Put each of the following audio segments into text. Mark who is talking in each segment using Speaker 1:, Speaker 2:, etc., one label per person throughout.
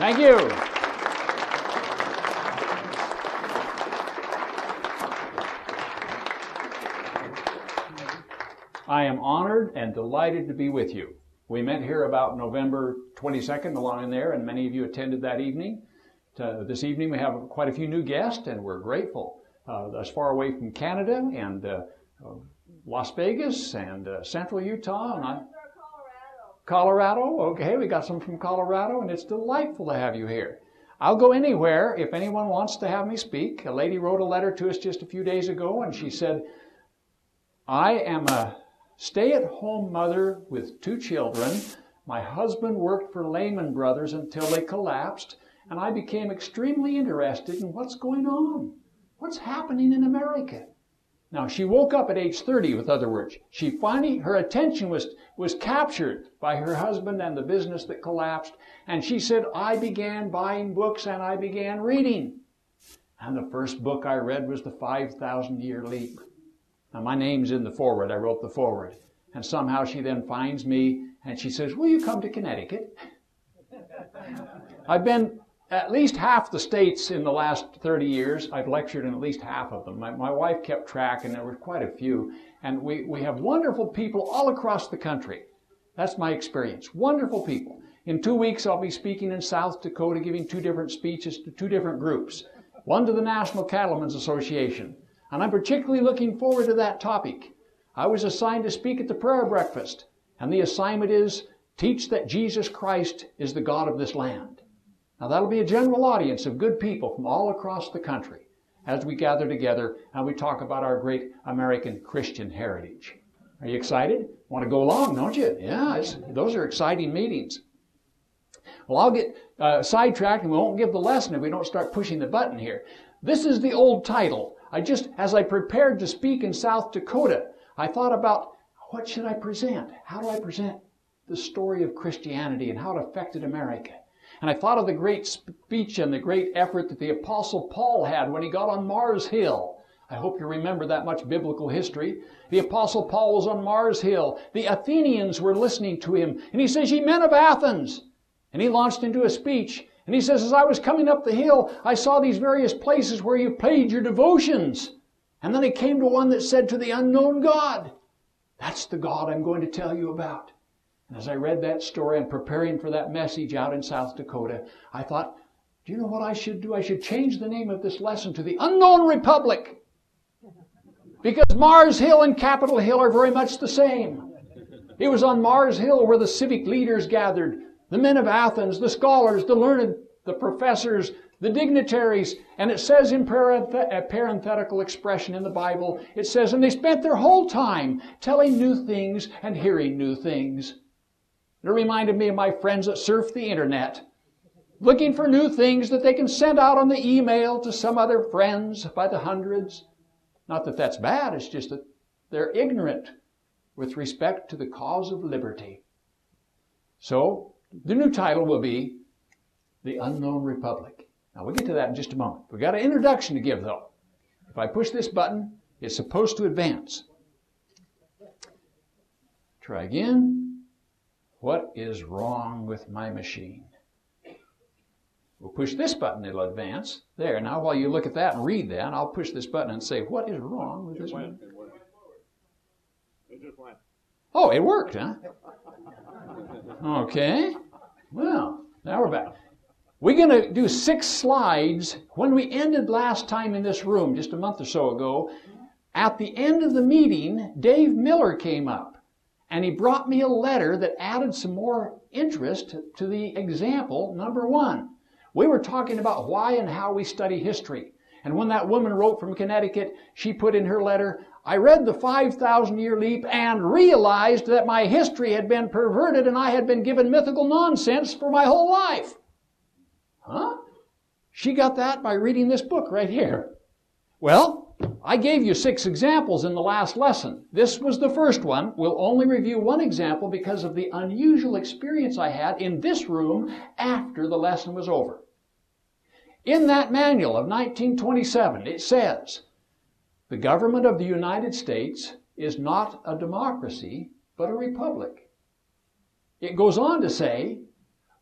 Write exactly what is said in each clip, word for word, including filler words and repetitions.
Speaker 1: Thank you. I am honored and delighted to be with you. We met here about November twenty-second, along in there, and many of you attended that evening. To, this evening we have quite a few new guests, and we're grateful. Uh, as far away from Canada and uh, uh, Las Vegas and uh, Central Utah. And I, Colorado. Colorado, okay, we got some from Colorado, and it's delightful to have you here. I'll go anywhere if anyone wants to have me speak. A lady wrote a letter to us just a few days ago, and she said, I am a stay-at-home mother with two children. My husband worked for Lehman Brothers until they collapsed, and I became extremely interested in what's going on. What's happening in America? Now, she woke up at age thirty, with other words. She finally, her attention was, was captured by her husband and the business that collapsed, and she said, I began buying books and I began reading. And the first book I read was The five thousand Year Leap. Now, my name's in the foreword. I wrote the foreword. And somehow she then finds me and she says, will you come to Connecticut? I've been at least half the states in the last thirty years. I've lectured in at least half of them. My, my wife kept track, and there were quite a few. And we, we have wonderful people all across the country. That's my experience. Wonderful people. In two weeks, I'll be speaking in South Dakota, giving two different speeches to two different groups. One to the National Cattlemen's Association. And I'm particularly looking forward to that topic. I was assigned to speak at the prayer breakfast. And the assignment is, teach that Jesus Christ is the God of this land. Now, that'll be a general audience of good people from all across the country as we gather together and we talk about our great American Christian heritage. Are you excited? Want to go along, don't you? Yeah, it's, those are exciting meetings. Well, I'll get uh, sidetracked and we won't give the lesson if we don't start pushing the button here. This is the old title. I just, as I prepared to speak in South Dakota, I thought about what should I present? How do I present the story of Christianity and how it affected America? And I thought of the great speech and the great effort that the Apostle Paul had when he got on Mars Hill. I hope you remember that much biblical history. The Apostle Paul was on Mars Hill. The Athenians were listening to him. And he says, ye men of Athens. And he launched into a speech. And he says, as I was coming up the hill, I saw these various places where you paid your devotions. And then he came to one that said, to the unknown God. That's the God I'm going to tell you about. And as I read that story and preparing for that message out in South Dakota, I thought, do you know what I should do? I should change the name of this lesson to the Unknown Republic. Because Mars Hill and Capitol Hill are very much the same. It was on Mars Hill where the civic leaders gathered, the men of Athens, the scholars, the learned, the professors, the dignitaries. And it says in parenthet- a parenthetical expression in the Bible, it says, and they spent their whole time telling new things and hearing new things. It reminded me of my friends that surf the internet, looking for new things that they can send out on the email to some other friends by the hundreds. Not that that's bad, it's just that they're ignorant with respect to the cause of liberty. So, the new title will be The Unknown Republic. Now, we'll get to that in just a moment. We've got an introduction to give, though. If I push this button, it's supposed to advance. Try again. What is wrong with my machine? We'll push this button, it'll advance. There, now while you look at that and read that, I'll push this button and say, what is wrong with this one?
Speaker 2: It just went.
Speaker 1: Oh, it worked, huh? Okay. Well, now we're back. We're going to do six slides. When we ended last time in this room, just a month or so ago, at the end of the meeting, Dave Miller came up. And he brought me a letter that added some more interest to the example number one. We were talking about why and how we study history. And when that woman wrote from Connecticut, she put in her letter, I read the five thousand year leap and realized that my history had been perverted and I had been given mythical nonsense for my whole life. Huh? She got that by reading this book right here. Well, I gave you six examples in the last lesson. This was the first one. We'll only review one example because of the unusual experience I had in this room after the lesson was over. In that manual of nineteen twenty-seven, it says, the government of the United States is not a democracy, but a republic. It goes on to say,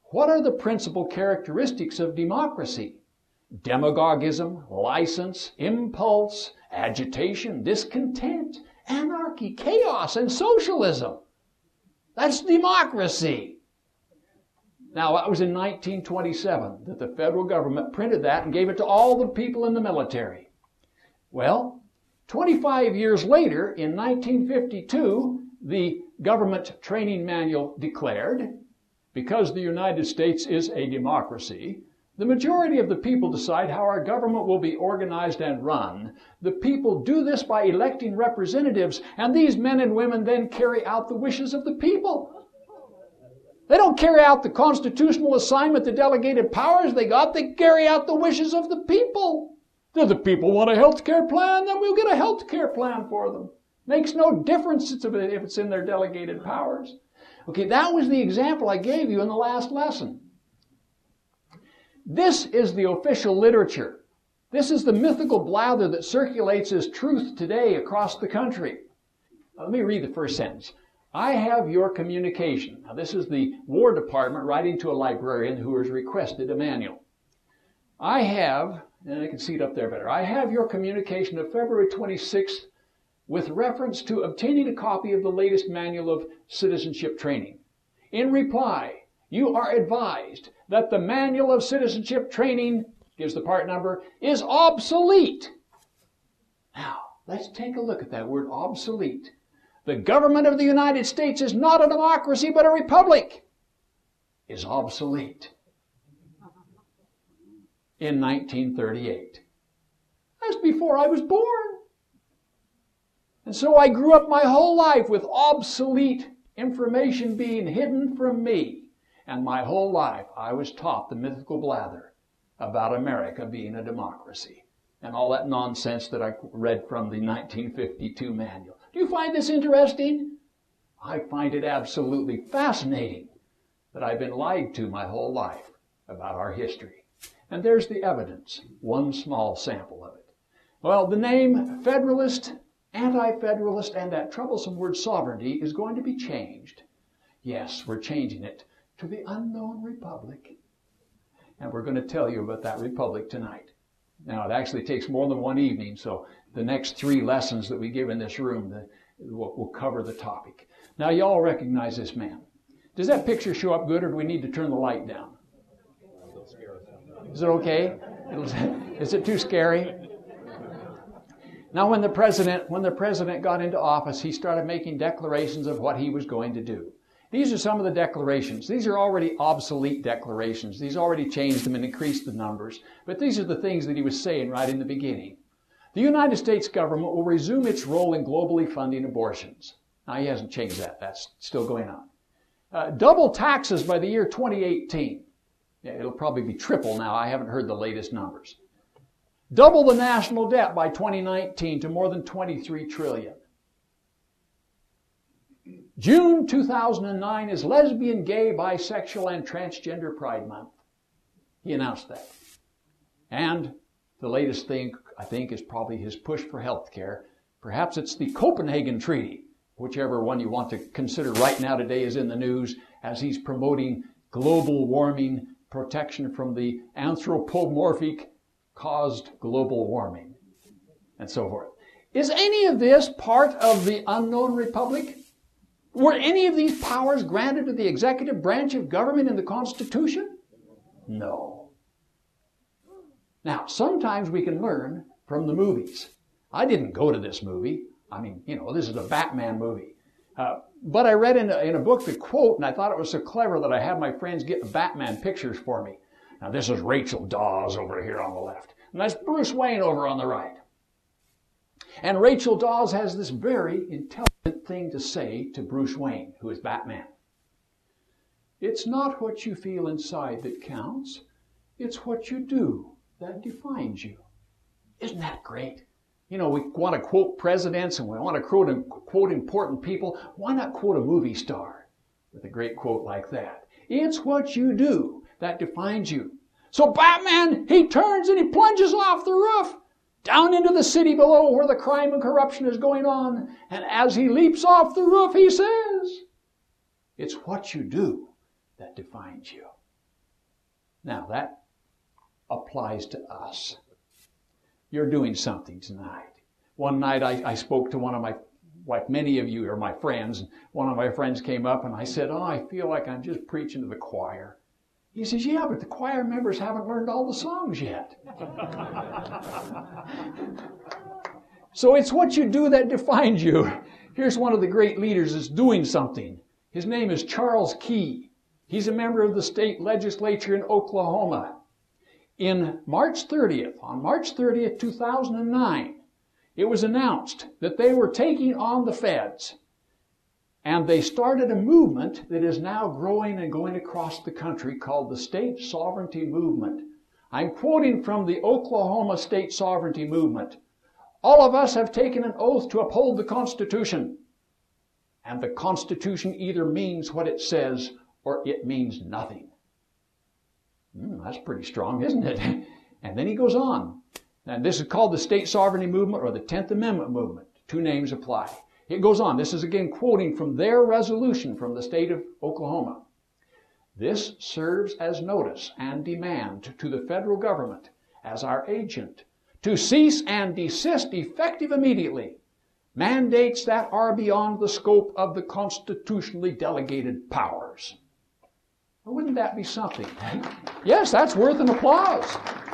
Speaker 1: What are the principal characteristics of democracy? Demagogism, license, impulse, agitation, discontent, anarchy, chaos, and socialism. That's democracy. Now, that was in nineteen twenty-seven that the federal government printed that and gave it to all the people in the military. Well, twenty-five years later, in nineteen fifty-two, the government training manual declared, because the United States is a democracy, the majority of the people decide how our government will be organized and run. The people do this by electing representatives, and these men and women then carry out the wishes of the people. They don't carry out the constitutional assignment, the delegated powers they got. They carry out the wishes of the people. Do the people want a health care plan? Then we'll get a health care plan for them. Makes no difference if it's in their delegated powers. Okay, that was the example I gave you in the last lesson. This is the official literature. This is the mythical blather that circulates as truth today across the country. Now, let me read the first sentence. I have your communication. Now, this is the War Department writing to a librarian who has requested a manual. I have, and I can see it up there better, I have your communication of February twenty-sixth with reference to obtaining a copy of the latest manual of citizenship training. In reply, you are advised that the manual of citizenship training, gives the part number, is obsolete. Now, let's take a look at that word obsolete. The government of the United States is not a democracy but a republic. Is obsolete. In nineteen thirty-eight. That's before I was born. And so I grew up my whole life with obsolete information being hidden from me. And my whole life I was taught the mythical blather about America being a democracy. And all that nonsense that I read from the nineteen fifty-two manual. Do you find this interesting? I find it absolutely fascinating that I've been lied to my whole life about our history. And there's the evidence, one small sample of it. Well, the name Federalist, Anti-Federalist, and that troublesome word sovereignty is going to be changed. Yes, we're changing it to the Unknown Republic. And we're going to tell you about that republic tonight. Now, it actually takes more than one evening, so the next three lessons that we give in this room the, will, will cover the topic. Now, you all recognize this man. Does that picture show up good, or do we need to turn the light down? Is it okay? Is it too scary? Now, when the president, when the president got into office, he started making declarations of what he was going to do. These are some of the declarations. These are already obsolete declarations. He's already changed them and increased the numbers. But these are the things that he was saying right in the beginning. The United States government will resume its role in globally funding abortions. Now, he hasn't changed that. That's still going on. Uh, double taxes by the year twenty eighteen. Yeah, it'll probably be triple now. I haven't heard the latest numbers. Double the national debt by twenty nineteen to more than twenty-three trillion dollars. June two thousand nine is Lesbian, Gay, Bisexual, and Transgender Pride Month. He announced that. And the latest thing, I think, is probably his push for health care. Perhaps it's the Copenhagen Treaty, whichever one you want to consider right now today is in the news, as he's promoting global warming, protection from the anthropomorphic caused global warming, and so forth. Is any of this part of the Unknown Republic? Were any of these powers granted to the executive branch of government in the Constitution? No. Now, sometimes we can learn from the movies. I didn't go to this movie. I mean, you know, this is a Batman movie. Uh, but I read in a, in a book the quote, and I thought it was so clever that I had my friends get the Batman pictures for me. Now, this is Rachel Dawes over here on the left. And that's Bruce Wayne over on the right. And Rachel Dawes has this very intelligent thing to say to Bruce Wayne, who is Batman. It's not what you feel inside that counts. It's what you do that defines you. Isn't that great? You know, we want to quote presidents and we want to quote, quote important people. Why not quote a movie star with a great quote like that? It's what you do that defines you. So Batman, he turns and he plunges off the roof down into the city below where the crime and corruption is going on. And as he leaps off the roof, he says, it's what you do that defines you. Now that applies to us. You're doing something tonight. One night I, I spoke to one of my, like many of you are my friends, and one of my friends came up and I said, oh, I feel like I'm just preaching to the choir. He says, yeah, but the choir members haven't learned all the songs yet. So it's what you do that defines you. Here's one of the great leaders that's doing something. His name is Charles Key. He's a member of the state legislature in Oklahoma. In March thirtieth, on March thirtieth, two thousand nine, it was announced that they were taking on the feds. And they started a movement that is now growing and going across the country called the State Sovereignty Movement. I'm quoting from the Oklahoma State Sovereignty Movement. All of us have taken an oath to uphold the Constitution. And the Constitution either means what it says or it means nothing. Mm, that's pretty strong, isn't it? And then he goes on. And this is called the State Sovereignty Movement or the tenth Amendment Movement. Two names apply. It goes on. This is again quoting from their resolution from the state of Oklahoma. This serves as notice and demand to the federal government as our agent to cease and desist effective immediately mandates that are beyond the scope of the constitutionally delegated powers. Well, wouldn't that be something? Yes, that's worth an applause.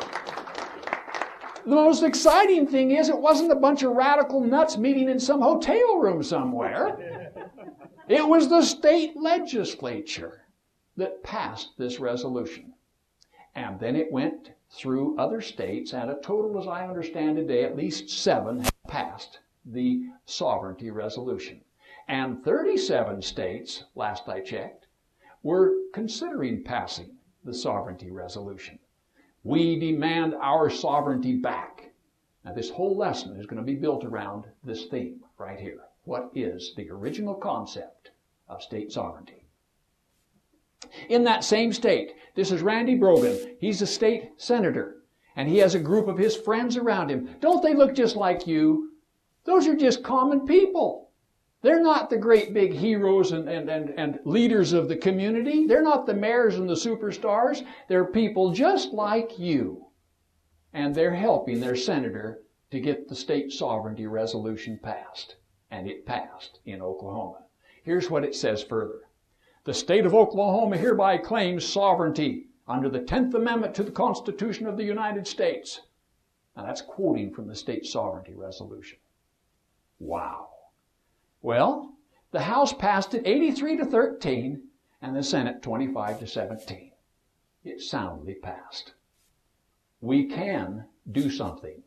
Speaker 1: The most exciting thing is it wasn't a bunch of radical nuts meeting in some hotel room somewhere. It was the state legislature that passed this resolution. And then it went through other states, and a total, as I understand today, at least seven have passed the sovereignty resolution. And thirty-seven states, last I checked, were considering passing the sovereignty resolution. We demand our sovereignty back. Now, this whole lesson is going to be built around this theme right here. What is the original concept of state sovereignty? In that same state, this is Randy Brogan. He's a state senator, and he has a group of his friends around him. Don't they look just like you? Those are just common people. They're not the great big heroes and, and, and, and leaders of the community. They're not the mayors and the superstars. They're people just like you. And they're helping their senator to get the state sovereignty resolution passed. And it passed in Oklahoma. Here's what it says further. The state of Oklahoma hereby claims sovereignty under the tenth Amendment to the Constitution of the United States. Now that's quoting from the state sovereignty resolution. Wow. Well, the House passed it eighty-three to thirteen and the Senate twenty-five to seventeen. It soundly passed. We can do something.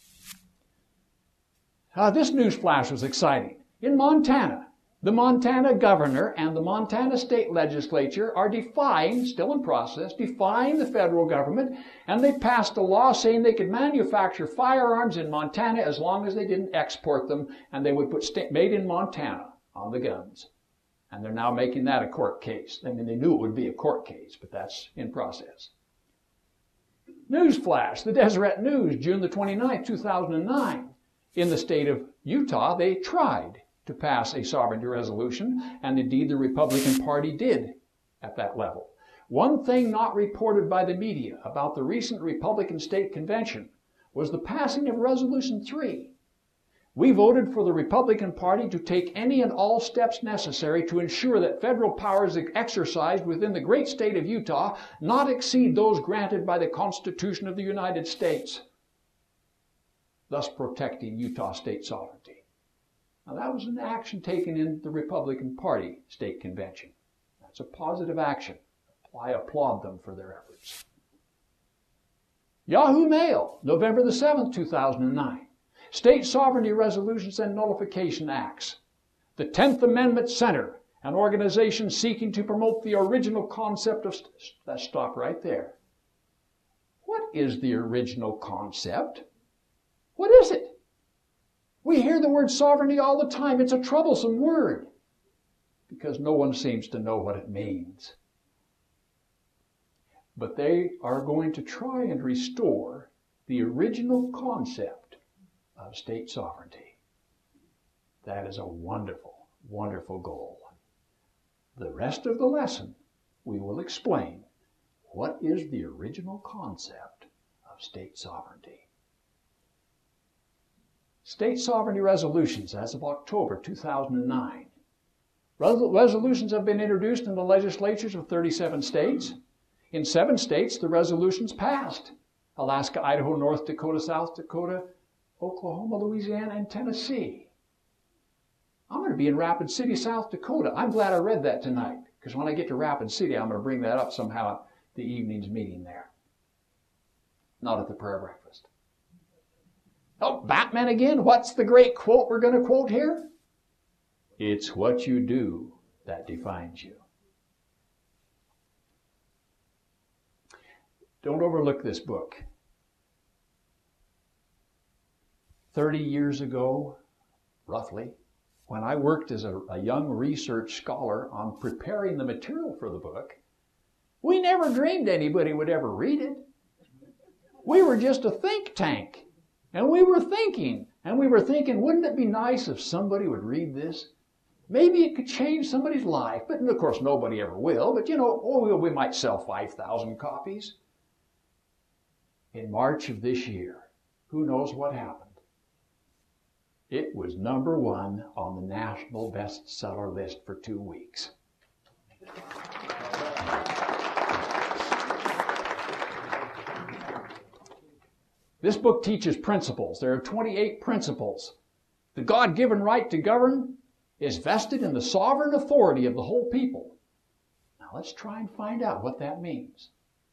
Speaker 1: Uh, this news flash was exciting. In Montana, the Montana governor and the Montana state legislature are defying, still in process, defying the federal government, and they passed a law saying they could manufacture firearms in Montana as long as they didn't export them, and they would put st- made in Montana on the guns. And they're now making that a court case. I mean, they knew it would be a court case, but that's in process. Newsflash, the Deseret News, June the twenty-ninth, two thousand nine. In the state of Utah, they tried to pass a sovereignty resolution, and indeed the Republican Party did at that level. One thing not reported by the media about the recent Republican State Convention was the passing of Resolution three. We voted for the Republican Party to take any and all steps necessary to ensure that federal powers exercised within the great state of Utah not exceed those granted by the Constitution of the United States, thus protecting Utah state sovereignty. Now, that was an action taken in the Republican Party State Convention. That's a positive action. I applaud them for their efforts. Yahoo Mail, November the seventh, two thousand nine. State Sovereignty Resolutions and Nullification Acts. The tenth Amendment Center, an organization seeking to promote the original concept of... St- let's stop right there. What is the original concept? What is it? We hear the word sovereignty all the time. It's a troublesome word because no one seems to know what it means. But they are going to try and restore the original concept of state sovereignty. That is a wonderful, wonderful goal. The rest of the lesson, we will explain What is the original concept of state sovereignty? State sovereignty resolutions as of October two thousand nine. Resolutions have been introduced in the legislatures of thirty-seven states. In seven states, the resolutions passed. Alaska, Idaho, North Dakota, South Dakota, Oklahoma, Louisiana, and Tennessee. I'm going to be in Rapid City, South Dakota. I'm glad I read that tonight, because when I get to Rapid City, I'm going to bring that up somehow at the evening's meeting there. Not at the prayer breakfast. Oh, Batman again? What's the great quote we're going to quote here? It's what you do that defines you. Don't overlook this book. Thirty years ago, roughly, when I worked as a, a young research scholar on preparing the material for the book, we never dreamed anybody would ever read it. We were just a think tank. And we were thinking, and we were thinking, wouldn't it be nice if somebody would read this? Maybe it could change somebody's life. But of course, nobody ever will. But you know, oh, we might sell five thousand copies. In March of this year, who knows what happened? It was number one on the national bestseller list for two weeks. This book teaches principles. There are twenty-eight principles. The God-given right to govern is vested in the sovereign authority of the whole people. Now let's try and find out what that means.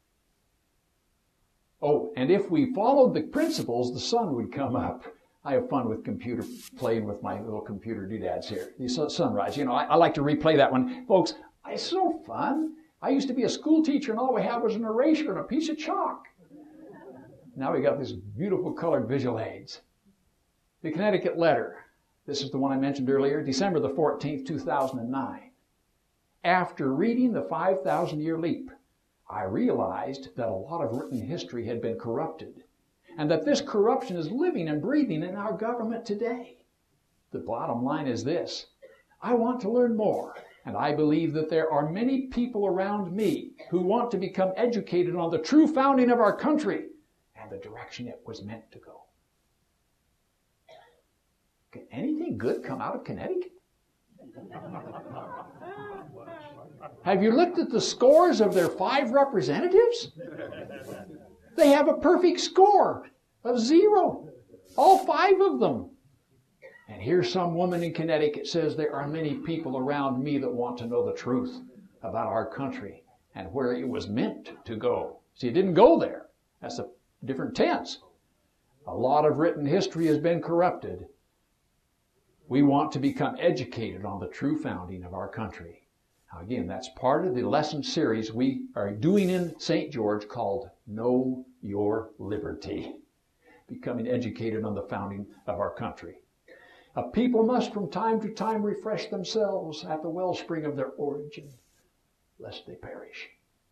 Speaker 1: Oh, and if we followed the principles, the sun would come up. I have fun with computer, playing with my little computer doodads here. The sunrise, you know, I, I like to replay that one. Folks, it's so fun. I used to be a school teacher and all we had was an eraser and a piece of chalk. Now we got these beautiful colored visual aids. The Connecticut letter. This is the one I mentioned earlier, December the fourteenth, two thousand nine. After reading the five thousand year leap, I realized that a lot of written history had been corrupted, and that this corruption is living and breathing in our government today. The bottom line is this. I want to learn more, and I believe that there are many people around me who want to become educated on the true founding of our country and the direction it was meant to go. Can anything good come out of Connecticut? Have you looked at the scores of their five representatives? They have a perfect score of zero. All five of them. And here's some woman in Connecticut says there are many people around me that want to know the truth about our country and where it was meant to go. See, it didn't go there. That's a different tense. A lot of written history has been corrupted. We want to become educated on the true founding of our country. Now again, that's part of the lesson series we are doing in Saint George called Know Your Liberty. Becoming educated on the founding of our country. A people must from time to time refresh themselves at the wellspring of their origin, lest they perish.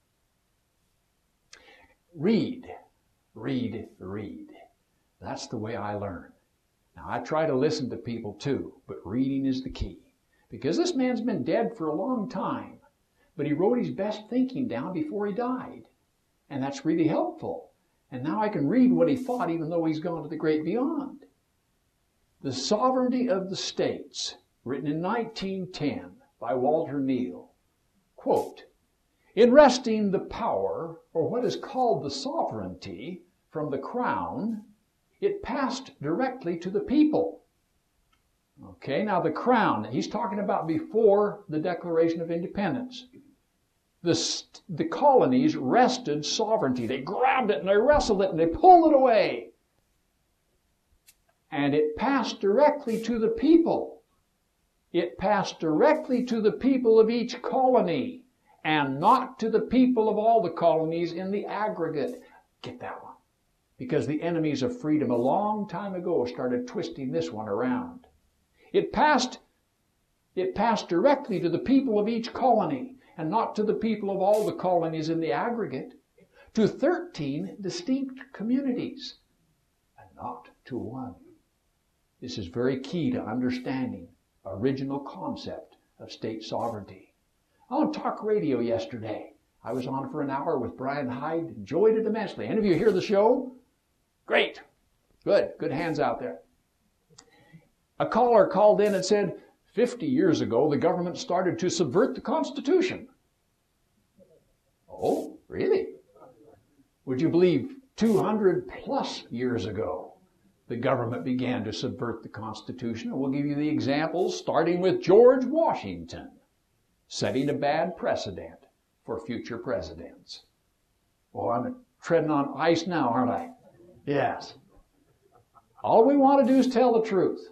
Speaker 1: Read, read, read. That's the way I learn. Now, I try to listen to people too, but reading is the key. Because this man's been dead for a long time, but he wrote his best thinking down before he died. And that's really helpful. And now I can read what he thought even though he's gone to the great beyond. The Sovereignty of the States, written in nineteen ten by Walter Neal. Quote, in wresting the power, or what is called the sovereignty, from the crown, it passed directly to the people. Okay, now the crown, he's talking about before the Declaration of Independence. The, the colonies wrested sovereignty. They grabbed it and they wrestled it and they pulled it away. And it passed directly to the people. It passed directly to the people of each colony and not to the people of all the colonies in the aggregate. Get that one. Because the enemies of freedom a long time ago started twisting this one around. It passed, it passed directly to the people of each colony and not to the people of all the colonies in the aggregate, to thirteen distinct communities and not to one. This is very key to understanding original concept of state sovereignty. On talk radio yesterday, I was on for an hour with Brian Hyde. Enjoyed it immensely. Any of you hear the show? Great. Good. Good hands out there. A caller called in and said, fifty years ago, the government started to subvert the Constitution. Oh, really? Would you believe two hundred plus years ago, the government began to subvert the Constitution? And we'll give you the examples, starting with George Washington, setting a bad precedent for future presidents. Oh, I'm treading on ice now, aren't I? Yes. All we want to do is tell the truth.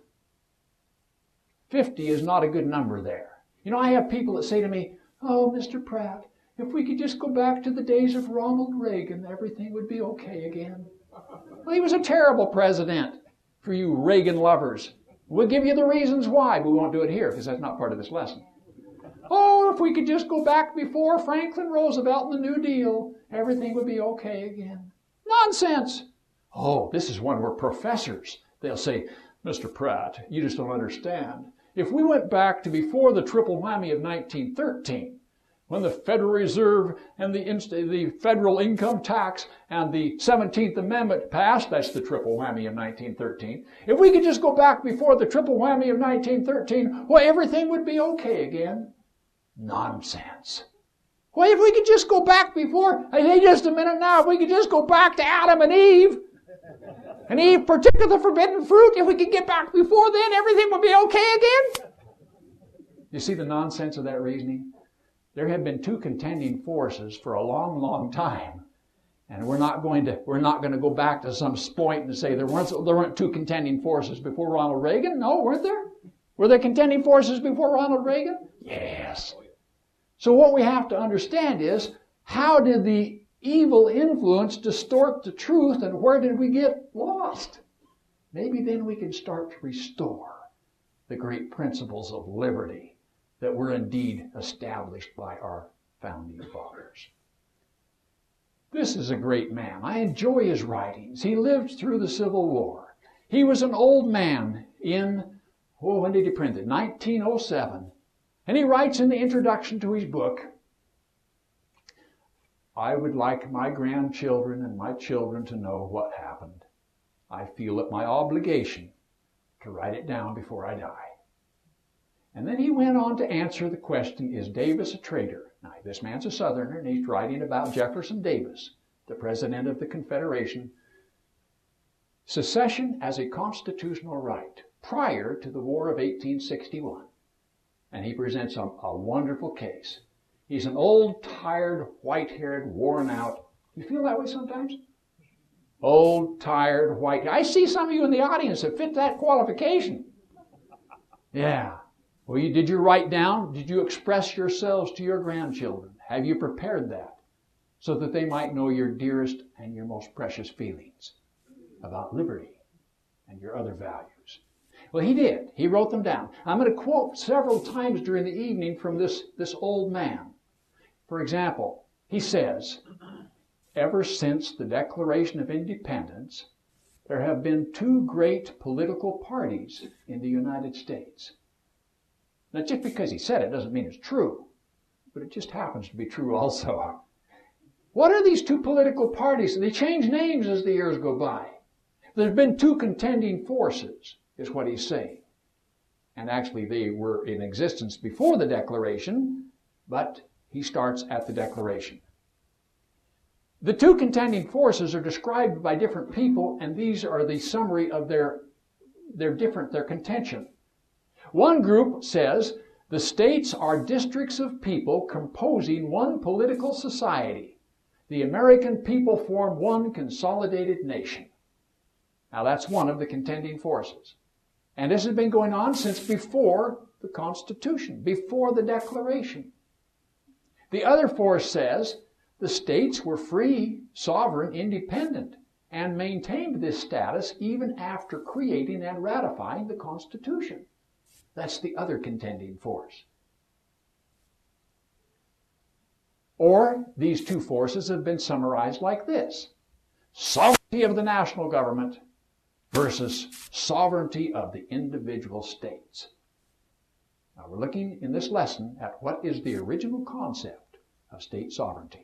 Speaker 1: fifty is not a good number there. You know, I have people that say to me, oh, Mister Pratt, if we could just go back to the days of Ronald Reagan, everything would be okay again. Well, he was a terrible president for you Reagan lovers. We'll give you the reasons why, but we won't do it here because that's not part of this lesson. Oh, if we could just go back before Franklin Roosevelt and the New Deal, everything would be okay again. Nonsense. Oh, this is one where professors, they'll say, Mister Pratt, you just don't understand. If we went back to before the triple whammy of nineteen thirteen, when the Federal Reserve and the, inst- the federal income tax and the seventeenth Amendment passed, that's the triple whammy of nineteen thirteen. If we could just go back before the triple whammy of nineteen thirteen, well, everything would be okay again. Nonsense. Well, if we could just go back before, hey, just a minute now, if we could just go back to Adam and Eve, and Eve partook of the forbidden fruit, if we could get back before then, everything would be okay again. You see the nonsense of that reasoning? There have been two contending forces for a long, long time. And we're not going to, we're not going to go back to some point and say there weren't, there weren't two contending forces before Ronald Reagan. No, weren't there? Were there contending forces before Ronald Reagan? Yes. So what we have to understand is, how did the evil influence distort the truth, and where did we get lost? Maybe then we can start to restore the great principles of liberty that were indeed established by our founding fathers. This is a great man. I enjoy his writings. He lived through the Civil War. He was an old man in, oh, when did he print it? nineteen oh seven. And he writes in the introduction to his book, I would like my grandchildren and my children to know what happened. I feel it my obligation to write it down before I die. And then he went on to answer the question, is Davis a traitor? Now, this man's a Southerner, and he's writing about Jefferson Davis, the President of the Confederation. Secession as a constitutional right prior to the War of eighteen sixty-one. And he presents a, a wonderful case. He's an old, tired, white-haired, worn-out. You feel that way sometimes? Old, tired, white. I see some of you in the audience that fit that qualification. Yeah. Well, you, did you write down? Did you express yourselves to your grandchildren? Have you prepared that so that they might know your dearest and your most precious feelings about liberty and your other values? Well, he did. He wrote them down. I'm going to quote several times during the evening from this, this old man. For example, he says, ever since the Declaration of Independence, there have been two great political parties in the United States. Now, just because he said it doesn't mean it's true, but it just happens to be true also. What are these two political parties? They change names as the years go by. There's been two contending forces, is what he's saying. And actually, they were in existence before the Declaration, but he starts at the Declaration. The two contending forces are described by different people, and these are the summary of their, their different, their contention. One group says, the states are districts of people composing one political society. The American people form one consolidated nation. Now that's one of the contending forces. And this has been going on since before the Constitution, before the Declaration. The other force says the states were free, sovereign, independent, and maintained this status even after creating and ratifying the Constitution. That's the other contending force. Or these two forces have been summarized like this: sovereignty of the national government versus sovereignty of the individual states. Now we're looking in this lesson at what is the original concept of state sovereignty.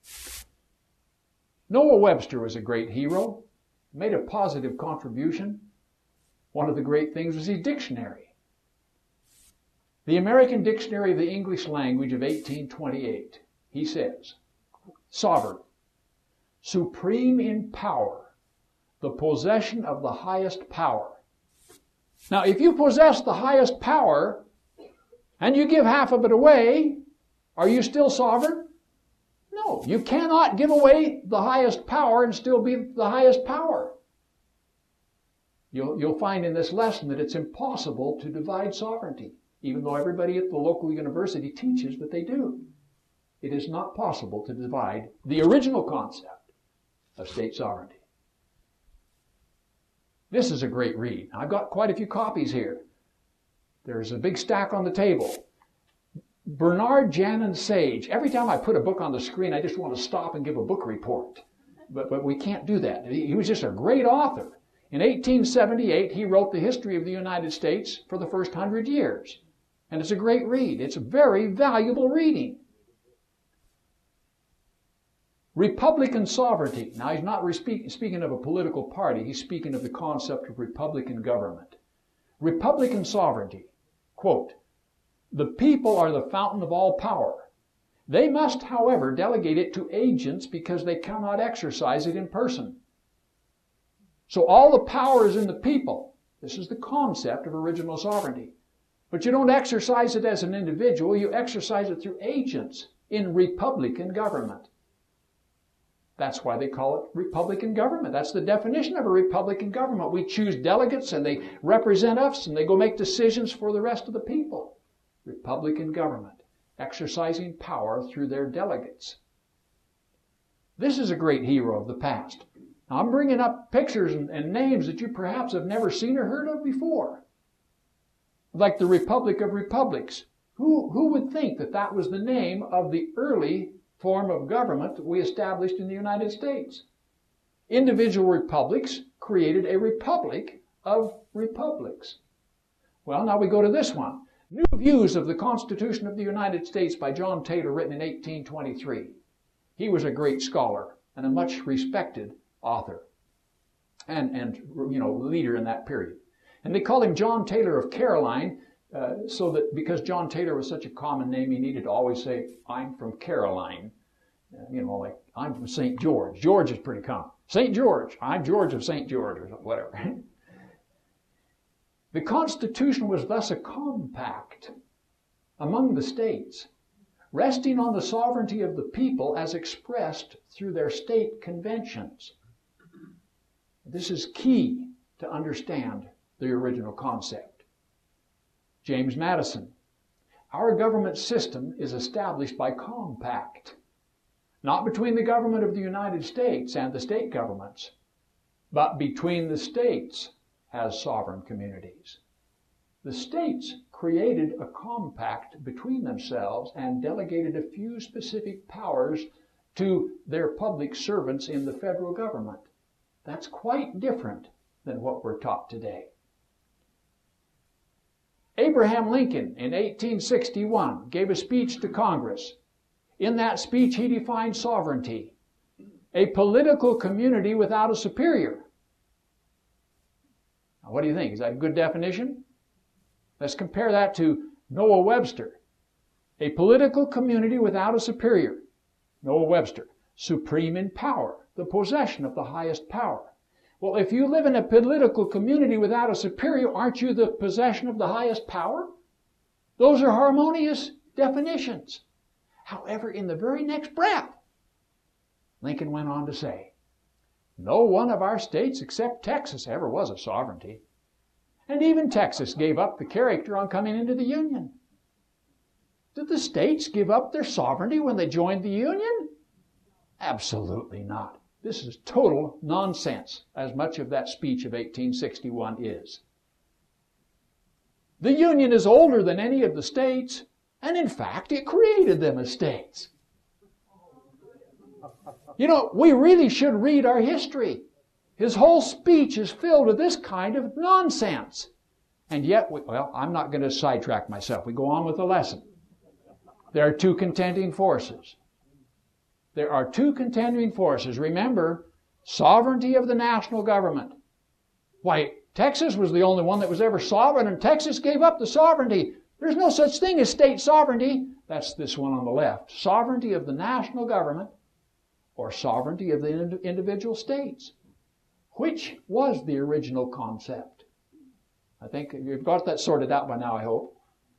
Speaker 1: Noah Webster was a great hero, made a positive contribution. One of the great things was his dictionary. The American Dictionary of the English Language of eighteen twenty-eight, he says, sovereign, supreme in power, the possession of the highest power. Now, if you possess the highest power and you give half of it away, are you still sovereign? No, you cannot give away the highest power and still be the highest power. You'll, you'll find in this lesson that it's impossible to divide sovereignty, even though everybody at the local university teaches that they do. It is not possible to divide the original concept of state sovereignty. This is a great read. I've got quite a few copies here. There's a big stack on the table. Bernard Janin Sage. Every time I put a book on the screen, I just want to stop and give a book report. But, but we can't do that. He was just a great author. In eighteen seventy-eight, he wrote the history of the United States for the first hundred years. And it's a great read. It's very valuable reading. Republican sovereignty. Now, he's not speak, speaking of a political party. He's speaking of the concept of republican government. Republican sovereignty, quote, the people are the fountain of all power. They must, however, delegate it to agents because they cannot exercise it in person. So all the power is in the people. This is the concept of original sovereignty. But you don't exercise it as an individual. You exercise it through agents in republican government. That's why they call it republican government. That's the definition of a republican government. We choose delegates and they represent us and they go make decisions for the rest of the people. Republican government, exercising power through their delegates. This is a great hero of the past. Now, I'm bringing up pictures and, and names that you perhaps have never seen or heard of before. Like the Republic of Republics. Who, who would think that that was the name of the early form of government that we established in the United States? Individual republics created a republic of republics. Well, now we go to this one. New Views of the Constitution of the United States by John Taylor, written in eighteen twenty-three. He was a great scholar and a much respected author and, and you know, leader in that period. And they called him John Taylor of Caroline, uh, so that because John Taylor was such a common name, he needed to always say, I'm from Caroline. Uh, you know, like, I'm from Saint George. George is pretty common. Saint George. I'm George of Saint George, or whatever. The Constitution was thus a compact among the states, resting on the sovereignty of the people as expressed through their state conventions. This is key to understand the original concept. James Madison. Our government system is established by compact, not between the government of the United States and the state governments, but between the states as sovereign communities. The states created a compact between themselves and delegated a few specific powers to their public servants in the federal government. That's quite different than what we're taught today. Abraham Lincoln in eighteen sixty-one gave a speech to Congress. In that speech, he defined sovereignty, a political community without a superior. Now, what do you think? Is that a good definition? Let's compare that to Noah Webster. A political community without a superior. Noah Webster. Supreme in power, the possession of the highest power. Well, if you live in a political community without a superior, aren't you the possession of the highest power? Those are harmonious definitions. However, in the very next breath, Lincoln went on to say, no one of our states except Texas ever was a sovereignty. And even Texas gave up the character on coming into the Union. Did the states give up their sovereignty when they joined the Union? Absolutely not. This is total nonsense, as much of that speech of eighteen sixty-one is. The Union is older than any of the states, and in fact, it created them as states. You know, we really should read our history. His whole speech is filled with this kind of nonsense. And yet, we, well, I'm not going to sidetrack myself. We go on with the lesson. There are two contending forces. There are two contending forces. Remember, sovereignty of the national government. Why, Texas was the only one that was ever sovereign, and Texas gave up the sovereignty. There's no such thing as state sovereignty. That's this one on the left. Sovereignty of the national government or sovereignty of the individual states. Which was the original concept? I think you've got that sorted out by now, I hope.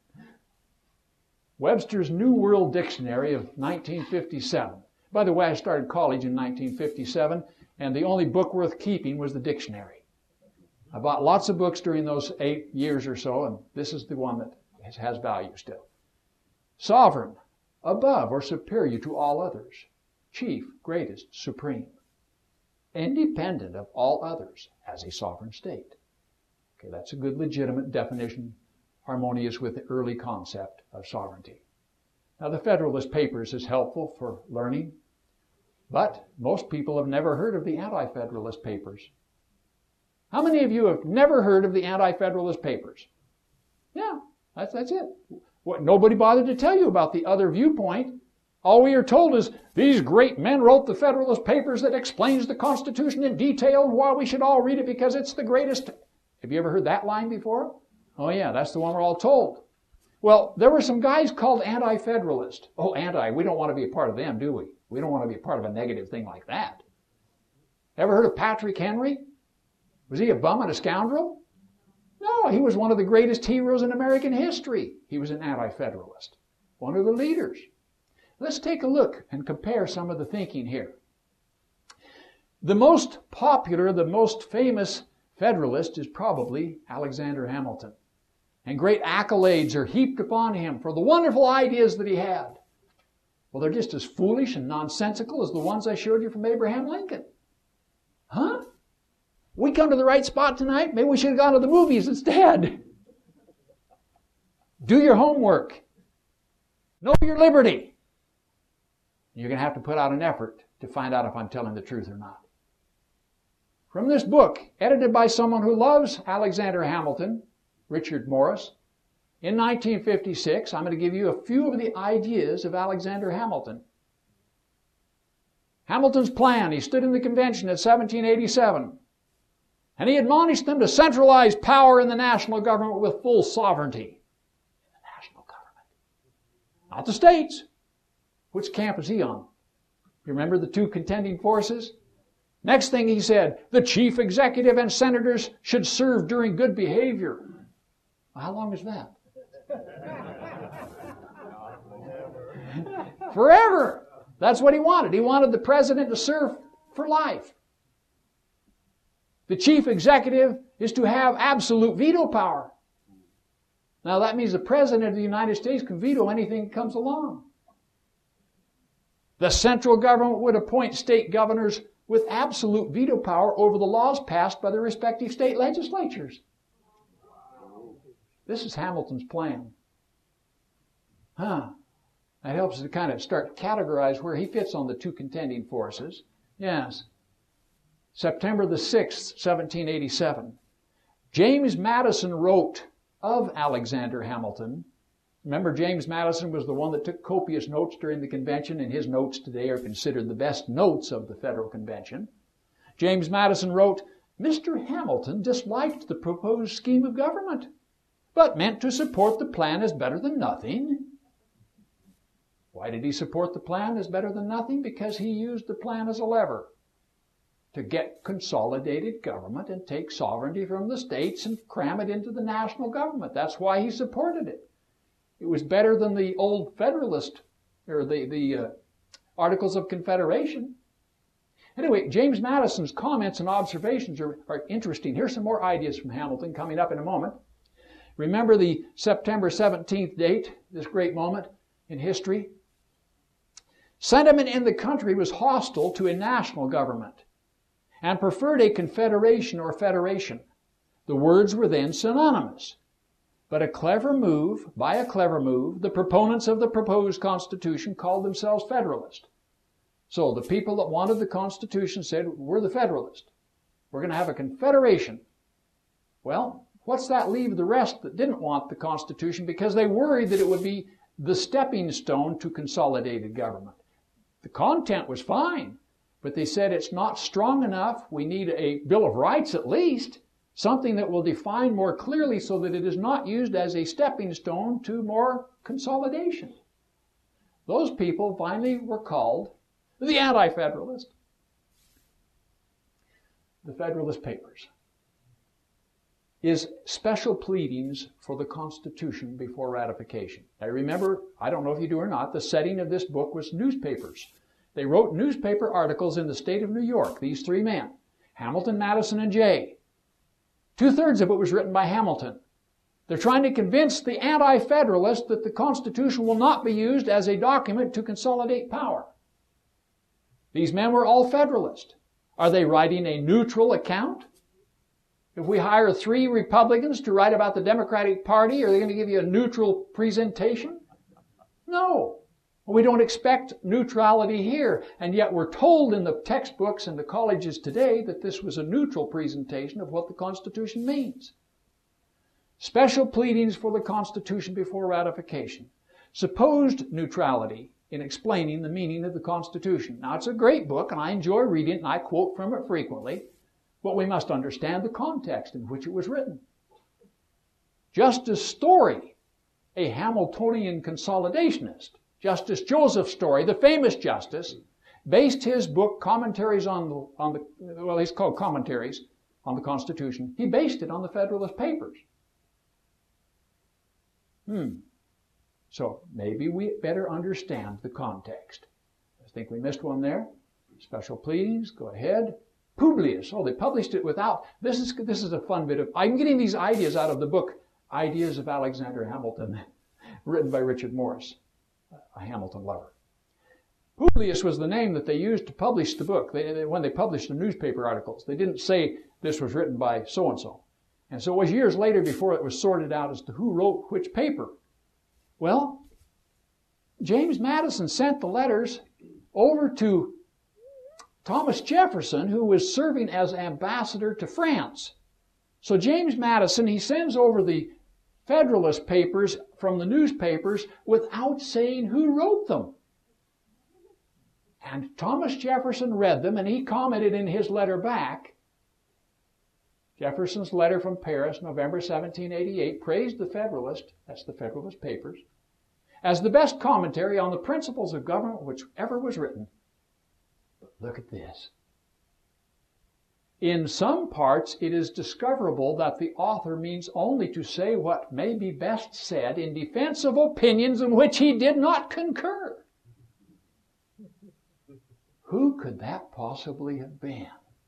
Speaker 1: Webster's New World Dictionary of nineteen fifty-seven. By the way, I started college in nineteen fifty-seven, and the only book worth keeping was the dictionary. I bought lots of books during those eight years or so, and this is the one that has value still. Sovereign, above or superior to all others. Chief, greatest, supreme. Independent of all others as a sovereign state. Okay, that's a good legitimate definition, harmonious with the early concept of sovereignty. Now, the Federalist Papers is helpful for learning, but most people have never heard of the Anti-Federalist Papers. How many of you have never heard of the Anti-Federalist Papers? Yeah, that's, that's it. What, nobody bothered to tell you about the other viewpoint. All we are told is these great men wrote the Federalist Papers that explains the Constitution in detail and why we should all read it because it's the greatest. Have you ever heard that line before? Oh yeah, that's the one we're all told. Well, there were some guys called anti-federalist. Oh, anti, we don't want to be a part of them, do we? We don't want to be a part of a negative thing like that. Ever heard of Patrick Henry? Was he a bum and a scoundrel? No, he was one of the greatest heroes in American history. He was an anti-federalist, one of the leaders. Let's take a look and compare some of the thinking here. The most popular, the most famous Federalist is probably Alexander Hamilton. And great accolades are heaped upon him for the wonderful ideas that he had. Well, they're just as foolish and nonsensical as the ones I showed you from Abraham Lincoln. Huh? We come to the right spot tonight? Maybe we should have gone to the movies instead. Do your homework. Know your liberty. You're going to have to put out an effort to find out if I'm telling the truth or not. From this book, edited by someone who loves Alexander Hamilton, Richard Morris, in nineteen fifty-six, I'm going to give you a few of the ideas of Alexander Hamilton. Hamilton's plan, he stood in the convention in seventeen eighty-seven, and he admonished them to centralize power in the national government with full sovereignty. In the national government. Not the states. Which camp is he on? You remember the two contending forces? Next thing he said, the chief executive and senators should serve during good behavior. Well, how long is that? Forever. That's what he wanted. He wanted the president to serve for life. The chief executive is to have absolute veto power. Now that means the president of the United States can veto anything that comes along. The central government would appoint state governors with absolute veto power over the laws passed by the respective state legislatures. This is Hamilton's plan. Huh. That helps us to kind of start categorize where he fits on the two contending forces. Yes. September the sixth, seventeen eighty-seven. James Madison wrote of Alexander Hamilton. Remember, James Madison was the one that took copious notes during the convention, and his notes today are considered the best notes of the Federal Convention. James Madison wrote, Mister Hamilton disliked the proposed scheme of government, but meant to support the plan as better than nothing. Why did he support the plan as better than nothing? Because he used the plan as a lever to get consolidated government and take sovereignty from the states and cram it into the national government. That's why he supported it. It was better than the old Federalist, or the, the uh, Articles of Confederation. Anyway, James Madison's comments and observations are, are interesting. Here's some more ideas from Hamilton coming up in a moment. Remember the September seventeenth date, this great moment in history? Sentiment in the country was hostile to a national government and preferred a confederation or federation. The words were then synonymous. But a clever move, by a clever move, the proponents of the proposed Constitution called themselves Federalist. So the people that wanted the Constitution said, we're the Federalist. We're going to have a confederation. Well, what's that leave the rest that didn't want the Constitution because they worried that it would be the stepping stone to consolidated government? The content was fine, but they said it's not strong enough. We need a Bill of Rights at least, something that will define more clearly so that it is not used as a stepping stone to more consolidation. Those people finally were called the Anti-Federalist. The Federalist Papers is special pleadings for the Constitution before ratification. Now remember, I don't know if you do or not, the setting of this book was newspapers. They wrote newspaper articles in the state of New York, these three men, Hamilton, Madison, and Jay. Two-thirds of it was written by Hamilton. They're trying to convince the Anti-Federalists that the Constitution will not be used as a document to consolidate power. These men were all Federalists. Are they writing a neutral account? If we hire three Republicans to write about the Democratic Party, are they going to give you a neutral presentation? No. We don't expect neutrality here, and yet we're told in the textbooks and the colleges today that this was a neutral presentation of what the Constitution means. Special pleadings for the Constitution before ratification. Supposed neutrality in explaining the meaning of the Constitution. Now, it's a great book, and I enjoy reading it, and I quote from it frequently, but we must understand the context in which it was written. Justice Story, a Hamiltonian consolidationist, Justice Joseph Story, the famous justice, based his book, Commentaries on the, on the, well, he's called Commentaries on the Constitution. He based it on the Federalist Papers. Hmm. So maybe we better understand the context. I think we missed one there. Special pleadings, go ahead. Publius, oh, they published it without, this is, this is a fun bit of, I'm getting these ideas out of the book, Ideas of Alexander Hamilton, written by Richard Morris, a Hamilton lover. Publius was the name that they used to publish the book. They, they, when they published the newspaper articles, they didn't say this was written by so-and-so. And so it was years later before it was sorted out as to who wrote which paper. Well, James Madison sent the letters over to Thomas Jefferson, who was serving as ambassador to France. So James Madison, he sends over the Federalist Papers from the newspapers without saying who wrote them. And Thomas Jefferson read them, and he commented in his letter back. Jefferson's letter from Paris, November seventeen eighty-eight, praised the Federalist, that's the Federalist Papers, as the best commentary on the principles of government which ever was written. But look at this. In some parts, it is discoverable that the author means only to say what may be best said in defense of opinions in which he did not concur. Who could that possibly have been?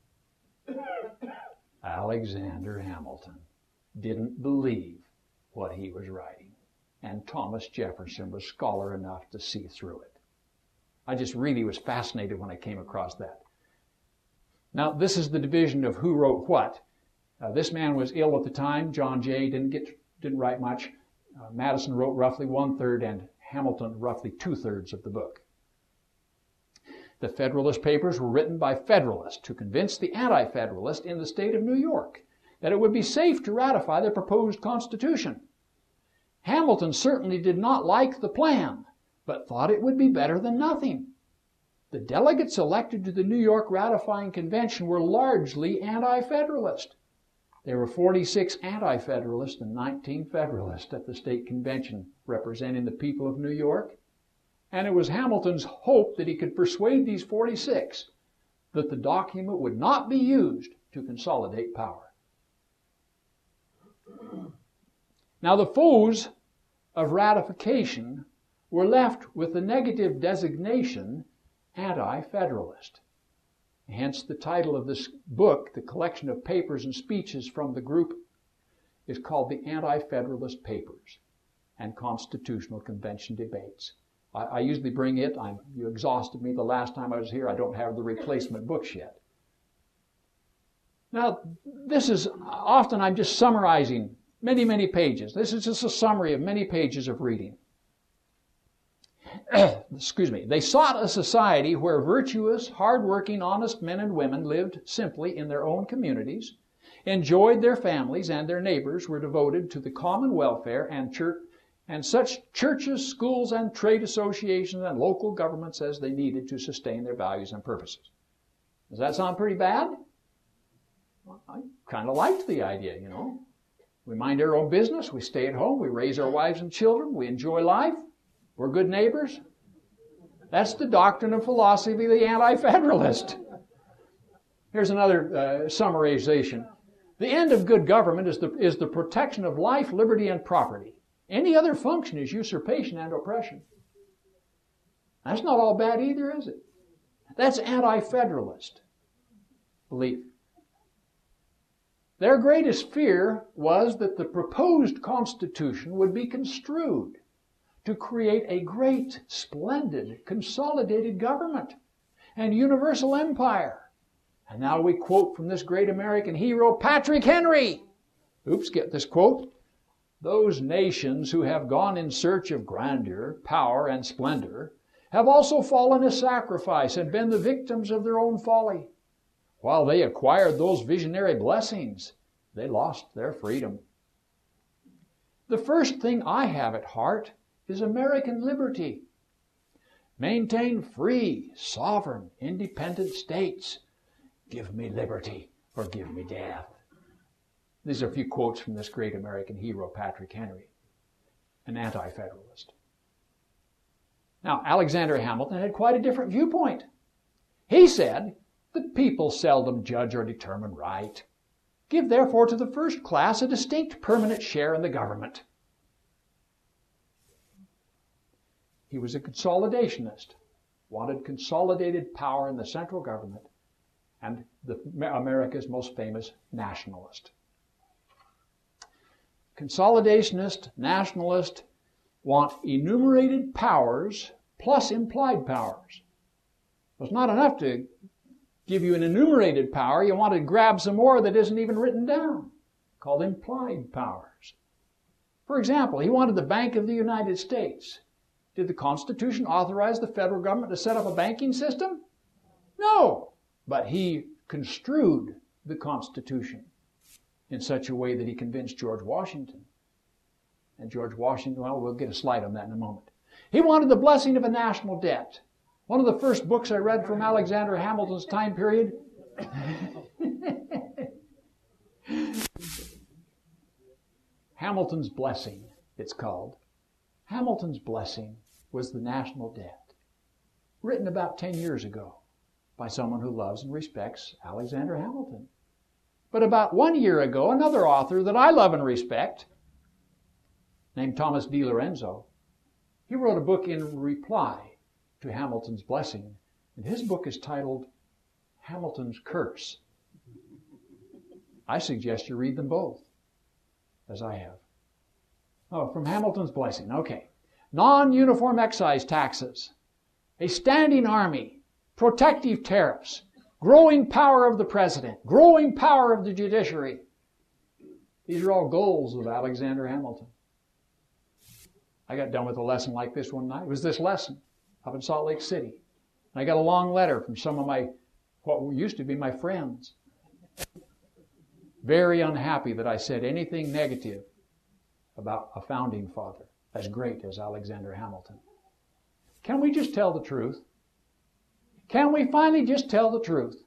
Speaker 1: Alexander Hamilton didn't believe what he was writing, and Thomas Jefferson was scholar enough to see through it. I just really was fascinated when I came across that. Now, this is the division of who wrote what. Uh, this man was ill at the time. John Jay didn't get, didn't write much. Uh, Madison wrote roughly one-third, and Hamilton roughly two-thirds of the book. The Federalist Papers were written by Federalists to convince the Anti-Federalist in the state of New York that it would be safe to ratify the proposed Constitution. Hamilton certainly did not like the plan, but thought it would be better than nothing. The delegates elected to the New York ratifying convention were largely Anti-Federalist. There were forty-six Anti-Federalists and nineteen Federalists at the state convention representing the people of New York. And it was Hamilton's hope that he could persuade these forty-six that the document would not be used to consolidate power. Now, the foes of ratification were left with the negative designation Anti-Federalist. Hence, the title of this book, the collection of papers and speeches from the group, is called the Anti-Federalist Papers and Constitutional Convention Debates. I, I usually bring it. I'm, you exhausted me the last time I was here. I don't have the replacement books yet. Now, this is often I'm just summarizing many, many pages. This is just a summary of many pages of reading. Excuse me. They sought a society where virtuous, hard-working, honest men and women lived simply in their own communities, enjoyed their families, and their neighbors, were devoted to the common welfare and church and such churches, schools, and trade associations and local governments as they needed to sustain their values and purposes. Does that sound pretty bad? Well, I kind of liked the idea, you know. We mind our own business, we stay at home, we raise our wives and children, we enjoy life, we're good neighbors. That's the doctrine and philosophy of the Anti-Federalist. Here's another uh, summarization. The end of good government is the, is the protection of life, liberty, and property. Any other function is usurpation and oppression. That's not all bad either, is it? That's Anti-Federalist belief. Their greatest fear was that the proposed Constitution would be construed to create a great, splendid, consolidated government and universal empire. And now we quote from this great American hero, Patrick Henry. Oops, get this quote. Those nations who have gone in search of grandeur, power, and splendor have also fallen a sacrifice and been the victims of their own folly. While they acquired those visionary blessings, they lost their freedom. The first thing I have at heart is American liberty. Maintain free, sovereign, independent states. Give me liberty or give me death. These are a few quotes from this great American hero, Patrick Henry, an Anti-Federalist. Now, Alexander Hamilton had quite a different viewpoint. He said, the people seldom judge or determine right. Give therefore to the first class a distinct permanent share in the government. He was a consolidationist, wanted consolidated power in the central government, and the, America's most famous nationalist. Consolidationist, nationalist want enumerated powers plus implied powers. It's not enough to give you an enumerated power. You want to grab some more that isn't even written down, called implied powers. For example, he wanted the Bank of the United States. Did the Constitution authorize the federal government to set up a banking system? No, but he construed the Constitution in such a way that he convinced George Washington. And George Washington, well, we'll get a slide on that in a moment. He wanted the blessing of a national debt. One of the first books I read from Alexander Hamilton's time period Hamilton's Blessing, it's called. Hamilton's Blessing was the national debt, written about ten years ago by someone who loves and respects Alexander Hamilton. But about one year ago, another author that I love and respect, named Thomas D. Lorenzo, he wrote a book in reply to Hamilton's Blessing, and his book is titled Hamilton's Curse. I suggest you read them both, as I have. Oh, from Hamilton's Blessing, okay. Non-uniform excise taxes, a standing army, protective tariffs, growing power of the president, growing power of the judiciary. These are all goals of Alexander Hamilton. I got done with a lesson like this one night. It was this lesson up in Salt Lake City. And I got a long letter from some of my, what used to be my friends. Very unhappy that I said anything negative about a founding father as great as Alexander Hamilton. Can we just tell the truth? Can we finally just tell the truth?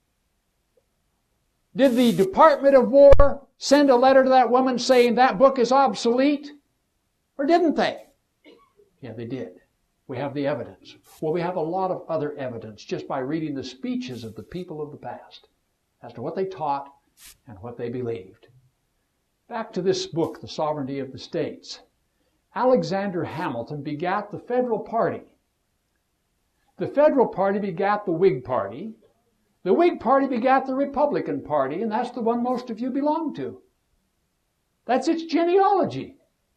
Speaker 1: Did the Department of War send a letter to that woman saying that book is obsolete? Or didn't they? Yeah, they did. We have the evidence. Well, we have a lot of other evidence just by reading the speeches of the people of the past as to what they taught and what they believed. Back to this book, The Sovereignty of the States. Alexander Hamilton begat the Federal Party. The Federal Party begat the Whig Party. The Whig Party begat the Republican Party, and that's the one most of you belong to. That's its genealogy.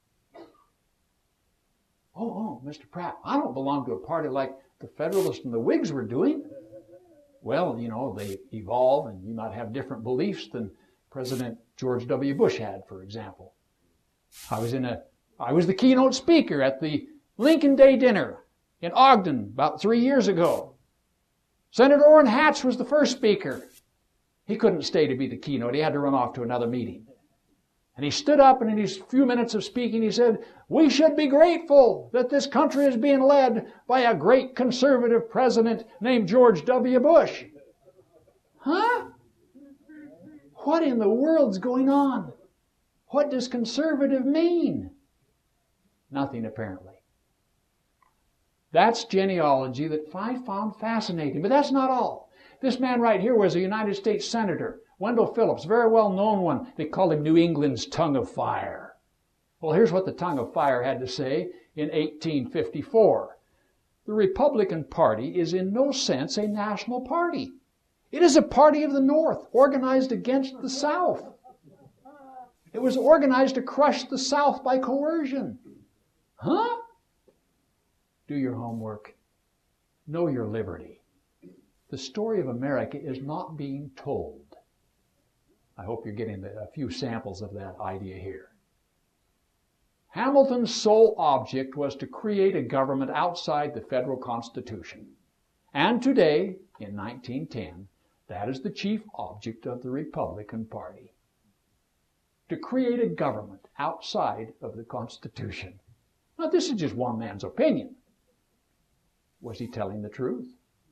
Speaker 1: Oh, oh, Mister Pratt, I don't belong to a party like the Federalists and the Whigs were doing. Well, you know, they evolve, and you might have different beliefs than President George W. Bush had, for example. I was in a, I was the keynote speaker at the Lincoln Day dinner in Ogden about three years ago. Senator Orrin Hatch was the first speaker. He couldn't stay to be the keynote. He had to run off to another meeting. And he stood up, and in his few minutes of speaking, he said, "We should be grateful that this country is being led by a great conservative president named George W. Bush." Huh? What in the world's going on? What does conservative mean? Nothing, apparently. That's genealogy that I found fascinating. But that's not all. This man right here was a United States Senator, Wendell Phillips, very well-known one. They called him New England's tongue of fire. Well, here's what the tongue of fire had to say in eighteen fifty-four. The Republican Party is in no sense a national party. It is a party of the North, organized against the South. It was organized to crush the South by coercion. Huh? Do your homework. Know your liberty. The story of America is not being told. I hope you're getting a few samples of that idea here. Hamilton's sole object was to create a government outside the federal Constitution. And today, in nineteen ten, that is the chief object of the Republican Party. To create a government outside of the Constitution. Now, this is just one man's opinion. Was he telling the truth?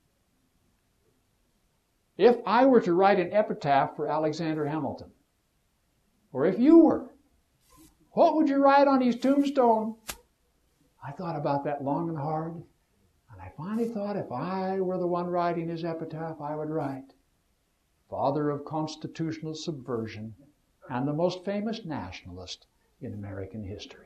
Speaker 1: If I were to write an epitaph for Alexander Hamilton, or if you were, what would you write on his tombstone? I thought about that long and hard, and I finally thought if I were the one writing his epitaph, I would write, "Father of constitutional subversion and the most famous nationalist in American history."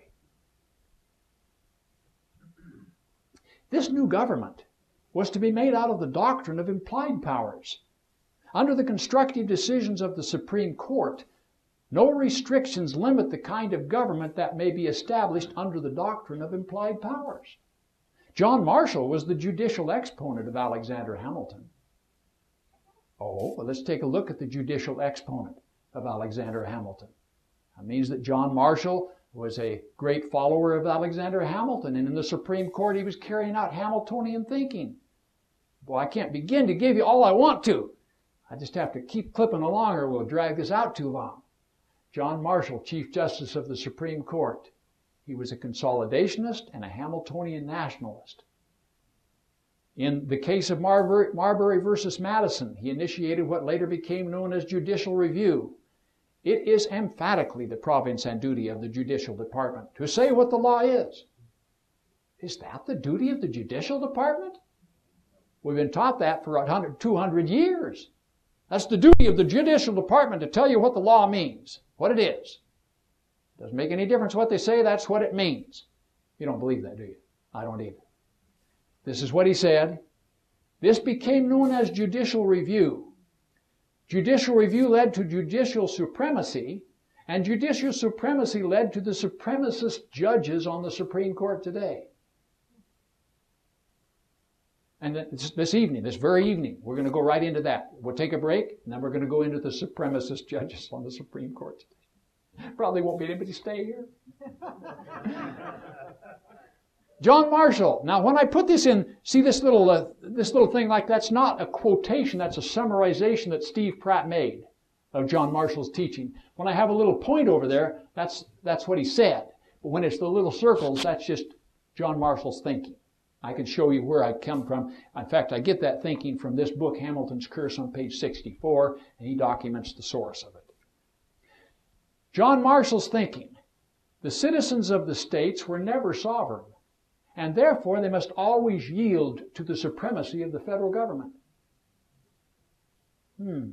Speaker 1: This new government was to be made out of the doctrine of implied powers. Under the constructive decisions of the Supreme Court, no restrictions limit the kind of government that may be established under the doctrine of implied powers. John Marshall was the judicial exponent of Alexander Hamilton. Oh, well, let's take a look at the judicial exponent of Alexander Hamilton. That means that John Marshall was a great follower of Alexander Hamilton, and in the Supreme Court he was carrying out Hamiltonian thinking. Boy, I can't begin to give you all I want to. I just have to keep clipping along or we'll drag this out too long. John Marshall, Chief Justice of the Supreme Court. He was a consolidationist and a Hamiltonian nationalist. In the case of Marbury, Marbury versus Madison, he initiated what later became known as judicial review. It is emphatically the province and duty of the judicial department to say what the law is. Is that the duty of the judicial department? We've been taught that for one hundred, two hundred years. That's the duty of the judicial department to tell you what the law means, what it is. Doesn't make any difference what they say, that's what it means. You don't believe that, do you? I don't either. This is what he said. This became known as judicial review. Judicial review led to judicial supremacy, and judicial supremacy led to the supremacist judges on the Supreme Court today. And this evening, this very evening, we're going to go right into that. We'll take a break, and then we're going to go into the supremacist judges on the Supreme Court today. Probably won't be anybody stay here. John Marshall. Now, when I put this in, see this little uh, this little thing like that's not a quotation, that's a summarization that Steve Pratt made of John Marshall's teaching. When I have a little point over there, that's that's what he said. But when it's the little circles, that's just John Marshall's thinking. I can show you where I come from. In fact, I get that thinking from this book, Hamilton's Curse, on page sixty-four, and he documents the source of it. John Marshall's thinking. The citizens of the states were never sovereign, and therefore they must always yield to the supremacy of the federal government. Hmm.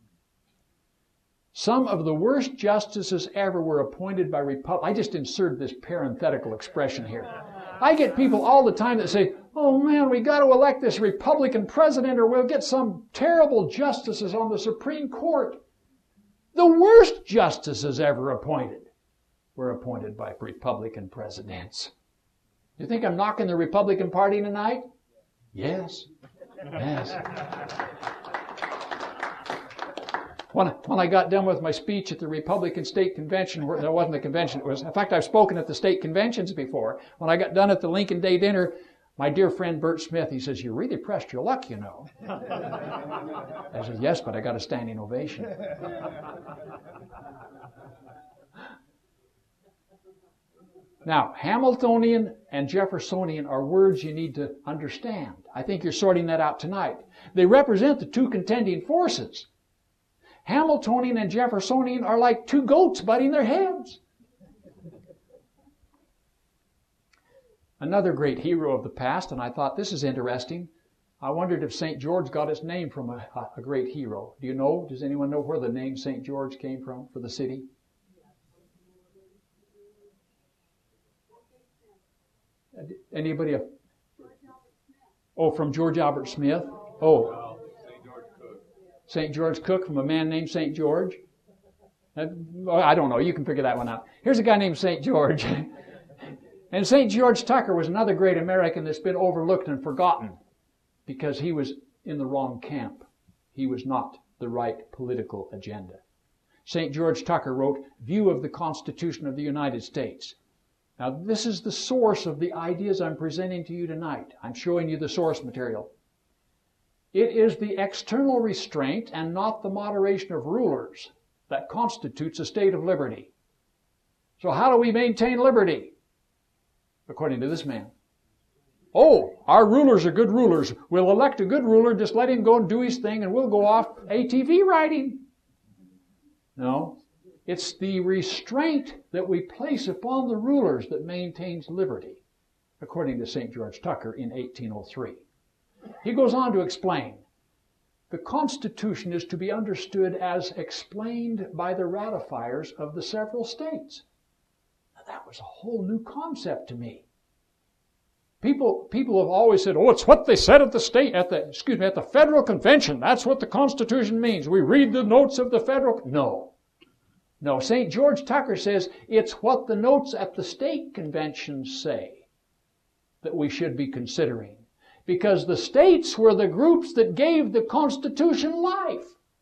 Speaker 1: Some of the worst justices ever were appointed by Republicans. I just inserted this parenthetical expression here. I get people all the time that say, oh man, we got to elect this Republican president or we'll get some terrible justices on the Supreme Court. The worst justices ever appointed were appointed by Republican presidents. You think I'm knocking the Republican Party tonight? Yes. Yes. When, when I got done with my speech at the Republican State Convention, where there wasn't a convention, it was, in fact, I've spoken at the state conventions before. When I got done at the Lincoln Day dinner, my dear friend Bert Smith, he says, you really pressed your luck, you know. I said, yes, but I got a standing ovation. Now, Hamiltonian and Jeffersonian are words you need to understand. I think you're sorting that out tonight. They represent the two contending forces. Hamiltonian and Jeffersonian are like two goats butting their heads. Another great hero of the past, and I thought this is interesting. I wondered if Saint George got its name from a, a great hero. Do you know? Does anyone know where the name Saint George came from for the city? Anybody? Oh, from George Albert Smith? Oh.
Speaker 2: Saint George Cook.
Speaker 1: Saint George Cook from a man named Saint George? I don't know. You can figure that one out. Here's a guy named Saint George. And Saint George Tucker was another great American that's been overlooked and forgotten because he was in the wrong camp. He was not the right political agenda. Saint George Tucker wrote, View of the Constitution of the United States. Now, this is the source of the ideas I'm presenting to you tonight. I'm showing you the source material. It is the external restraint and not the moderation of rulers that constitutes a state of liberty. So how do we maintain liberty? According to this man. Oh, our rulers are good rulers. We'll elect a good ruler, just let him go and do his thing, and we'll go off A T V riding. No. It's the restraint that we place upon the rulers that maintains liberty, according to Saint George Tucker in eighteen oh three. He goes on to explain, the Constitution is to be understood as explained by the ratifiers of the several states. Now, that was a whole new concept to me. People, people have always said, oh, it's what they said at the state, at the, excuse me, at the Federal Convention. That's what the Constitution means. We read the notes of the Federal... No. No, Saint George Tucker says it's what the notes at the state conventions say that we should be considering. Because the states were the groups that gave the Constitution life.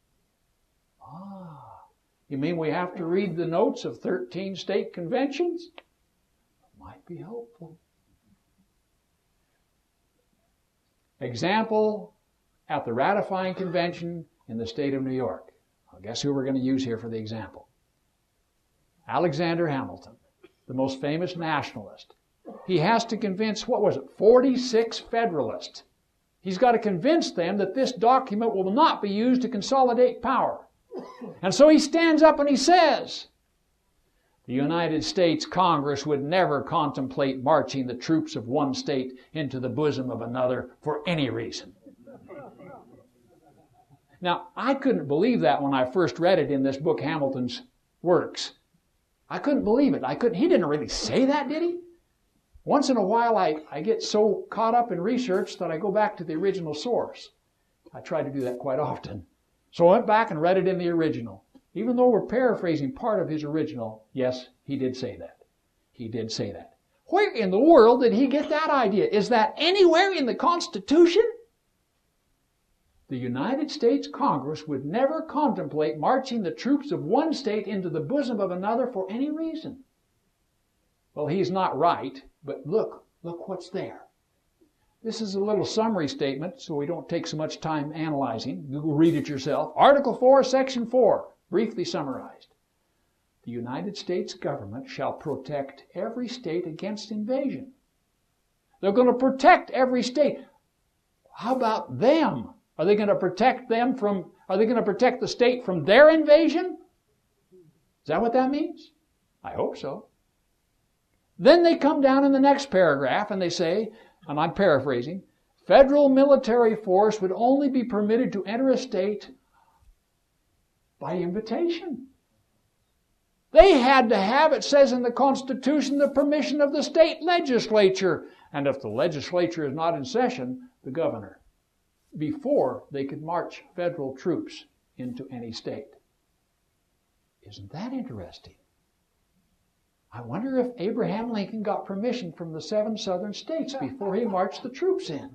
Speaker 1: Ah, you mean we have to read the notes of thirteen state conventions? Might be helpful. Example, at the ratifying convention in the state of New York. Well, guess who we're going to use here for the example? Alexander Hamilton, the most famous nationalist. He has to convince, what was it, forty-six Federalists. He's got to convince them that this document will not be used to consolidate power. And so he stands up and he says, the United States Congress would never contemplate marching the troops of one state into the bosom of another for any reason. Now, I couldn't believe that when I first read it in this book, Hamilton's Works. I couldn't believe it. I couldn't. He didn't really say that, did he? Once in a while, I, I get so caught up in research that I go back to the original source. I try to do that quite often. So I went back and read it in the original. Even though we're paraphrasing part of his original, yes, he did say that. He did say that. Where in the world did he get that idea? Is that anywhere in the Constitution? The United States Congress would never contemplate marching the troops of one state into the bosom of another for any reason. Well, he's not right, but look, look what's there. This is a little summary statement, so we don't take so much time analyzing. You will read it yourself. Article four, Section four, briefly summarized. The United States government shall protect every state against invasion. They're going to protect every state. How about them? Are they going to protect them from, are they going to protect the state from their invasion? Is that what that means? I hope so. Then they come down in the next paragraph and they say, and I'm paraphrasing, federal military force would only be permitted to enter a state by invitation. They had to have, it says in the Constitution, the permission of the state legislature. And if the legislature is not in session, the governor, before they could march federal troops into any state. Isn't that interesting? I wonder if Abraham Lincoln got permission from the seven southern states before he marched the troops in.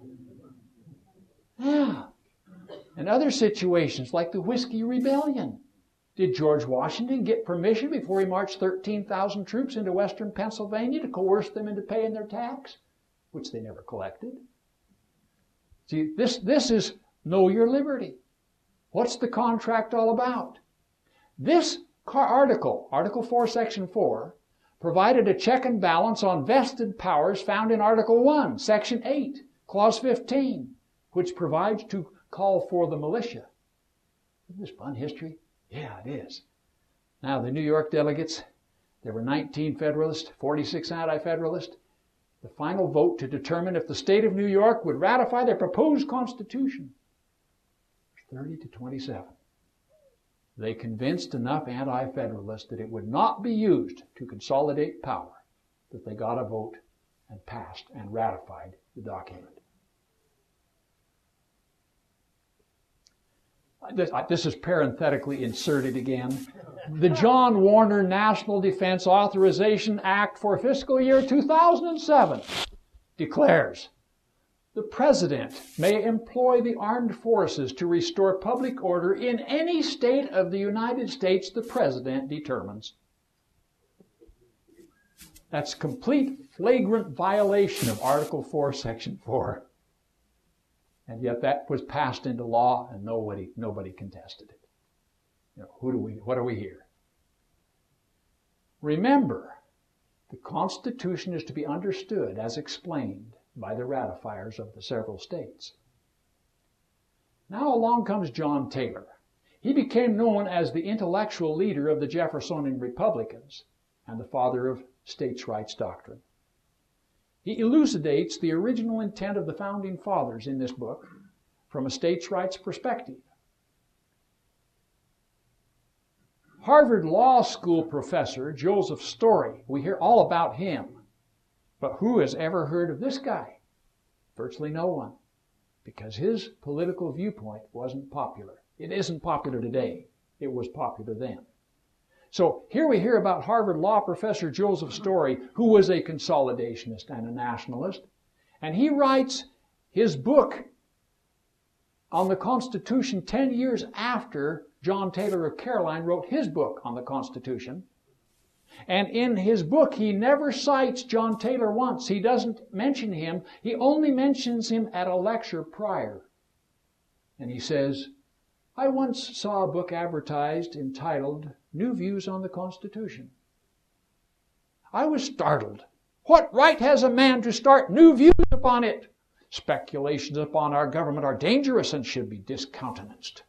Speaker 1: Yeah. And other situations like the Whiskey Rebellion. Did George Washington get permission before he marched thirteen thousand troops into western Pennsylvania to coerce them into paying their tax, which they never collected? See, this, this is know your liberty. What's the contract all about? This article, Article four, Section four, provided a check and balance on vested powers found in Article one, Section eight, Clause fifteen, which provides to call for the militia. Isn't this fun history? Yeah, it is. Now, the New York delegates, there were nineteen Federalists, forty-six Anti-Federalists. The final vote to determine if the state of New York would ratify their proposed constitution was thirty to twenty-seven. They convinced enough Anti-Federalists that it would not be used to consolidate power that they got a vote and passed and ratified the document. This, this is parenthetically inserted again. The John Warner National Defense Authorization Act for fiscal year two thousand seven declares, the President may employ the armed forces to restore public order in any state of the United States the President determines. That's complete flagrant violation of Article four, Section four. And yet that was passed into law and nobody nobody contested it. You know, who do we what are we here? Remember, the Constitution is to be understood as explained by the ratifiers of the several states. Now along comes John Taylor. He became known as the intellectual leader of the Jeffersonian Republicans and the father of states' rights doctrine. He elucidates the original intent of the Founding Fathers in this book from a states' rights perspective. Harvard Law School professor Joseph Story, we hear all about him. But who has ever heard of this guy? Virtually no one, because his political viewpoint wasn't popular. It isn't popular today. It was popular then. So here we hear about Harvard Law professor Joseph Story, who was a consolidationist and a nationalist. And he writes his book on the Constitution ten years after John Taylor of Caroline wrote his book on the Constitution. And in his book, he never cites John Taylor once. He doesn't mention him. He only mentions him at a lecture prior. And he says, I once saw a book advertised entitled New Views on the Constitution. I was startled. What right has a man to start new views upon it? Speculations upon our government are dangerous and should be discountenanced.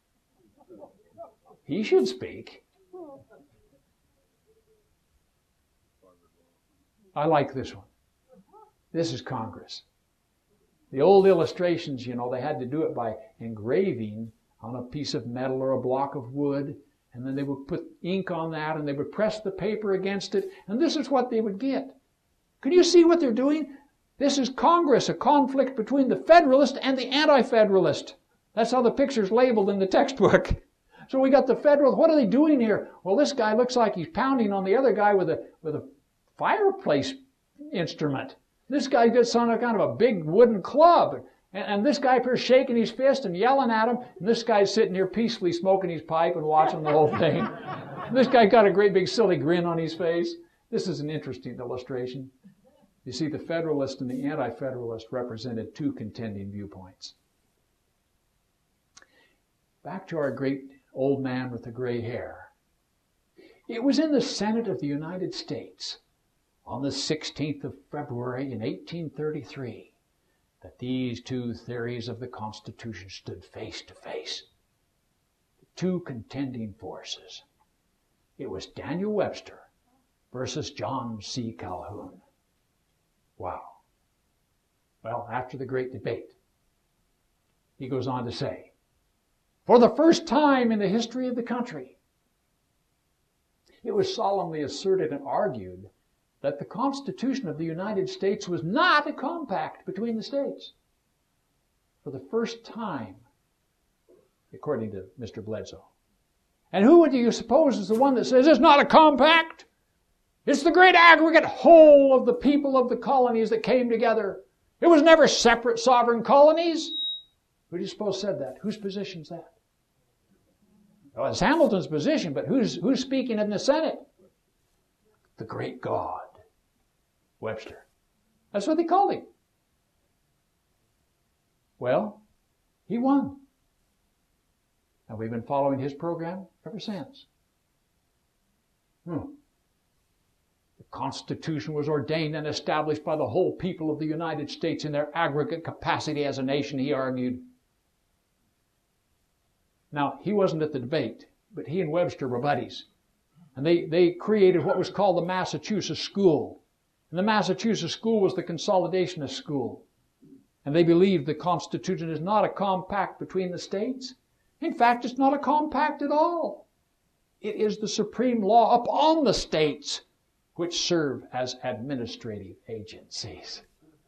Speaker 1: He should speak. I like this one. This is Congress. The old illustrations, you know, they had to do it by engraving on a piece of metal or a block of wood, and then they would put ink on that, and they would press the paper against it, and this is what they would get. Can you see what they're doing? This is Congress, a conflict between the Federalist and the Anti-Federalist. That's how the picture's labeled in the textbook. So we got the Federal. What are they doing here? Well, this guy looks like he's pounding on the other guy with a with a fireplace instrument. This guy gets on a kind of a big wooden club. And, and this guy appears shaking his fist and yelling at him. And this guy's sitting here peacefully smoking his pipe and watching the whole thing. This guy got a great big silly grin on his face. This is an interesting illustration. You see, the Federalist and the Anti-Federalist represented two contending viewpoints. Back to our great old man with the gray hair. It was in the Senate of the United States on the sixteenth of February in eighteen thirty-three that these two theories of the Constitution stood face to face. The two contending forces. It was Daniel Webster versus John C. Calhoun. Wow. Well, after the great debate, he goes on to say, for the first time in the history of the country, it was solemnly asserted and argued that the Constitution of the United States was not a compact between the states. For the first time, according to Mister Bledsoe. And who would you suppose is the one that says it's not a compact? It's the great aggregate whole of the people of the colonies that came together. It was never separate sovereign colonies. Who do you suppose said that? Whose position's that? Well, it's Hamilton's position, but who's, who's speaking in the Senate? The great God, Webster. That's what they called him. Well, he won. And we've been following his program ever since. Hmm. The Constitution was ordained and established by the whole people of the United States in their aggregate capacity as a nation, he argued. Now, he wasn't at the debate, but he and Webster were buddies. And they, they created what was called the Massachusetts School. And the Massachusetts School was the consolidationist school. And they believed the Constitution is not a compact between the states. In fact, it's not a compact at all. It is the supreme law upon the states, which serve as administrative agencies.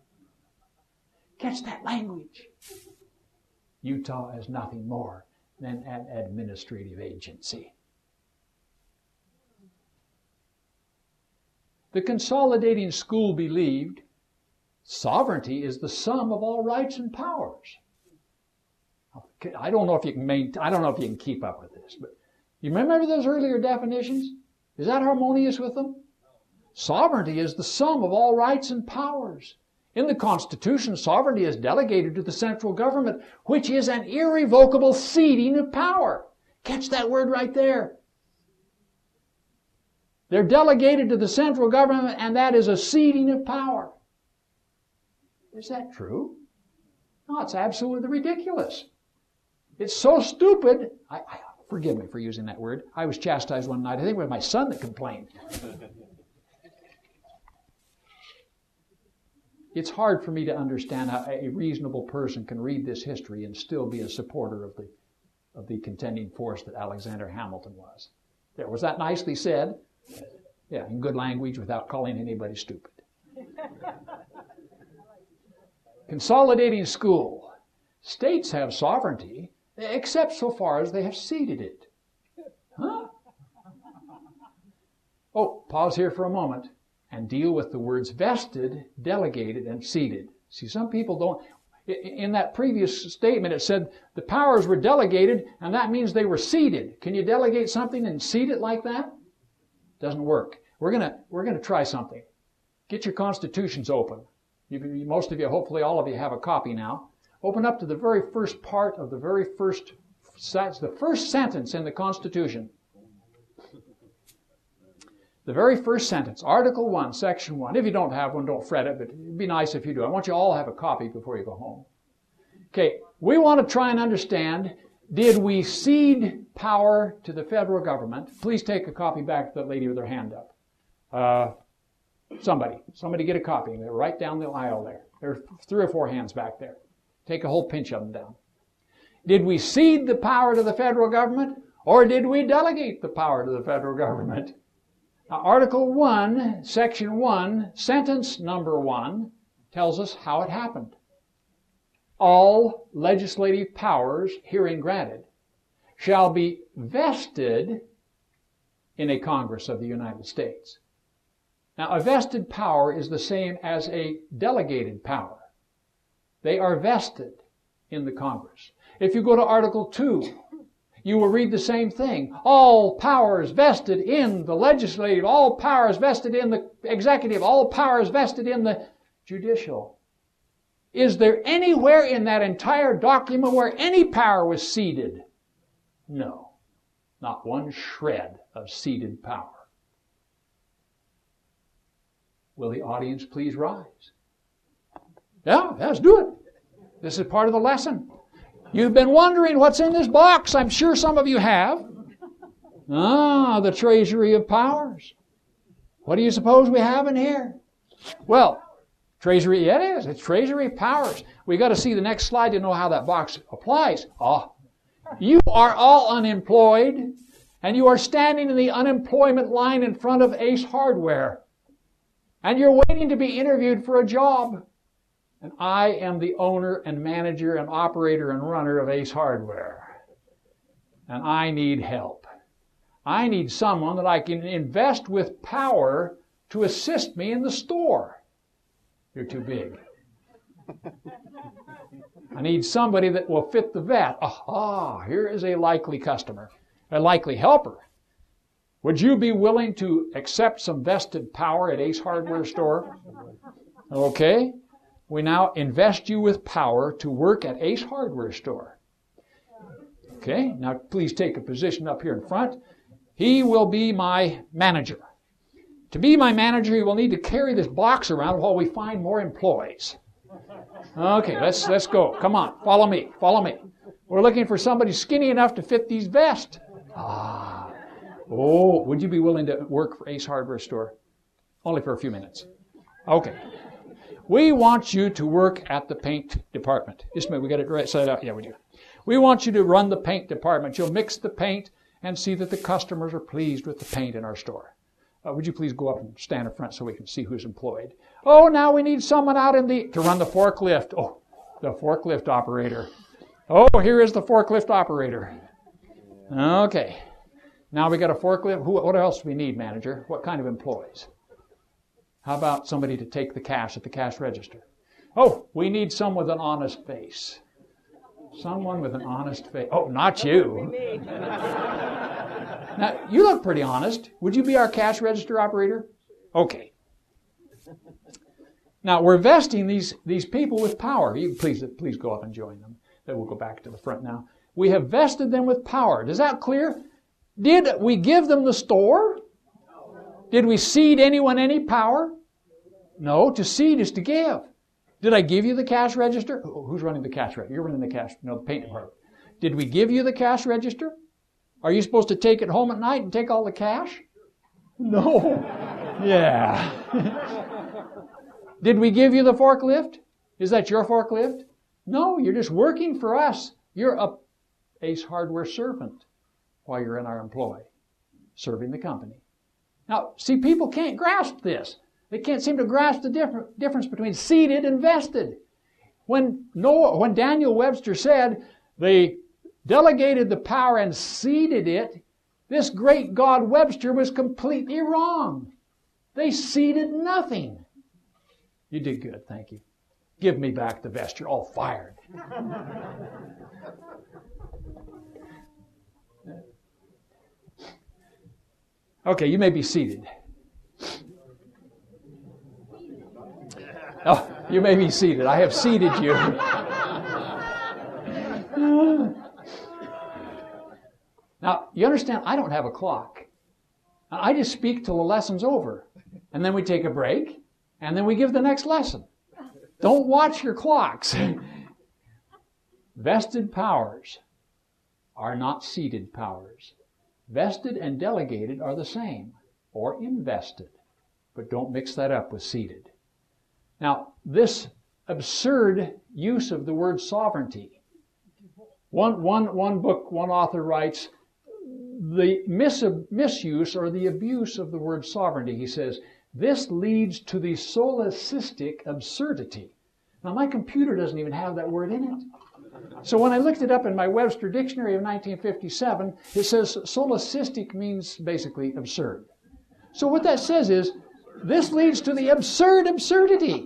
Speaker 1: Catch that language. Utah is nothing more than an administrative agency. The consolidating school believed sovereignty is the sum of all rights and powers. I don't know if you can maintain, I don't know if you can keep up with this, but you remember those earlier definitions? Is that harmonious with them? Sovereignty is the sum of all rights and powers. In the Constitution, sovereignty is delegated to the central government, which is an irrevocable ceding of power. Catch that word right there. They're delegated to the central government, and that is a ceding of power. Is that true? No, it's absolutely ridiculous. It's so stupid. I, I, forgive me for using that word. I was chastised one night. I think it was my son that complained. It's hard for me to understand how a reasonable person can read this history and still be a supporter of the, of the contending force that Alexander Hamilton was. There, was that nicely said? Yeah, in good language without calling anybody stupid. Consolidating school. States have sovereignty, except so far as they have ceded it. Huh? Oh, pause here for a moment and deal with the words vested, delegated, and ceded. See, some people don't... In that previous statement, it said the powers were delegated, and that means they were ceded. Can you delegate something and cede it like that? Doesn't work. We're gonna we're gonna try something. Get your constitutions open. You, most of you, hopefully all of you, have a copy now. Open up to the very first part of the very first, the first sentence in the Constitution. The very first sentence, Article one, Section one. If you don't have one, don't fret it, but it'd be nice if you do. I want you all to have a copy before you go home. Okay, we want to try and understand, did we cede power to the federal government? Please take a copy back to that lady with her hand up. Uh, somebody, somebody get a copy. They're right down the aisle there. There are three or four hands back there. Take a whole pinch of them down. Did we cede the power to the federal government, or did we delegate the power to the federal government? Now, Article one, Section one, sentence number one, tells us how it happened. All legislative powers herein granted shall be vested in a Congress of the United States. Now, a vested power is the same as a delegated power. They are vested in the Congress. If you go to Article two, you will read the same thing. All powers vested in the legislative, all powers vested in the executive, all powers vested in the judicial. Is there anywhere in that entire document where any power was ceded? No. Not one shred of ceded power. Will the audience please rise? Yeah, let's do it. This is part of the lesson. You've been wondering what's in this box. I'm sure some of you have. Ah, the treasury of powers. What do you suppose we have in here? Well, treasury, yeah, it is. It's treasury of powers. We got to see the next slide to know how that box applies. Ah, you are all unemployed, and you are standing in the unemployment line in front of Ace Hardware, and you're waiting to be interviewed for a job. And I am the owner and manager and operator and runner of Ace Hardware. And I need help. I need someone that I can invest with power to assist me in the store. You're too big. I need somebody that will fit the vat. Aha, here is a likely customer, a likely helper. Would you be willing to accept some vested power at Ace Hardware store? Okay. We now invest you with power to work at Ace Hardware store. Okay, now please take a position up here in front. He will be my manager. To be my manager, you will need to carry this box around while we find more employees. Okay, let's let's go. Come on, follow me, follow me. We're looking for somebody skinny enough to fit these vests. Ah. Oh, would you be willing to work for Ace Hardware Store? Only for a few minutes. Okay. We want you to work at the paint department. Ismail, we got it right side out? Yeah, we do. We want you to run the paint department. You'll mix the paint and see that the customers are pleased with the paint in our store. Uh, would you please go up and stand in front so we can see who's employed? Oh, now we need someone out in the, to run the forklift. Oh, the forklift operator. Oh, here is the forklift operator. Okay. Now we got a forklift. Who, what else do we need, manager? What kind of employees? How about somebody to take the cash at the cash register? Oh, we need someone with an honest face. Someone with an honest face. Oh, not you. Now, you look pretty honest. Would you be our cash register operator? Okay. Now, we're vesting these, these people with power. You please, please go up and join them. Then we'll go back to the front now. We have vested them with power. Is that clear? Did we give them the store? Did we cede anyone any power? No, to cede is to give. Did I give you the cash register? Who's running the cash register? You're running the cash, no, the paint department. Did we give you the cash register? Are you supposed to take it home at night and take all the cash? No. Yeah. Did we give you the forklift? Is that your forklift? No, you're just working for us. You're a Ace Hardware servant while you're in our employ, serving the company. Now, see, people can't grasp this. They can't seem to grasp the differ- difference between seated and vested. When Noah, when Daniel Webster said they delegated the power and ceded it, this great God Webster was completely wrong. They ceded nothing. You did good, thank you. Give me back the vest. You're all fired. Okay, you may be seated. Oh, you may be seated. I have seated you. Now, you understand, I don't have a clock. I just speak till the lesson's over. And then we take a break, and then we give the next lesson. Don't watch your clocks. Vested powers are not ceded powers. Vested and delegated are the same, or invested. But don't mix that up with ceded. Now, this absurd use of the word sovereignty. One, one, one book, one author writes, the mis- misuse or the abuse of the word sovereignty, he says, this leads to the solipsistic absurdity. Now, my computer doesn't even have that word in it. So when I looked it up in my Webster Dictionary of nineteen fifty-seven, it says solipsistic means basically absurd. So what that says is, this leads to the absurd absurdity.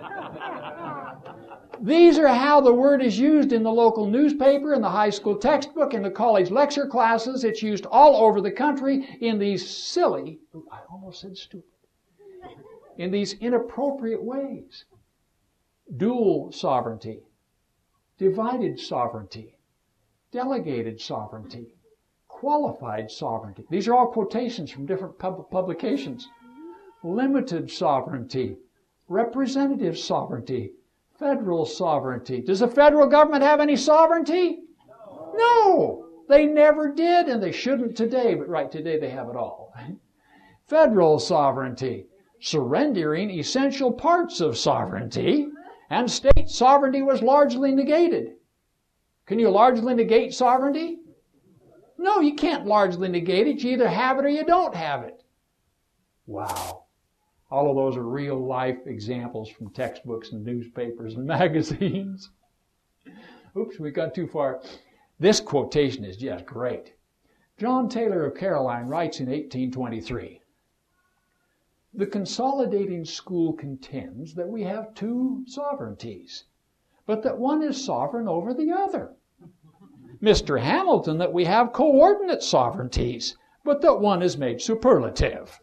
Speaker 1: These are how the word is used in the local newspaper, in the high school textbook, in the college lecture classes. It's used all over the country in these silly, I almost said stupid, in these inappropriate ways. Dual sovereignty, divided sovereignty, delegated sovereignty, qualified sovereignty. These are all quotations from different pub- publications. Limited sovereignty, representative sovereignty, federal sovereignty. Does the federal government have any sovereignty? No. No, they never did, and they shouldn't today, but right today they have it all. Federal sovereignty, surrendering essential parts of sovereignty, and state sovereignty was largely negated. Can you largely negate sovereignty? No, you can't largely negate it. You either have it or you don't have it. Wow. All of those are real life examples from textbooks and newspapers and magazines. Oops, we got too far. This quotation is just great. John Taylor of Caroline writes in eighteen twenty-three, the consolidating school contends that we have two sovereignties, but that one is sovereign over the other. Mister Hamilton, that we have coordinate sovereignties, but that one is made superlative.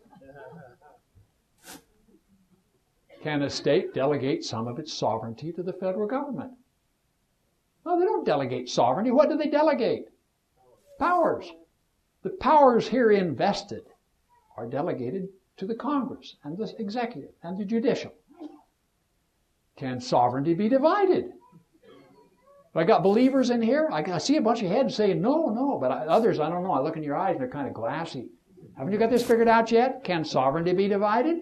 Speaker 1: Can a state delegate some of its sovereignty to the federal government? No, they don't delegate sovereignty. What do they delegate? Powers. The powers herein vested are delegated to the Congress and the executive and the judicial. Can sovereignty be divided? I got believers in here. I see a bunch of heads saying, no, no. But I, others, I don't know. I look in your eyes and they're kind of glassy. Haven't you got this figured out yet? Can sovereignty be divided?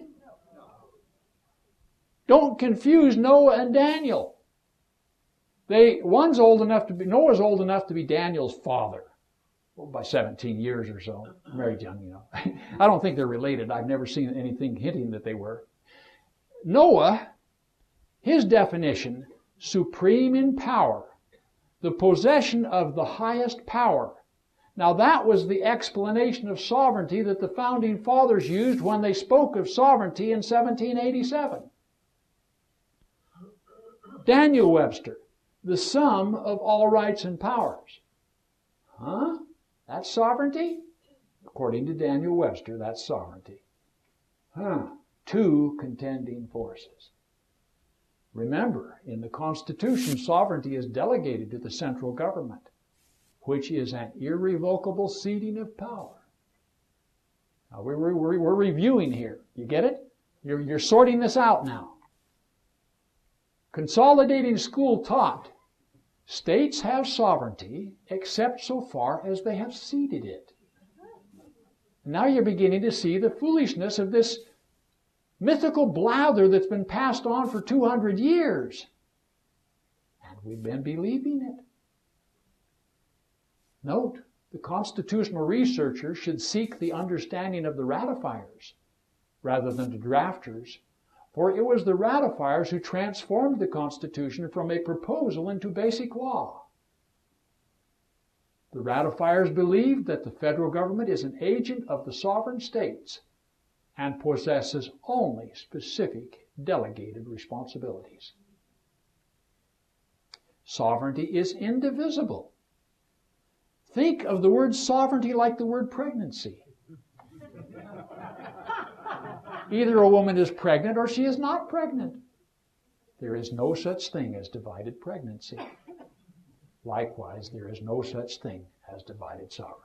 Speaker 1: Don't confuse Noah and Daniel. They, one's old enough to be, Noah's old enough to be Daniel's father. Well, by seventeen years or so. Very young, you know. I don't think they're related. I've never seen anything hinting that they were. Noah, his definition, supreme in power, the possession of the highest power. Now that was the explanation of sovereignty that the founding fathers used when they spoke of sovereignty in seventeen eighty-seven. Daniel Webster, the sum of all rights and powers. Huh? That's sovereignty? According to Daniel Webster, that's sovereignty. Huh. Two contending forces. Remember, in the Constitution, sovereignty is delegated to the central government, which is an irrevocable ceding of power. Now, we're, we're, we're reviewing here. You get it? You're, you're sorting this out now. Consolidating school taught, states have sovereignty except so far as they have ceded it. Now you're beginning to see the foolishness of this mythical blather that's been passed on for two hundred years. And we've been believing it. Note, the constitutional researcher should seek the understanding of the ratifiers rather than the drafters, for it was the ratifiers who transformed the Constitution from a proposal into basic law. The ratifiers believed that the federal government is an agent of the sovereign states and possesses only specific delegated responsibilities. Sovereignty is indivisible. Think of the word sovereignty like the word pregnancy. Either a woman is pregnant or she is not pregnant. There is no such thing as divided pregnancy. Likewise, there is no such thing as divided sovereignty.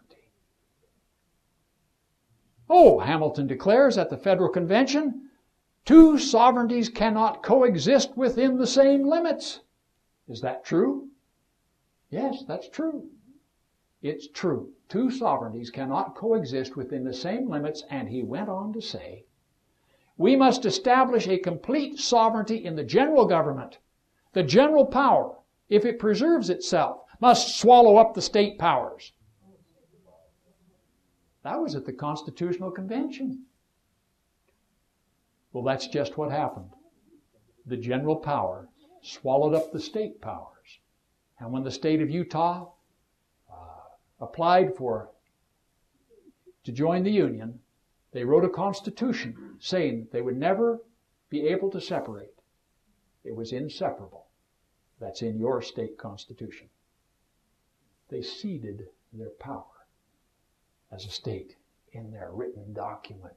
Speaker 1: Oh, Hamilton declares at the Federal Convention, two sovereignties cannot coexist within the same limits. Is that true? Yes, that's true. It's true. Two sovereignties cannot coexist within the same limits, and he went on to say, we must establish a complete sovereignty in the general government. The general power, if it preserves itself, must swallow up the state powers. That was at the Constitutional Convention. Well, that's just what happened. The general power swallowed up the state powers. And when the state of Utah uh, applied for to join the Union, they wrote a constitution saying that they would never be able to separate. It was inseparable. That's in your state constitution. They ceded their power as a state in their written document.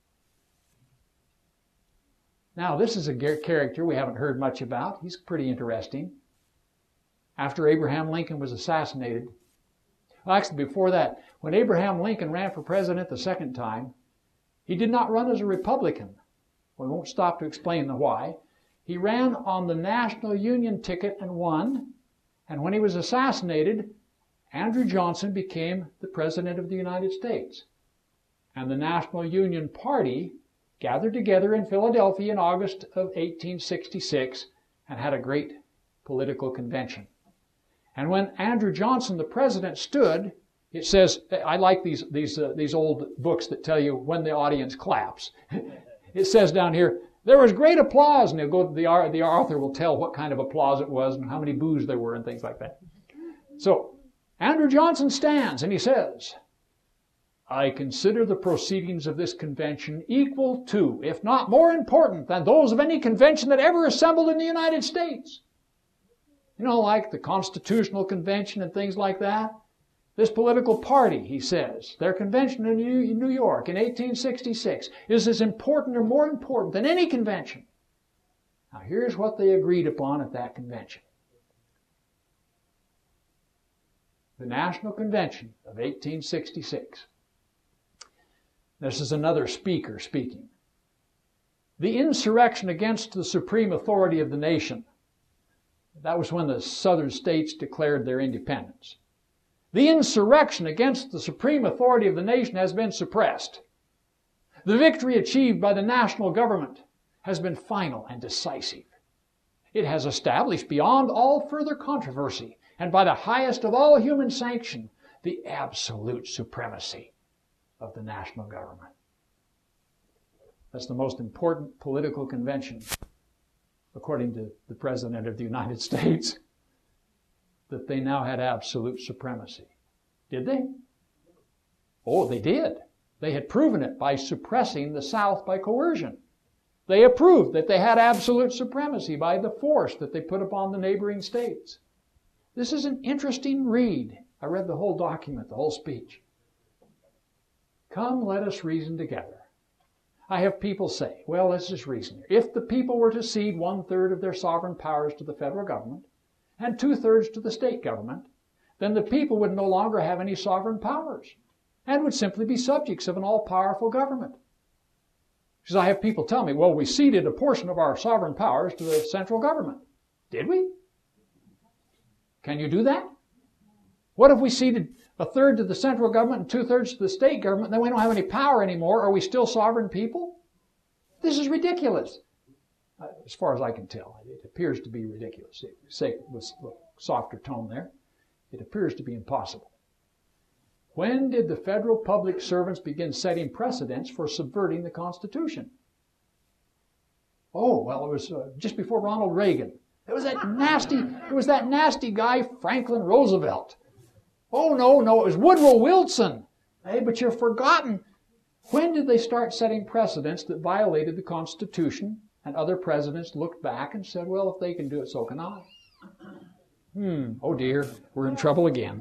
Speaker 1: Now, this is a character we haven't heard much about. He's pretty interesting. After Abraham Lincoln was assassinated, well, actually before that, when Abraham Lincoln ran for president the second time, he did not run as a Republican. We won't stop to explain the why. He ran on the National Union ticket and won. And when he was assassinated, Andrew Johnson became the President of the United States. And the National Union Party gathered together in Philadelphia in August of eighteen sixty-six and had a great political convention. And when Andrew Johnson, the president, stood, it says, I like these these uh, these old books that tell you when the audience claps. It says down here, there was great applause, and they'll go, the, the author will tell what kind of applause it was and how many boos there were and things like that. So, Andrew Johnson stands and he says, I consider the proceedings of this convention equal to, if not more important than those of any convention that ever assembled in the United States. You know, like the Constitutional Convention and things like that. This political party, he says, their convention in New York in eighteen sixty-six is as important or more important than any convention. Now here's what they agreed upon at that convention. The National Convention of eighteen sixty-six This is another speaker speaking. The insurrection against the supreme authority of the nation. That was when the southern states declared their independence. The insurrection against the supreme authority of the nation has been suppressed. The victory achieved by the national government has been final and decisive. It has established beyond all further controversy and by the highest of all human sanction the absolute supremacy of the national government. That's the most important political convention, according to the President of the United States, that they now had absolute supremacy. Did they? Oh, they did. They had proven it by suppressing the South by coercion. They approved that they had absolute supremacy by the force that they put upon the neighboring states. This is an interesting read. I read the whole document, the whole speech. Come, let us reason together. I have people say, well, let's just reason here. If the people were to cede one-third of their sovereign powers to the federal government and two-thirds to the state government, then the people would no longer have any sovereign powers and would simply be subjects of an all-powerful government. Because I have people tell me, well, we ceded a portion of our sovereign powers to the central government. Did we? Can you do that? What if we ceded a third to the central government and two-thirds to the state government, then we don't have any power anymore? Are we still sovereign people? This is ridiculous. As far as I can tell, it appears to be ridiculous. Say it with a softer tone there. It appears to be impossible. When did the federal public servants begin setting precedents for subverting the Constitution? Oh, well, it was uh, just before Ronald Reagan. It was that nasty, it was that nasty guy, Franklin Roosevelt. Oh, no, no, it was Woodrow Wilson. Hey, but you've forgotten. When did they start setting precedents that violated the Constitution, and other presidents looked back and said, well, if they can do it, so can I? Hmm, oh dear, we're in trouble again.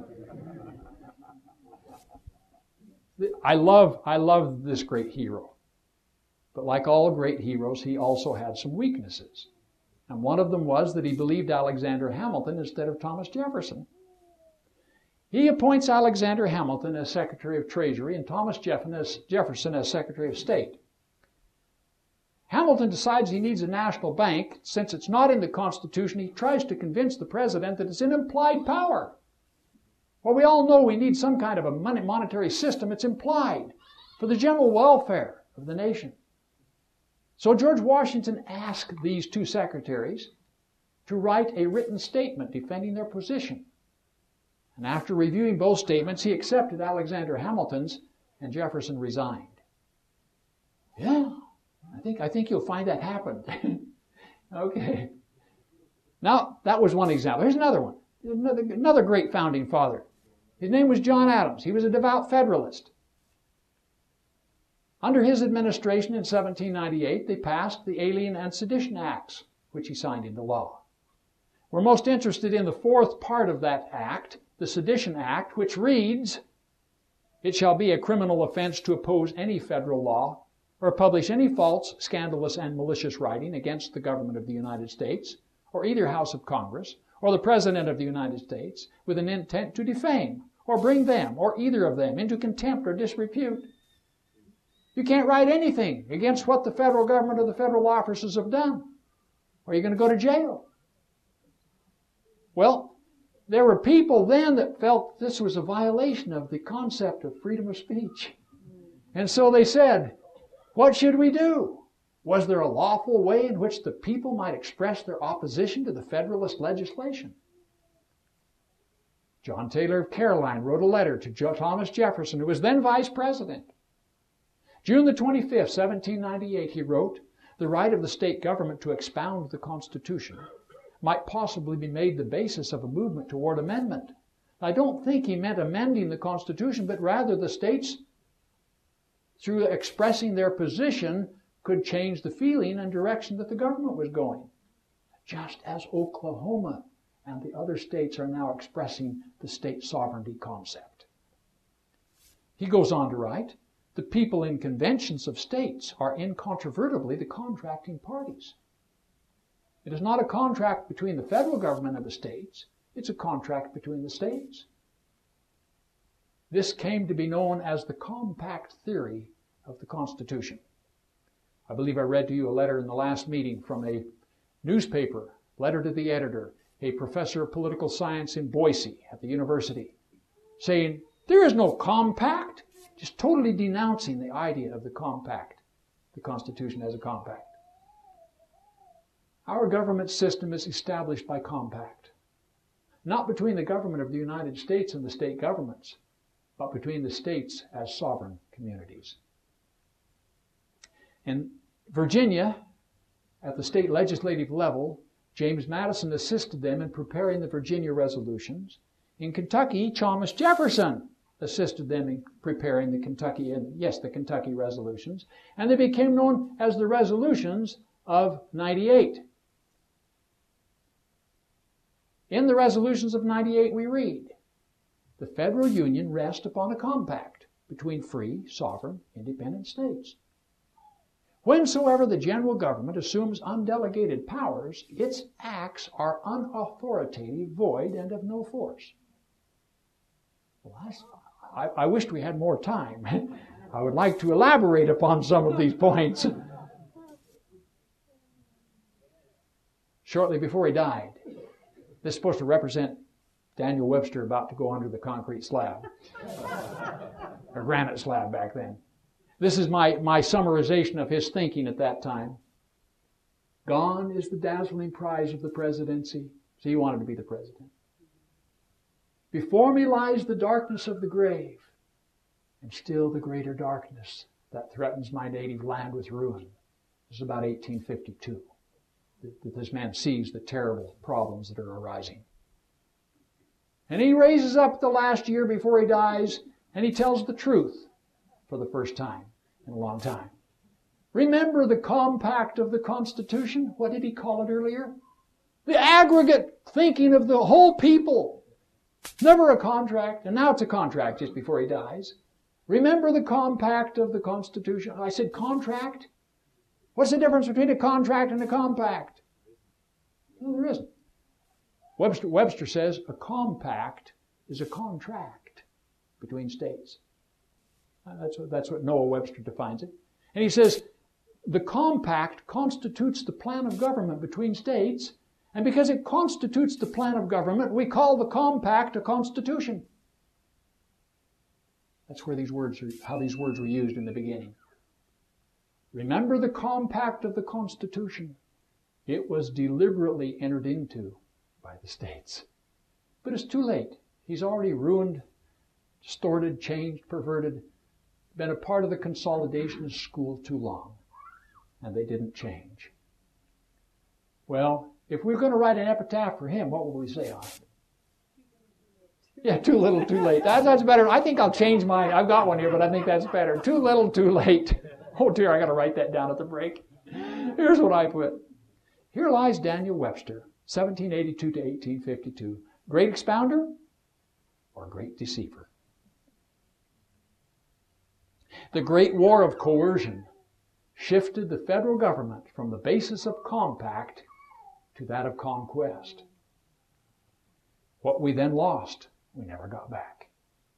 Speaker 1: I love, I love this great hero. But like all great heroes, he also had some weaknesses. And one of them was that he believed Alexander Hamilton instead of Thomas Jefferson. He appoints Alexander Hamilton as Secretary of Treasury and Thomas Jefferson as Secretary of State. Hamilton decides he needs a national bank. Since it's not in the Constitution, he tries to convince the president that it's in implied power. Well, we all know we need some kind of a money monetary system. It's implied for the general welfare of the nation. So George Washington asked these two secretaries to write a written statement defending their position. And after reviewing both statements, he accepted Alexander Hamilton's, and Jefferson resigned. Yeah, I think, I think you'll find that happened. Okay. Now, that was one example. Here's another one. Another, another great founding father. His name was John Adams. He was a devout Federalist. Under his administration in seventeen ninety-eight, they passed the Alien and Sedition Acts, which he signed into law. We're most interested in the fourth part of that act, the Sedition Act, which reads, "It shall be a criminal offense to oppose any federal law or publish any false, scandalous, and malicious writing against the government of the United States, or either House of Congress, or the President of the United States, with an intent to defame, or bring them, or either of them, into contempt or disrepute." You can't write anything against what the federal government or the federal officers have done, or you're going to go to jail. Well, there were people then that felt this was a violation of the concept of freedom of speech. And so they said, what should we do? Was there a lawful way in which the people might express their opposition to the Federalist legislation? John Taylor of Caroline wrote a letter to Thomas Jefferson, who was then vice president. June the twenty-fifth, seventeen ninety-eight, he wrote, "The right of the state government to expound the Constitution might possibly be made the basis of a movement toward amendment." I don't think he meant amending the Constitution, but rather the states, through expressing their position, could change the feeling and direction that the government was going. Just as Oklahoma and the other states are now expressing the state sovereignty concept. He goes on to write, "The people in conventions of states are incontrovertibly the contracting parties. It is not a contract between the federal government and the states. It's a contract between the states." This came to be known as the compact theory of the Constitution. I believe I read to you a letter in the last meeting from a newspaper, letter to the editor, a professor of political science in Boise at the university, saying, there is no compact, just totally denouncing the idea of the compact, the Constitution as a compact. Our government system is established by compact, not between the government of the United States and the state governments, but between the states as sovereign communities. In Virginia, at the state legislative level, James Madison assisted them in preparing the Virginia resolutions. In Kentucky, Thomas Jefferson assisted them in preparing the Kentucky, and yes, the Kentucky resolutions, and they became known as the resolutions of ninety-eight. In the resolutions of ninety-eight we read, the federal union rests upon a compact between free, sovereign, independent states. Whensoever the general government assumes undelegated powers, its acts are unauthoritative, void, and of no force. Well, that's, I, I wished we had more time. I would like to elaborate upon some of these points. Shortly before he died, this is supposed to represent Daniel Webster about to go under the concrete slab, or granite slab back then. This is my, my summarization of his thinking at that time. Gone is the dazzling prize of the presidency. So he wanted to be the president. Before me lies the darkness of the grave, and still the greater darkness that threatens my native land with ruin. This is about eighteen fifty-two. That this man sees the terrible problems that are arising. And he raises up the last year before he dies, and he tells the truth for the first time in a long time. Remember the compact of the Constitution? What did he call it earlier? The aggregate thinking of the whole people. Never a contract, and now it's a contract just before he dies. Remember the compact of the Constitution? I said contract? What's the difference between a contract and a compact? Well, there isn't. Webster, Webster says a compact is a contract between states. That's what, that's what Noah Webster defines it. And he says the compact constitutes the plan of government between states, and because it constitutes the plan of government, we call the compact a constitution. That's where these words are, how these words were used in the beginning. Remember the compact of the Constitution. It was deliberately entered into by the states. But it's too late. He's already ruined, distorted, changed, perverted, been a part of the consolidationist school too long, and they didn't change. Well, if we're going to write an epitaph for him, what will we say on it? Yeah, too little, too late. That, that's better. I think I'll change mine. I've got one here, but I think that's better. Too little, too late. Oh dear, I got to write that down at the break. Here's what I put. Here lies Daniel Webster, seventeen eighty-two to eighteen fifty-two. Great expounder or great deceiver? The Great War of Coercion shifted the federal government from the basis of compact to that of conquest. What we then lost, we never got back.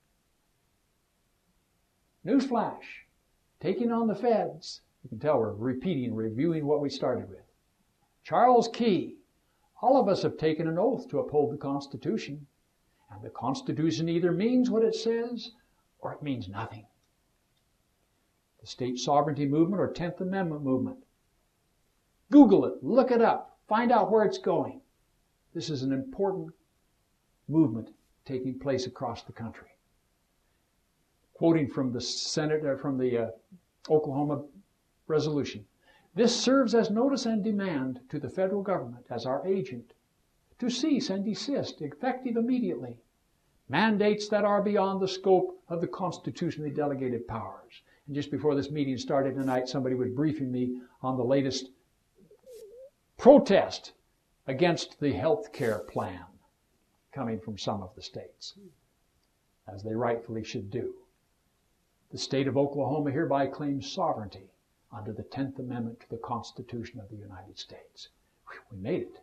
Speaker 1: Newsflash, taking on the feds. You can tell we're repeating, reviewing what we started with. Charles Key, all of us have taken an oath to uphold the Constitution. And the Constitution either means what it says or it means nothing. The state sovereignty movement or tenth Amendment movement. Google it, look it up, find out where it's going. This is an important movement taking place across the country. Quoting from the Senate, or from the uh, Oklahoma resolution. This serves as notice and demand to the federal government as our agent to cease and desist, effective immediately, mandates that are beyond the scope of the constitutionally delegated powers. And just before this meeting started tonight, somebody was briefing me on the latest protest against the health care plan coming from some of the states, as they rightfully should do. The state of Oklahoma hereby claims sovereignty under the tenth Amendment to the Constitution of the United States. Whew, we made it.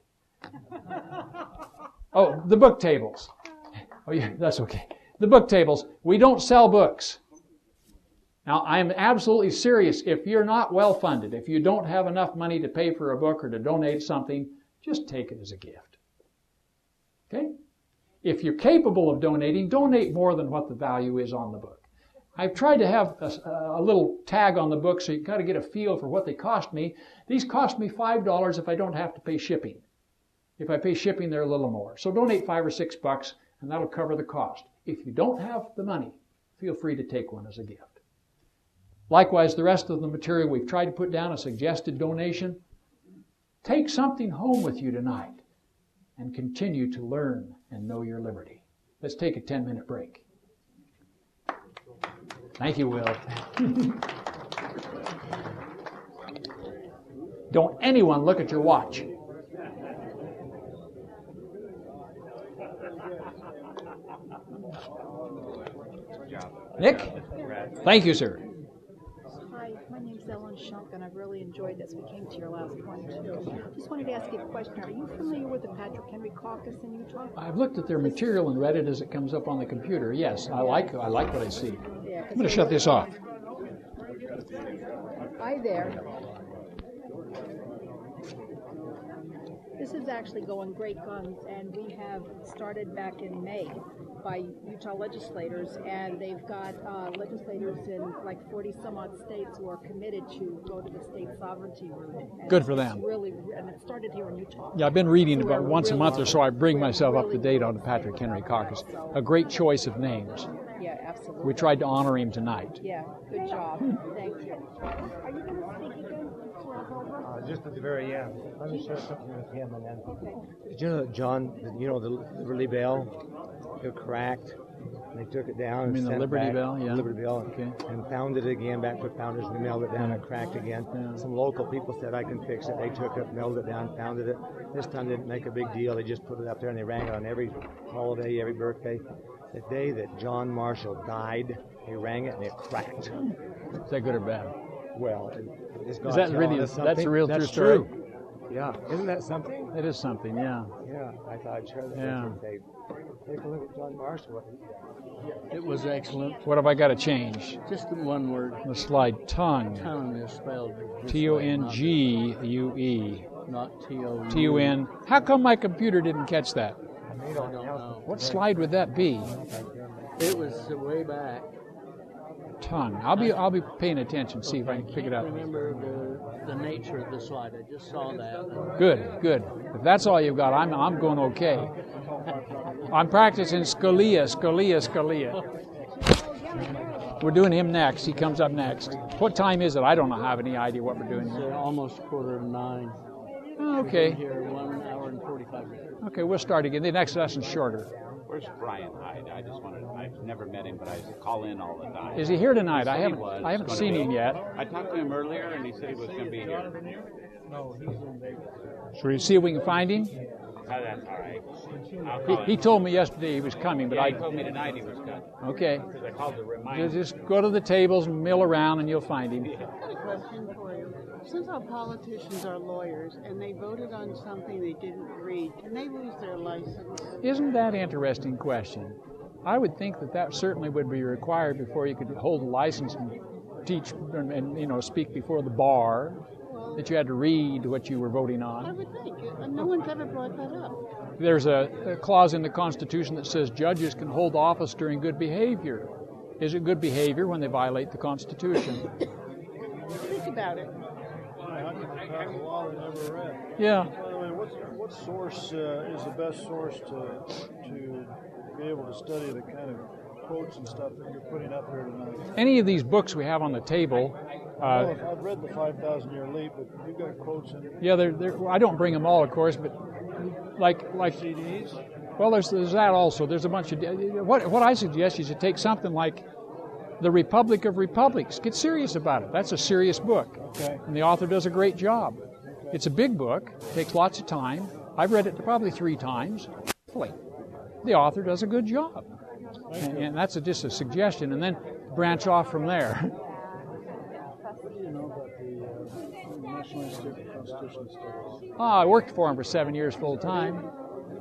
Speaker 1: Oh, the book tables. Oh, yeah, that's okay. The book tables. We don't sell books. Now, I'm absolutely serious. If you're not well-funded, if you don't have enough money to pay for a book or to donate something, just take it as a gift. Okay? If you're capable of donating, donate more than what the value is on the book. I've tried to have a, a little tag on the book so you've got to get a feel for what they cost me. These cost me five dollars if I don't have to pay shipping. If I pay shipping, they're a little more. So donate five or six bucks, and that'll cover the cost. If you don't have the money, feel free to take one as a gift. Likewise, the rest of the material we've tried to put down a suggested donation. Take something home with you tonight and continue to learn and know your liberty. Let's take a ten-minute break. Thank you, Will. Don't anyone look at your watch. Nick? Thank you, sir.
Speaker 3: Hi, my name's Ellen Shunk, and I've really enjoyed this. We came to your last one, too. Just wanted to ask you a question. Are you familiar with the Patrick Henry Caucus in Utah?
Speaker 1: I've looked at their material and read it as it comes up on the computer. Yes, I like I like what I see.
Speaker 3: Yeah,
Speaker 1: I'm going to shut this off.
Speaker 3: Hi there. This is actually going great guns, and we have started back in May by Utah legislators, and they've got uh, legislators in like forty some odd states who are committed to go to the state sovereignty route. And
Speaker 1: Good for
Speaker 3: it's
Speaker 1: them.
Speaker 3: Really, and it started here in Utah.
Speaker 1: Yeah, I've been reading
Speaker 3: So
Speaker 1: about
Speaker 3: we're
Speaker 1: once a
Speaker 3: really-
Speaker 1: month or so. I bring myself up to
Speaker 3: really
Speaker 1: date on the
Speaker 3: excited
Speaker 1: Patrick Henry
Speaker 3: about
Speaker 1: Caucus.
Speaker 3: that, so-
Speaker 1: A great choice of names.
Speaker 3: Yeah, absolutely.
Speaker 1: We tried to honor him tonight.
Speaker 3: Yeah, good job. Thank you. Are you going to speak again before it's over?
Speaker 4: Uh, just at the very end. Let me share something with him and then. Did you know that John, you know, the Liberty Bell, it cracked, and they took it down.
Speaker 1: You mean
Speaker 4: and
Speaker 1: the
Speaker 4: sent it
Speaker 1: Liberty
Speaker 4: back,
Speaker 1: Bell? Yeah.
Speaker 4: Liberty Bell,
Speaker 1: Okay.
Speaker 4: and found it again, back with Founders. We mailed it down, it cracked again.
Speaker 1: Yeah.
Speaker 4: Some local people said I can fix it. They took it, mailed it down, founded it. This time didn't make a big deal. They just put it up there and they rang it on every holiday, every birthday. The day that John Marshall died, they rang it and it cracked.
Speaker 1: Is that good or bad?
Speaker 4: Well, it, it's God
Speaker 1: Is that
Speaker 4: telling
Speaker 1: really?
Speaker 4: us
Speaker 1: That's a
Speaker 4: something.
Speaker 1: real
Speaker 4: That's
Speaker 1: true story.
Speaker 4: true. Yeah, isn't that something?
Speaker 1: It is something. Yeah.
Speaker 4: Yeah, I thought I'd share that
Speaker 1: Yeah.
Speaker 4: with you. Say, take a look at John Marshall. What he did.
Speaker 5: It was excellent.
Speaker 1: What have I got to change?
Speaker 5: Just one word.
Speaker 1: The slide tongue.
Speaker 5: Tongue is spelled this
Speaker 1: T O
Speaker 5: way,
Speaker 1: N G U E.
Speaker 5: Not T O U.
Speaker 1: T U N. How come my computer didn't catch that?
Speaker 5: I don't know.
Speaker 1: What slide would that be?
Speaker 5: It was way back.
Speaker 1: Tongue. I'll be I'll be paying attention. See if I can pick it
Speaker 5: I
Speaker 1: up.
Speaker 5: can't remember the, the nature of the slide. I just saw that.
Speaker 1: Good, good. If that's all you've got, I'm I'm going okay. I'm practicing Scalia, Scalia, Scalia. We're doing him next. He comes up next. What time is it? I don't have any idea what we're doing
Speaker 5: It's
Speaker 1: here.
Speaker 5: uh, almost quarter to nine.
Speaker 1: Okay.
Speaker 5: Here, one hour and forty-five minutes.
Speaker 1: Okay, we'll start again. The next lesson's shorter.
Speaker 6: Where's Brian Hyde? I just wanted. I've never met him, but I call in all the time.
Speaker 1: Is he here tonight? I
Speaker 6: He
Speaker 1: haven't
Speaker 6: was
Speaker 1: I haven't
Speaker 6: gonna
Speaker 1: seen
Speaker 6: be.
Speaker 1: him yet.
Speaker 6: I talked to him earlier, and he said he was going to be here.
Speaker 1: Should we see if we can find him?
Speaker 6: Oh, that's all right. I'll
Speaker 1: He,
Speaker 6: call
Speaker 1: he
Speaker 6: him.
Speaker 1: told me yesterday he was coming, but
Speaker 6: Yeah,
Speaker 1: I
Speaker 6: he told me tonight he was coming.
Speaker 1: okay.
Speaker 6: Because I called to remind
Speaker 1: You
Speaker 6: him.
Speaker 1: just go to the tables and mill around, and you'll find him.
Speaker 7: I got a question for you. Since our politicians are lawyers and they voted on something they didn't read, can they lose their license?
Speaker 1: Isn't that an interesting question? I would think that that certainly would be required before you could hold a license and teach and, and you know speak before the bar. That you had to read what you were voting
Speaker 7: I
Speaker 1: on.
Speaker 7: would think. And no one's ever brought that up.
Speaker 1: There's a, a clause in the Constitution that says judges can hold office during good behavior. Is it good behavior when they violate the Constitution?
Speaker 7: Think about it.
Speaker 8: How can they pass a law they never read?
Speaker 1: Yeah.
Speaker 8: By the way, what, what source uh, is the best source to to be able to study the kind of quotes and stuff that you're putting up here tonight?
Speaker 1: Any of these books we have on the table, uh,
Speaker 8: Well, I've read the five thousand Year Leap, but you've got quotes in
Speaker 1: yeah, they're, they're, I don't bring them all, of course, but like like
Speaker 8: C Ds.
Speaker 1: well, there's there's that also. There's a bunch of what what I suggest is you take something like The Republic of Republics. Get serious about it. That's a serious book,
Speaker 8: Okay.
Speaker 1: and the author does a great job. It's a big book, takes lots of time. I've read it probably three times. The author does a good job, and, and that's a, just a suggestion. And then branch off from there.
Speaker 8: What do you know about the uh, National Institute of Constitutional Studies?
Speaker 1: Ah, I worked for him for seven years full time.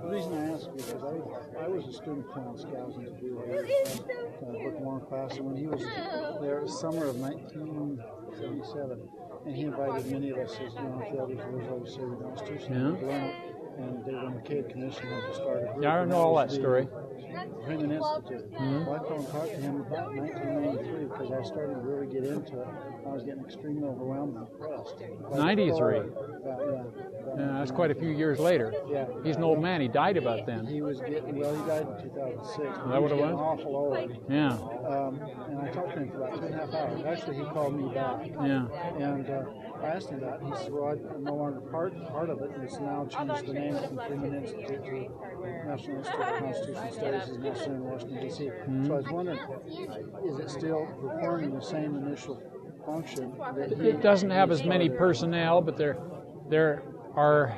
Speaker 8: The reason I ask is because I, I was a student Colonel Scouts to do here, uh, book long class, and when he was there, it was summer of nineteen seventy-seven, and he invited many of us as young elders of the Legislative Constitution
Speaker 1: Yeah.
Speaker 8: to learn it. And the McCabe Commission had to start a group.
Speaker 1: Yeah, I
Speaker 8: and
Speaker 1: know all
Speaker 8: was
Speaker 1: that
Speaker 8: the
Speaker 1: story.
Speaker 8: Freeman Institute.
Speaker 1: Mhm.
Speaker 8: Well, I called and talked to him about nineteen ninety-three because I started to really get into it. I was getting extremely overwhelmed and depressed.
Speaker 1: ninety-three.
Speaker 8: About, yeah, about
Speaker 1: Yeah, that's quite a few years later.
Speaker 8: Yeah.
Speaker 1: He's an old man. He died about then.
Speaker 8: He was getting, well, he died in two thousand six.
Speaker 1: Is that what it
Speaker 8: He was
Speaker 1: was?
Speaker 8: getting awful old.
Speaker 1: Yeah.
Speaker 8: Um, and I talked to him for about two and a half hours. Actually, he called me back.
Speaker 1: Yeah.
Speaker 8: And uh, I asked him that. He said, well, I'm no longer part, part of it. And it's now changed the name from Freeman Institute to National Institute of Constitutional Studies. Is now sitting in Washington, D C.
Speaker 1: Mm-hmm.
Speaker 8: So I was wondering, is it still performing the same initial function that he...
Speaker 1: It doesn't have as many personnel, but there, there are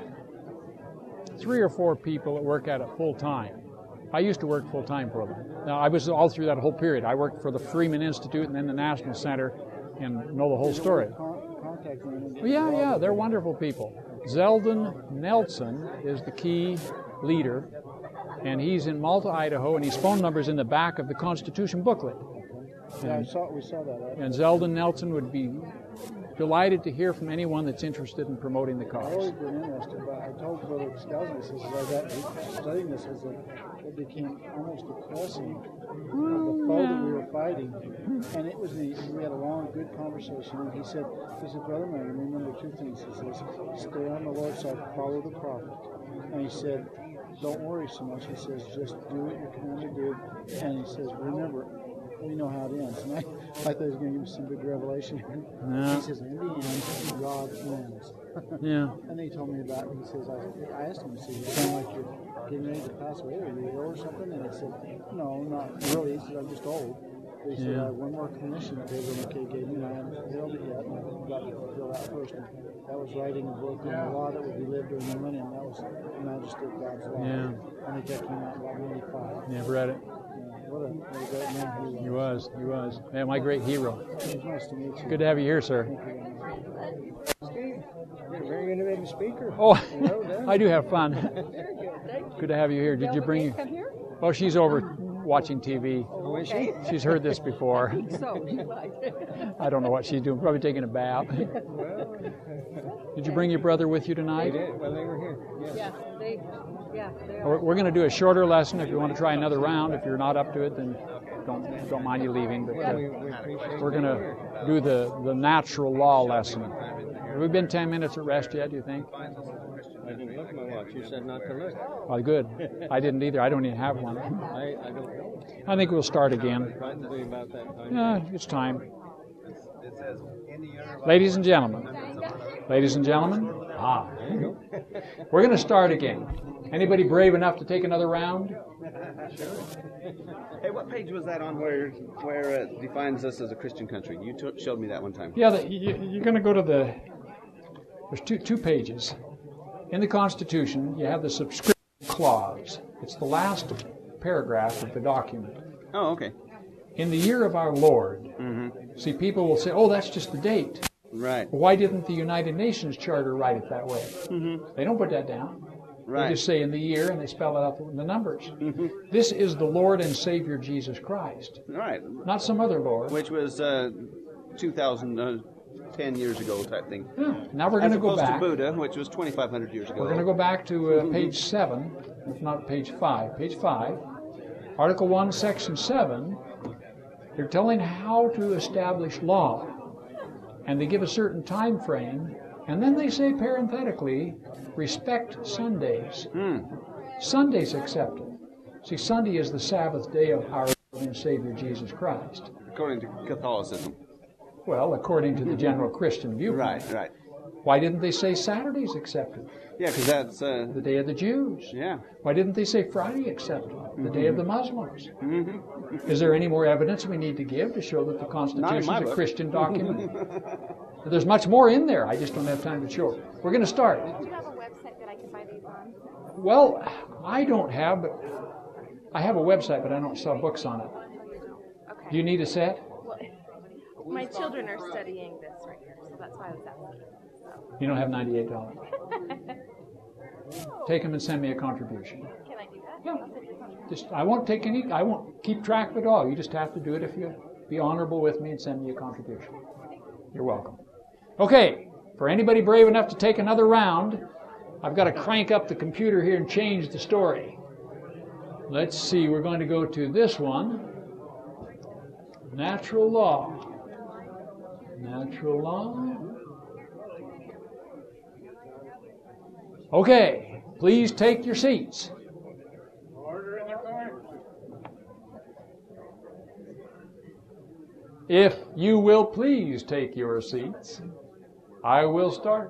Speaker 1: three or four people that work at it full time. I used to work full time for them. Now, I was all through that whole period. I worked for the Freeman Institute and then the National Center, and know the whole story.
Speaker 8: Contact them.
Speaker 1: Well, yeah, yeah, they're wonderful people. Zeldin Nelson is the key leader, and he's in Malta, Idaho, and his phone number's in the back of the Constitution booklet.
Speaker 8: Yeah, I saw, we saw that.
Speaker 1: And Zeldin Nelson would be delighted to hear from anyone that's interested in promoting the
Speaker 8: I've always
Speaker 1: cause.
Speaker 8: been interested, but I told Brother Scousins, as I got studying this, is that it became almost depressing of the foe that we were fighting. And it was the, we had a long, good conversation, and he said, he said, Brother man, remember two things. He says, stay on the Lord's side, follow the prophet. And he said, don't worry so much. He says, just do what you're commanded to do. And he says, remember, we know how it ends. And I, I thought he was going to give me some big revelation.
Speaker 1: Yeah.
Speaker 8: He says, in the end, God wins.
Speaker 1: Yeah.
Speaker 8: And then he told me about it. He says, I, I asked him, I said, you sound like you're getting ready to pass away. Are you ill or something? And he said, no, not really. He said, I'm just old. But he said,
Speaker 1: Yeah.
Speaker 8: I have one more commission that David McKay gave me, and I haven't filled it yet. And I've got to fulfill that first. And that was writing a book on the law that would be lived during the millennium. That was the Majesty of God's Law.
Speaker 1: Yeah.
Speaker 8: And I think that came out in about ninety-five.
Speaker 1: Never read it.
Speaker 8: Yeah, what, a, what a great man
Speaker 1: He
Speaker 8: he was.
Speaker 1: was, he was. Yeah, my great hero.
Speaker 8: It was nice to meet you.
Speaker 1: Good to have you here, sir.
Speaker 8: Thank you very much.
Speaker 4: Steve, you're a very innovative speaker.
Speaker 1: Oh,
Speaker 4: You know that?
Speaker 1: I do have fun. Good to have you here. Did you bring?
Speaker 3: Come here?
Speaker 1: Oh, she's over watching T V.
Speaker 4: Oh, is she?
Speaker 1: She's heard this before.
Speaker 3: So, you like
Speaker 1: I don't know what she's doing. Probably taking a bath.
Speaker 4: Well,
Speaker 1: Did you bring your brother with you
Speaker 4: they
Speaker 1: tonight?
Speaker 4: did. Well, they were here. Yes.
Speaker 3: Yeah, they, yeah, they
Speaker 1: We're,
Speaker 3: are.
Speaker 1: we're going to do a shorter lesson. If you want to try another round, if you're not up to it, then don't don't mind you leaving. But
Speaker 4: Well,
Speaker 1: uh,
Speaker 4: we, we appreciate
Speaker 1: we're going
Speaker 4: being
Speaker 1: to
Speaker 4: here.
Speaker 1: do the the natural law lesson. Have we been ten minutes at rest yet? Do you think?
Speaker 4: I didn't look at my watch. You said not to look.
Speaker 1: Well, good. I didn't either. I don't even have one.
Speaker 4: I, I don't know.
Speaker 1: I think we'll start again.
Speaker 4: Probably about that time.
Speaker 1: Yeah, it's time. Ladies and gentlemen, ladies and gentlemen, ah, we're going to start again. Anybody brave enough to take another round?
Speaker 6: Hey, what page was that on where where it defines us as a Christian country? You took, showed me that one time.
Speaker 1: Yeah, the, you, you're going to go to the. There's two two pages in the Constitution. You have the subscription clause. It's the last paragraph of the document.
Speaker 6: Oh, okay.
Speaker 1: In the year of our Lord.
Speaker 6: Mm-hmm.
Speaker 1: See, people will say, "Oh, that's just the date."
Speaker 6: Right.
Speaker 1: Why didn't the United Nations Charter write it that way?
Speaker 6: Mm-hmm.
Speaker 1: They don't put that down.
Speaker 6: Right.
Speaker 1: They just say in the year and they spell it out in the numbers.
Speaker 6: Mm-hmm.
Speaker 1: This is the Lord and Savior Jesus Christ,
Speaker 6: Right.
Speaker 1: not some other Lord.
Speaker 6: Which was uh, two thousand ten years ago type thing.
Speaker 1: Yeah. Now we're going
Speaker 6: As
Speaker 1: to go
Speaker 6: opposed
Speaker 1: back.
Speaker 6: to Buddha, which was twenty-five hundred years ago.
Speaker 1: We're going to go back to uh, page seven, if not page five. Page five, Article one, Section seven. They're telling how to establish law, and they give a certain time frame, and then they say parenthetically, respect Sundays.
Speaker 6: Hmm.
Speaker 1: Sundays accepted. See, Sunday is the Sabbath day of our Lord and Savior Jesus Christ.
Speaker 6: According to Catholicism.
Speaker 1: Well, according to the general Christian viewpoint.
Speaker 6: Right, right.
Speaker 1: Why didn't they say Saturdays accepted?
Speaker 6: Yeah, because that's, uh,
Speaker 1: The day of the Jews.
Speaker 6: yeah.
Speaker 1: Why didn't they say Friday accepted? The day of the Muslims.
Speaker 6: Mm-hmm.
Speaker 1: Is there any more evidence we need to give to show that the Constitution is
Speaker 6: my
Speaker 1: a
Speaker 6: book.
Speaker 1: Christian document? There's much more in there. I just don't have time to show it. We're going to start.
Speaker 9: Do you have a website that I can buy these on?
Speaker 1: Well, I don't have, but I have a website, but I don't sell books on it.
Speaker 9: Okay.
Speaker 1: Do you need a set?
Speaker 9: Well, my children are studying this right here, so that's why I was asking. So.
Speaker 1: You don't have ninety-eight dollars. take them and send me a contribution.
Speaker 9: Can I do that?
Speaker 1: Yeah.
Speaker 9: I'll send you one.
Speaker 1: Just, I won't take any, I won't keep track of it all. You just have to do it if you be honorable with me and send me a contribution. You're welcome. Okay, for anybody brave enough to take another round, I've got to crank up the computer here and change the story. Let's see, we're going to go to this one. Natural law. Natural law. Okay, please take your seats.
Speaker 2: Order in the court.
Speaker 1: If you will please take your seats, I will start.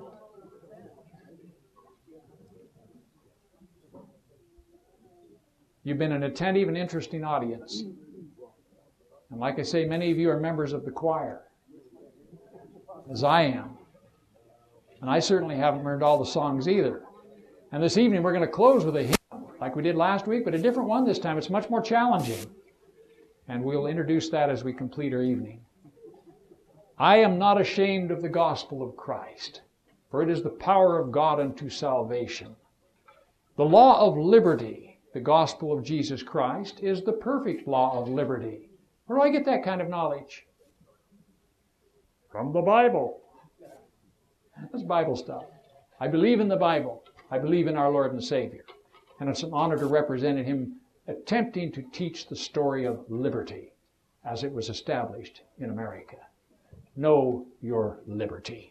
Speaker 1: You've been an attentive and interesting audience. And like I say, many of you are members of the choir, as I am. And I certainly haven't learned all the songs either. And this evening we're going to close with a hymn, like we did last week, but a different one this time. It's much more challenging. And we'll introduce that as we complete our evening. I am not ashamed of the gospel of Christ, for it is the power of God unto salvation. The law of liberty, the gospel of Jesus Christ, is the perfect law of liberty. Where do I get that kind of knowledge? From the Bible. That's Bible stuff. I believe in the Bible. I believe in our Lord and Savior. And it's an honor to represent Him attempting to teach the story of liberty as it was established in America. Know your liberty.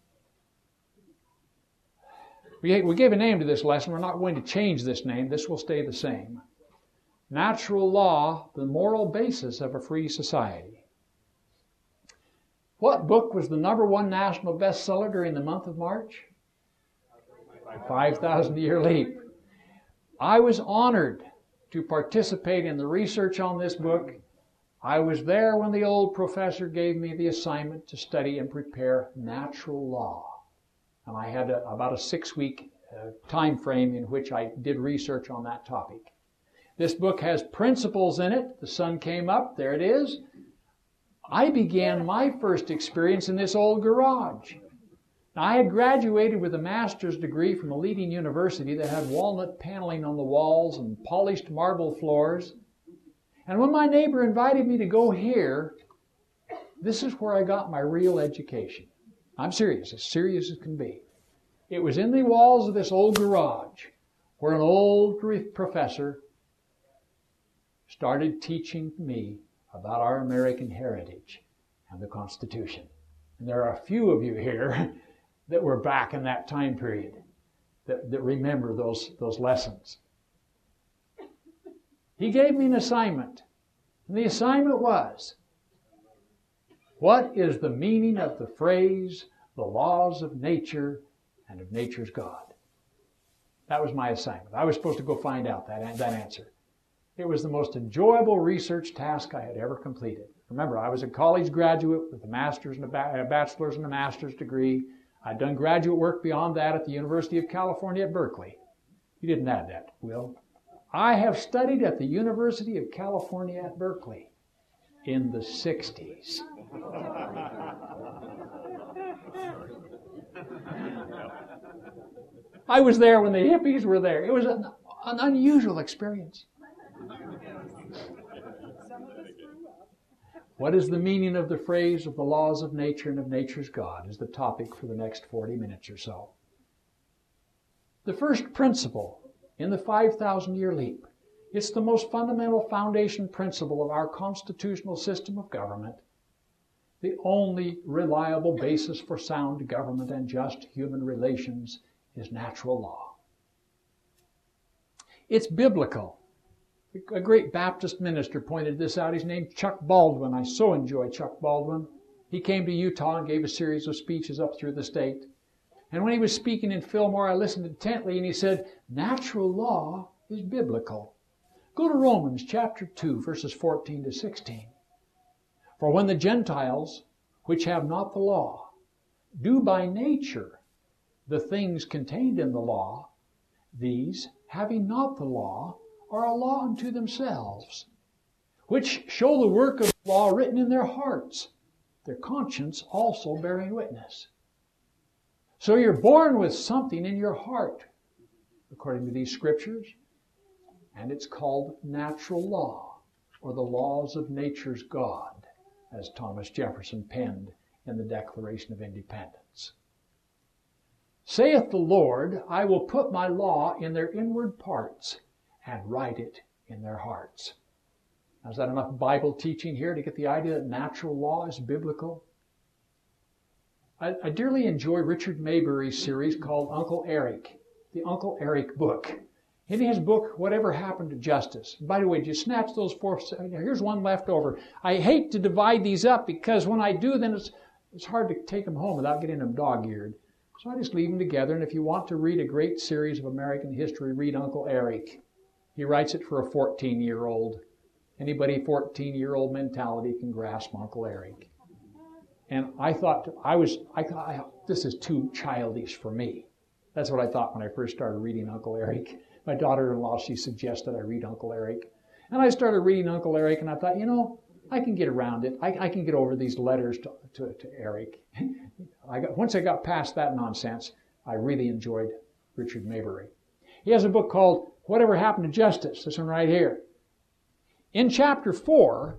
Speaker 1: We, we gave a name to this lesson. We're not going to change this name. This will stay the same. Natural law, the moral basis of a free society. What book was the number one national bestseller during the month of March? five thousand Year Leap. I was honored to participate in the research on this book. I was there when the old professor gave me the assignment to study and prepare natural law. And I had a, about a six-week uh, time frame in which I did research on that topic. This book has principles in it. The sun came up. There it is. I began my first experience in this old garage. Now, I had graduated with a master's degree from a leading university that had walnut paneling on the walls and polished marble floors. And when my neighbor invited me to go here, this is where I got my real education. I'm serious, as serious as can be. It was in the walls of this old garage where an old professor started teaching me about our American heritage and the Constitution. And there are a few of you here that were back in that time period that, that remember those, those lessons. He gave me an assignment. And the assignment was, what is the meaning of the phrase, the laws of nature and of nature's God? That was my assignment. I was supposed to go find out that, that answer. It was the most enjoyable research task I had ever completed. Remember, I was a college graduate with a master's and a, ba- a bachelor's and a master's degree. I'd done graduate work beyond that at the University of California at Berkeley. You didn't add that, Will. I have studied at the University of California at Berkeley in the sixties. I was there when the hippies were there. It was an, an unusual experience. What is the meaning of the phrase of the laws of nature and of nature's God is the topic for the next forty minutes or so. The first principle in the five thousand Year Leap, it's the most fundamental foundation principle of our constitutional system of government, the only reliable basis for sound government and just human relations is natural law. It's biblical. A great Baptist minister pointed this out. His name's Chuck Baldwin. I so enjoy Chuck Baldwin. He came to Utah and gave a series of speeches up through the state. And when he was speaking in Fillmore, I listened intently, and he said, natural law is biblical. Go to Romans chapter two, verses fourteen to sixteen. For when the Gentiles, which have not the law, do by nature the things contained in the law, these, having not the law, are a law unto themselves, which show the work of the law written in their hearts, their conscience also bearing witness. So you're born with something in your heart according to these scriptures, and it's called natural law, or the laws of nature's God, as Thomas Jefferson penned in the Declaration of Independence. Saith the Lord, I will put my law in their inward parts and write it in their hearts. Now, is that enough Bible teaching here to get the idea that natural law is biblical? I, I dearly enjoy Richard Maybury's series called Uncle Eric, the Uncle Eric book. In his book, Whatever Happened to Justice. By the way, did you snatch those four? Here's one left over. I hate to divide these up because when I do, then it's, it's hard to take them home without getting them dog-eared. So I just leave them together, and if you want to read a great series of American history, read Uncle Eric. He writes it for a fourteen-year-old. Anybody fourteen-year-old mentality can grasp Uncle Eric. And I thought, I was, I thought, I, this is too childish for me. That's what I thought when I first started reading Uncle Eric. My daughter-in-law, she suggested I read Uncle Eric. And I started reading Uncle Eric, and I thought, you know, I can get around it. I, I can get over these letters to, to, to Eric. I got, once I got past that nonsense, I really enjoyed Richard Maybury. He has a book called Whatever Happened to Justice, this one right here. In chapter four,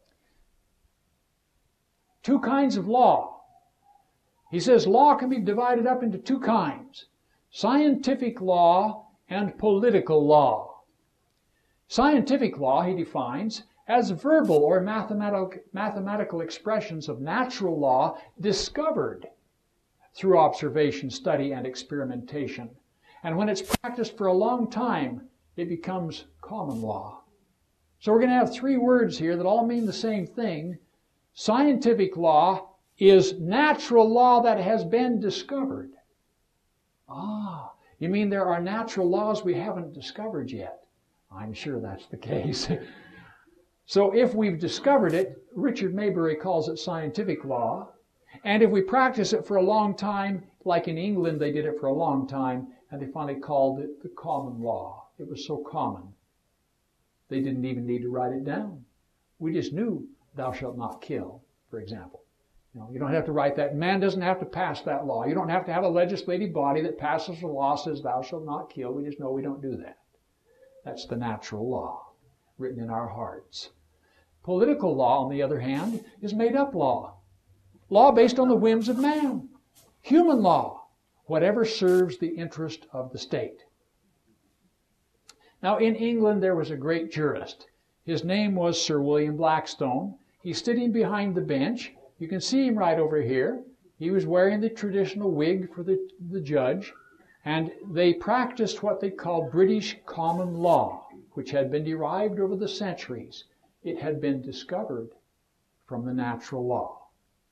Speaker 1: two kinds of law. He says law can be divided up into two kinds, scientific law and political law. Scientific law, he defines, as verbal or mathematical, mathematical expressions of natural law discovered through observation, study, and experimentation. And when it's practiced for a long time, it becomes common law. So we're going to have three words here that all mean the same thing. Scientific law is natural law that has been discovered. Ah, you mean there are natural laws we haven't discovered yet? I'm sure that's the case. So if we've discovered it, Richard Maybury calls it scientific law. And if we practice it for a long time, like in England they did it for a long time, and they finally called it the common law. It was so common. They didn't even need to write it down. We just knew, thou shalt not kill, for example. You know, you don't have to write that. Man doesn't have to pass that law. You don't have to have a legislative body that passes a law that says, thou shalt not kill. We just know we don't do that. That's the natural law, written in our hearts. Political law, on the other hand, is made-up law. Law based on the whims of man. Human law, whatever serves the interest of the state. Now, in England, there was a great jurist. His name was Sir William Blackstone. He's sitting behind the bench. You can see him right over here. He was wearing the traditional wig for the, the judge. And they practiced what they called British common law, which had been derived over the centuries. It had been discovered from the natural law.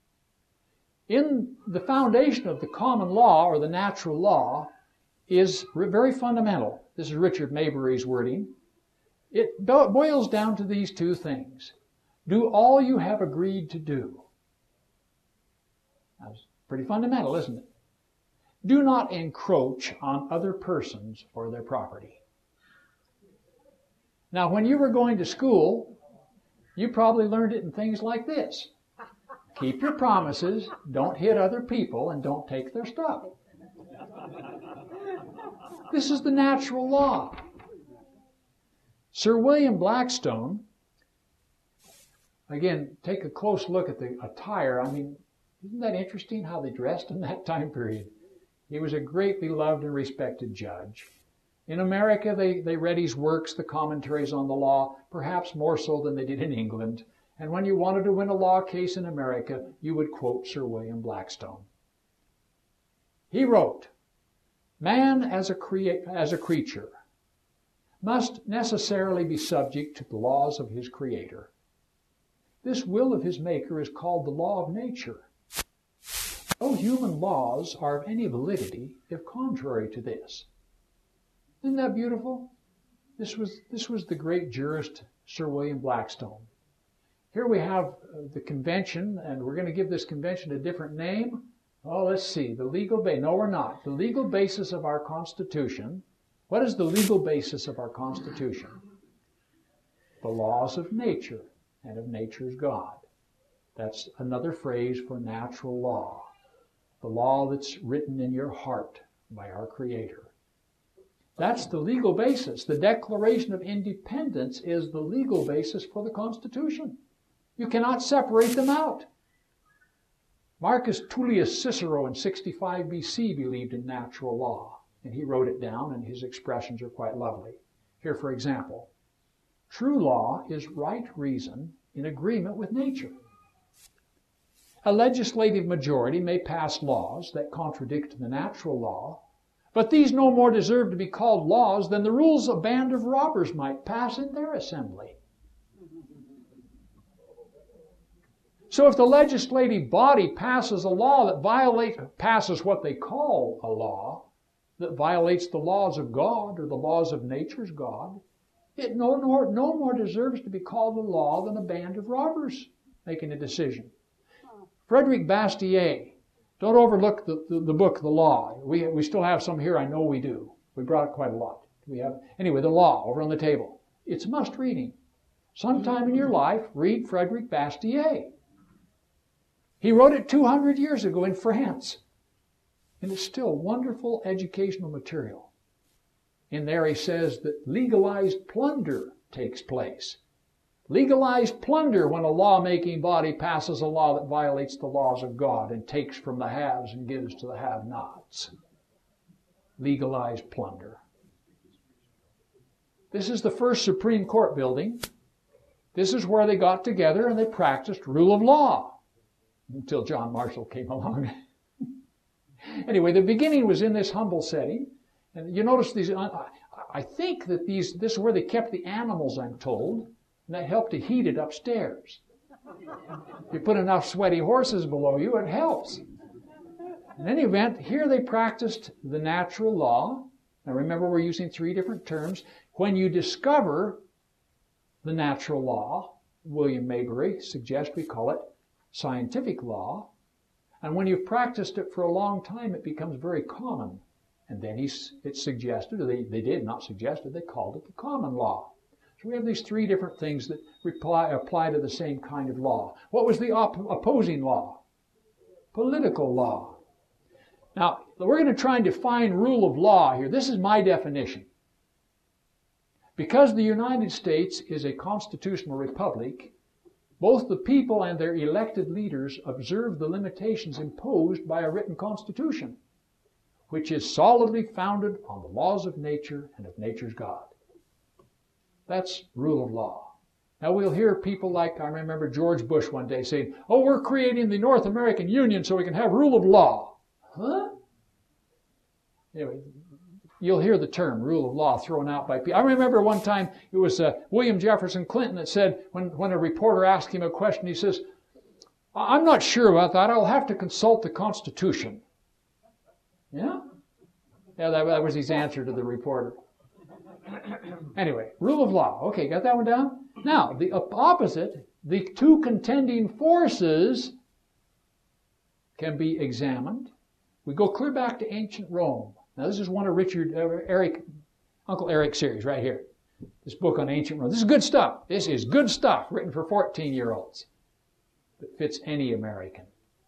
Speaker 1: In the foundation of the common law, or the natural law, is very fundamental. This is Richard Maybury's wording. It boils down to these two things. Do all you have agreed to do. That's pretty fundamental, isn't it? Do not encroach on other persons or their property. Now, when you were going to school, you probably learned it in things like this. Keep your promises, don't hit other people, and don't take their stuff. This is the natural law. Sir William Blackstone, again, take a close look at the attire. I mean, isn't that interesting how they dressed in that time period? He was a greatly loved and respected judge. In America, they, they read his works, the commentaries on the law, perhaps more so than they did in England. And when you wanted to win a law case in America, you would quote Sir William Blackstone. He wrote, man as a, crea- as a creature must necessarily be subject to the laws of his Creator. This will of his Maker is called the law of nature. No human laws are of any validity if contrary to this. Isn't that beautiful? This was, this was the great jurist, Sir William Blackstone. Here we have uh, the convention, and we're going to give this convention a different name. Oh, let's see, the legal basis. No, we're not. The legal basis of our Constitution. What is the legal basis of our Constitution? The laws of nature and of nature's God. That's another phrase for natural law. The law that's written in your heart by our Creator. That's the legal basis. The Declaration of Independence is the legal basis for the Constitution. You cannot separate them out. Marcus Tullius Cicero in sixty-five B C believed in natural law, and he wrote it down, and his expressions are quite lovely. Here, for example, true law is right reason in agreement with nature. A legislative majority may pass laws that contradict the natural law, but these no more deserve to be called laws than the rules a band of robbers might pass in their assembly. So if the legislative body passes a law that violates, passes what they call a law, that violates the laws of God or the laws of nature's God, it no more, no more deserves to be called a law than a band of robbers making a decision. Frederick Bastiat, don't overlook the, the, the book, The Law. We, we still have some here, I know we do. We brought quite a lot. We have, anyway, The Law over on the table. It's must reading. Sometime in your life, read Frederick Bastiat. He wrote it two hundred years ago in France. And it's still wonderful educational material. In there he says that legalized plunder takes place. Legalized plunder when a lawmaking body passes a law that violates the laws of God and takes from the haves and gives to the have-nots. Legalized plunder. This is the first Supreme Court building. This is where they got together and they practiced rule of law until John Marshall came along. Anyway, the beginning was in this humble setting. And you notice these, I think that these, this is where they kept the animals, I'm told. And that helped to heat it upstairs. If you put enough sweaty horses below you, it helps. In any event, here they practiced the natural law. Now remember, we're using three different terms. When you discover the natural law, William Maybury suggests we call it scientific law. And when you've practiced it for a long time, it becomes very common. And then he's, it's suggested, or they, they did, not suggested, they called it the common law. So we have these three different things that reply, apply to the same kind of law. What was the op- opposing law? Political law. Now, we're going to try and define rule of law here. This is my definition. Because the United States is a constitutional republic, both the people and their elected leaders observe the limitations imposed by a written constitution, which is solidly founded on the laws of nature and of nature's God. That's rule of law. Now we'll hear people like, I remember George Bush one day saying, oh, we're creating the North American Union so we can have rule of law. Huh? Anyway, you'll hear the term rule of law thrown out by people. I remember one time it was uh, William Jefferson Clinton that said, when, when a reporter asked him a question, he says, I'm not sure about that. I'll have to consult the Constitution. Yeah? Yeah, that, that was his answer to the reporter. Anyway, rule of law. Okay, got that one down? Now, the opposite, the two contending forces can be examined. We go clear back to ancient Rome. Now, this is one of Richard, uh, Eric, Uncle Eric's series right here. This book on ancient Rome. This is good stuff. This is good stuff written for fourteen-year-olds that fits any American.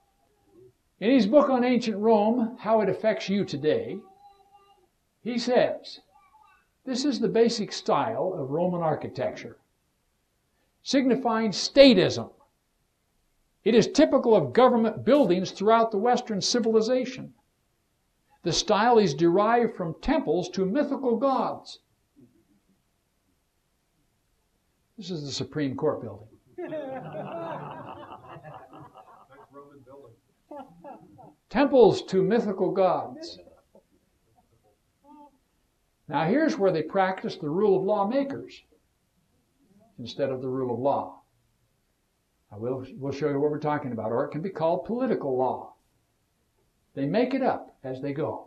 Speaker 1: In his book on ancient Rome, How It Affects You Today, he says, this is the basic style of Roman architecture, signifying statism. It is typical of government buildings throughout the Western civilization. The style is derived from temples to mythical gods. This is the Supreme Court building. Temples to mythical gods. Now here's where they practice the rule of law makers instead of the rule of law. I will we'll show you what we're talking about, or it can be called political law. They make it up as they go.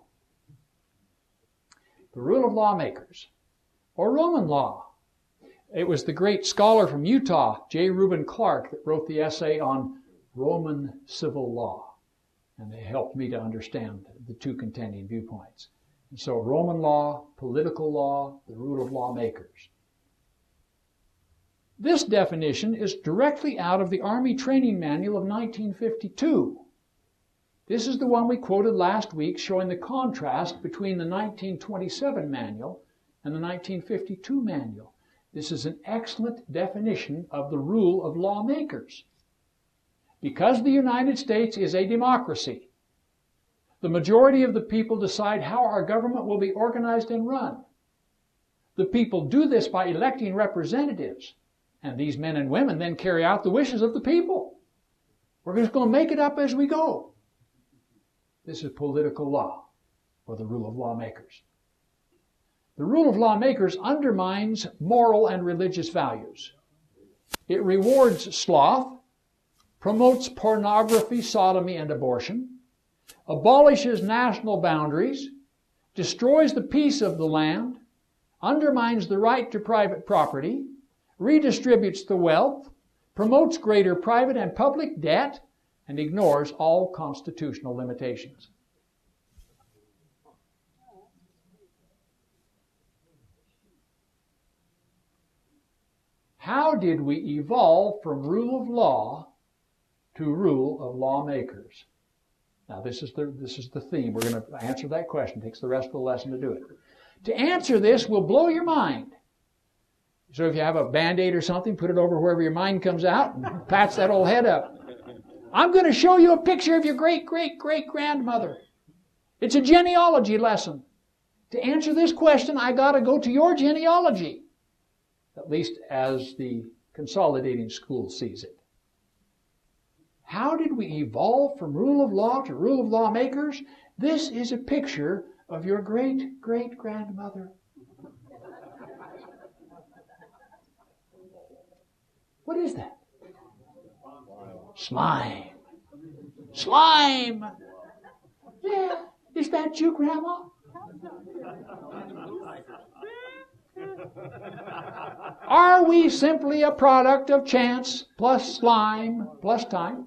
Speaker 1: The rule of law makers, or Roman law. It was the great scholar from Utah, J. Reuben Clark, that wrote the essay on Roman civil law. And they helped me to understand the two contending viewpoints. And so Roman law, political law, the rule of law makers. This definition is directly out of the Army Training Manual of nineteen fifty-two. This is the one we quoted last week, showing the contrast between the nineteen twenty-seven manual and the nineteen fifty-two manual. This is an excellent definition of the rule of lawmakers. Because the United States is a democracy, the majority of the people decide how our government will be organized and run. The people do this by electing representatives, and these men and women then carry out the wishes of the people. We're just going to make it up as we go. This is political law, or the rule of lawmakers. The rule of lawmakers undermines moral and religious values. It rewards sloth, promotes pornography, sodomy, and abortion, abolishes national boundaries, destroys the peace of the land, undermines the right to private property, redistributes the wealth, promotes greater private and public debt, and ignores all constitutional limitations. How did we evolve from rule of law to rule of lawmakers? Now this is the this is the theme. We're going to answer that question. It takes the rest of the lesson to do it. To answer this will blow your mind. So if you have a Band-Aid or something, put it over wherever your mind comes out and patch that old head up. I'm going to show you a picture of your great-great-great-grandmother. It's a genealogy lesson. To answer this question, I got to go to your genealogy, at least as the consolidating school sees it. How did we evolve from rule of law to rule of lawmakers? This is a picture of your great-great-grandmother. What is that? Slime. Slime! Yeah, is that you, Grandma? Are we simply a product of chance plus slime plus time?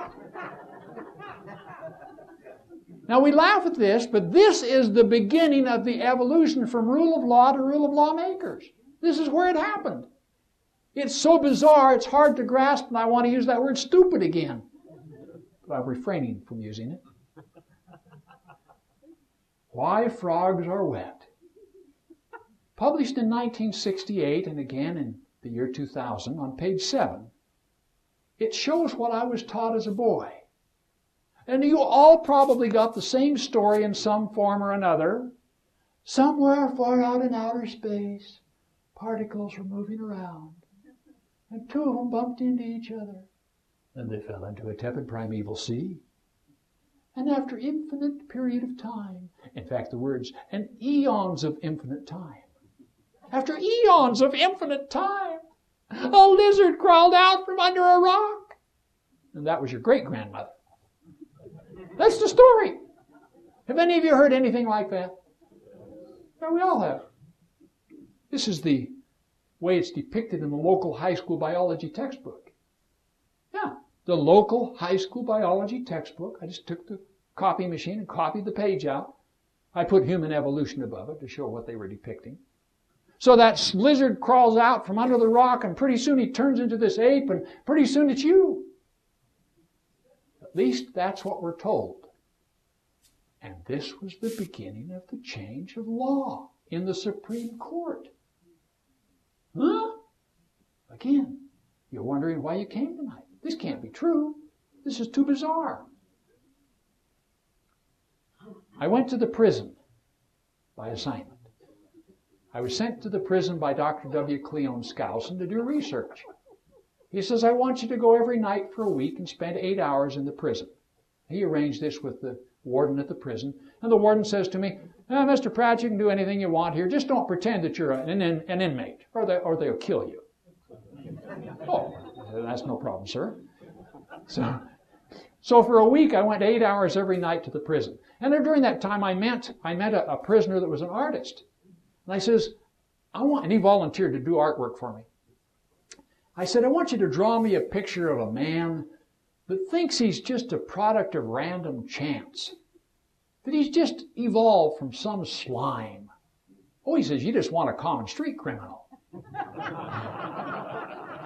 Speaker 1: Now we laugh at this, but this is the beginning of the evolution from rule of law to rule of lawmakers. This is where it happened. It's so bizarre, it's hard to grasp, and I want to use that word stupid again. But I'm refraining from using it. Why Frogs Are Wet. Published in nineteen sixty-eight and again in the year two thousand on page seven. It shows what I was taught as a boy. And you all probably got the same story in some form or another. Somewhere far out in outer space, particles were moving around. And two of them bumped into each other. And they fell into a tepid primeval sea. And after infinite period of time, in fact the words, and eons of infinite time. After eons of infinite time, a lizard crawled out from under a rock. And that was your great-grandmother. That's the story. Have any of you heard anything like that? Yeah, we all have. This is the way it's depicted in the local high school biology textbook. Yeah, the local high school biology textbook. I just took the copy machine and copied the page out. I put human evolution above it to show what they were depicting. So that lizard crawls out from under the rock, and pretty soon he turns into this ape, and pretty soon it's you. At least that's what we're told. And this was the beginning of the change of law in the Supreme Court. Huh? Again, you're wondering why you came tonight. This can't be true. This is too bizarre. I went to the prison by assignment. I was sent to the prison by Doctor W. Cleon Skousen to do research. He says, I want you to go every night for a week and spend eight hours in the prison. He arranged this with the warden at the prison. And the warden says to me, oh, Mister Pratt, you can do anything you want here. Just don't pretend that you're an, an, an inmate, or, they, or they'll kill you. Oh, that's no problem, sir. So, so for a week, I went eight hours every night to the prison. And during that time, I met, I met a, a prisoner that was an artist. And I says, I want, and he volunteered to do artwork for me. I said, I want you to draw me a picture of a man that thinks he's just a product of random chance. That he's just evolved from some slime. Oh, he says, you just want a common street criminal.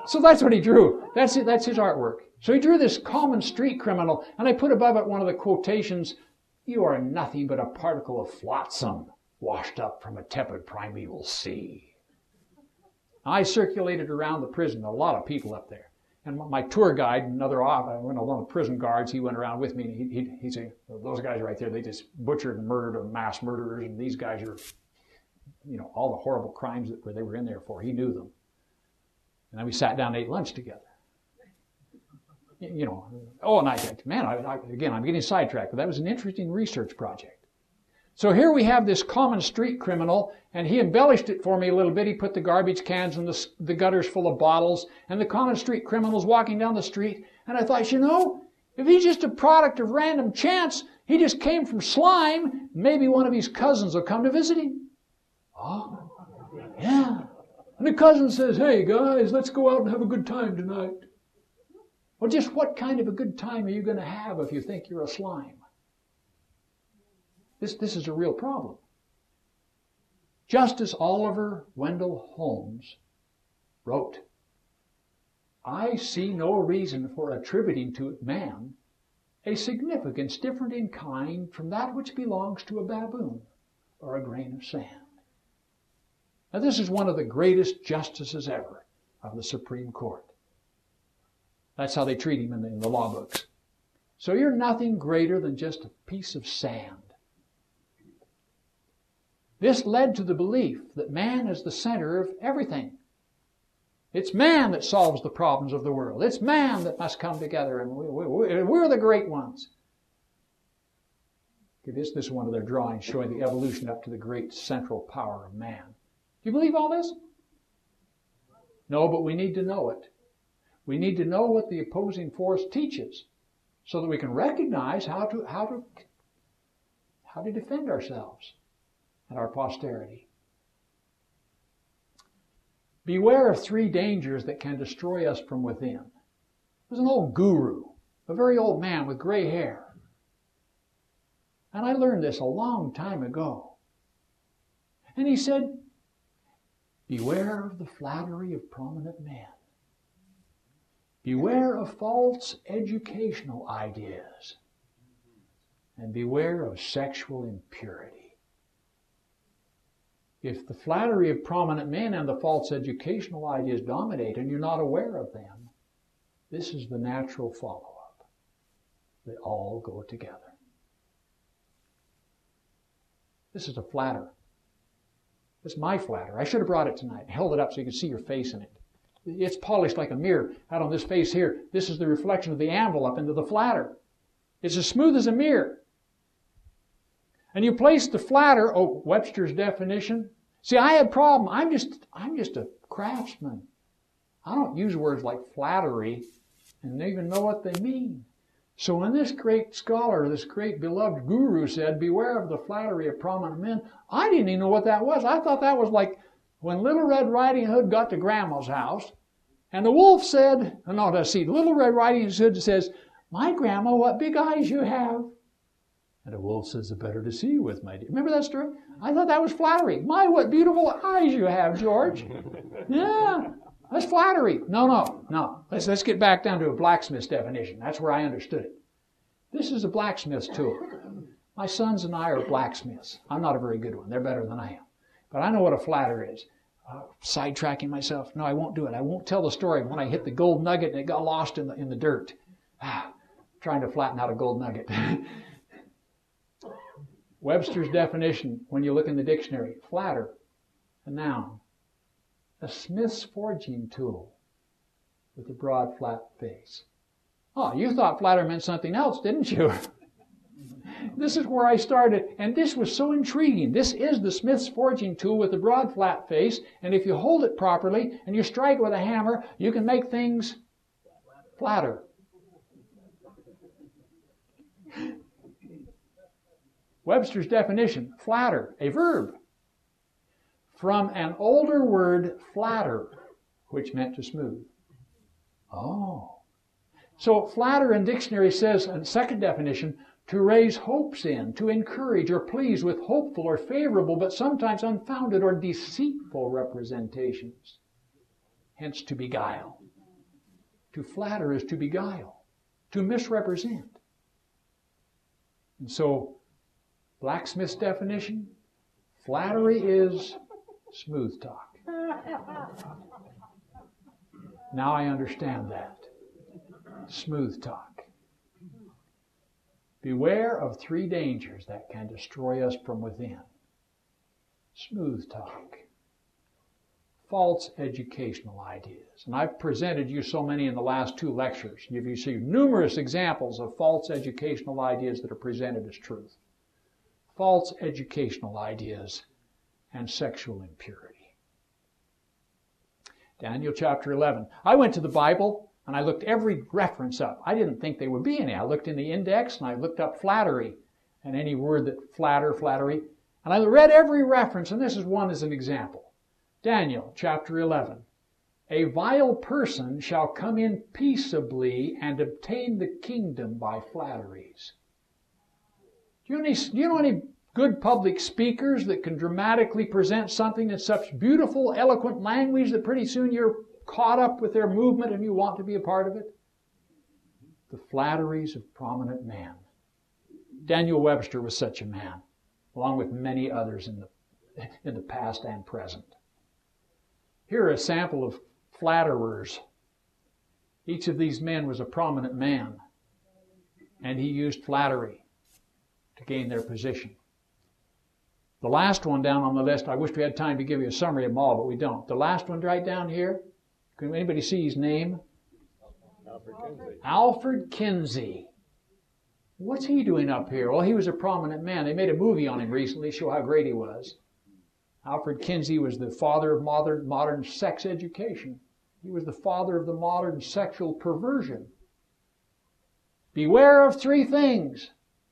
Speaker 1: So that's what he drew. That's it. That's his artwork. So he drew this common street criminal, and I put above it one of the quotations, "You are nothing but a particle of flotsam washed up from a tepid primeval sea." I circulated around the prison, a lot of people up there. And my tour guide, another off, one of the prison guards, he went around with me, and he, he, he said, "Those guys right there, they just butchered and murdered and mass murderers, and these guys are, you know, all the horrible crimes that they were in there for." He knew them. And then we sat down and ate lunch together. You know, oh, and I said, man, I, I, again, I'm getting sidetracked, but that was an interesting research project. So here we have this common street criminal, and he embellished it for me a little bit. He put the garbage cans and the, the gutters full of bottles, and the common street criminal's walking down the street. And I thought, you know, if he's just a product of random chance, he just came from slime, maybe one of his cousins will come to visit him. Oh, yeah. And the cousin says, "Hey, guys, let's go out and have a good time tonight." Well, just what kind of a good time are you going to have if you think you're a slime? This, this is a real problem. Justice Oliver Wendell Holmes wrote, "I see no reason for attributing to man a significance different in kind from that which belongs to a baboon or a grain of sand." Now, this is one of the greatest justices ever of the Supreme Court. That's how they treat him in the, in the law books. So you're nothing greater than just a piece of sand. This led to the belief that man is the center of everything. It's man that solves the problems of the world. It's man that must come together, and we, we, we're the great ones. This, this is one of their drawings showing the evolution up to the great central power of man. Do you believe all this? No, but we need to know it. We need to know what the opposing force teaches so that we can recognize how to, how to, how to defend ourselves and our posterity. Beware of three dangers that can destroy us from within. There's an old guru, a very old man with gray hair. And I learned this a long time ago. And he said, beware of the flattery of prominent men. Beware of false educational ideas. And beware of sexual impurity. If the flattery of prominent men and the false educational ideas dominate and you're not aware of them, this is the natural follow-up. They all go together. This is a flatter. It's my flatter. I should have brought it tonight and held it up so you could see your face in it. It's polished like a mirror out on this face here. This is the reflection of the envelope into the flatter. It's as smooth as a mirror. And you place the flatter, oh, Webster's definition. See, I had a problem. I'm just, I'm just a craftsman. I don't use words like flattery and even know what they mean. So when this great scholar, this great beloved guru said, beware of the flattery of prominent men, I didn't even know what that was. I thought that was like when Little Red Riding Hood got to Grandma's house, and the wolf said, no, no, see, Little Red Riding Hood says, my grandma, what big eyes you have. And the wolf says, the better to see you with, my dear. Remember that story? I thought that was flattery. My, what beautiful eyes you have, George. Yeah, that's flattery. No, no, no. Let's, let's get back down to a blacksmith's definition. That's where I understood it. This is a blacksmith's tool. My sons and I are blacksmiths. I'm not a very good one. They're better than I am. But I know what a flatter is. Uh, sidetracking myself. No, I won't do it. I won't tell the story when I hit the gold nugget and it got lost in the, in the dirt. Ah, trying to flatten out a gold nugget. Webster's definition, when you look in the dictionary, flatter, a noun, a smith's forging tool with a broad, flat face. Oh, you thought flatter meant something else, didn't you? This is where I started, and this was so intriguing. This is the smith's forging tool with a broad, flat face, and if you hold it properly and you strike with a hammer, you can make things flatter. Webster's definition, flatter, a verb, from an older word, flatter, which meant to smooth. Oh. So flatter in dictionary says, in second definition, to raise hopes in, to encourage or please with hopeful or favorable, but sometimes unfounded or deceitful representations. Hence to beguile. To flatter is to beguile, to misrepresent. And so, Blacksmith's definition, flattery is smooth talk. Now I understand that. Smooth talk. Beware of three dangers that can destroy us from within. Smooth talk. False educational ideas. And I've presented you so many in the last two lectures. You've received numerous examples of false educational ideas that are presented as truth. False educational ideas and sexual impurity. Daniel chapter eleven. I went to the Bible and I looked every reference up. I didn't think they would be any. I looked in the index and I looked up flattery and any word that flatter, flattery. And I read every reference, and this is one as an example. Daniel chapter eleven. A vile person shall come in peaceably and obtain the kingdom by flatteries. Do you, any, do you know any good public speakers that can dramatically present something in such beautiful, eloquent language that pretty soon you're caught up with their movement and you want to be a part of it? The flatteries of prominent men. Daniel Webster was such a man, along with many others in the, in the past and present. Here are a sample of flatterers. Each of these men was a prominent man, and he used flattery to gain their position. The last one down on the list, I wish we had time to give you a summary of them all, but we don't. The last one right down here, can anybody see his name?
Speaker 2: Alfred Kinsey.
Speaker 1: Alfred Kinsey. What's he doing up here? Well, he was a prominent man. They made a movie on him recently to show how great he was. Alfred Kinsey was the father of modern, modern sex education. He was the father of the modern sexual perversion. Beware of three things.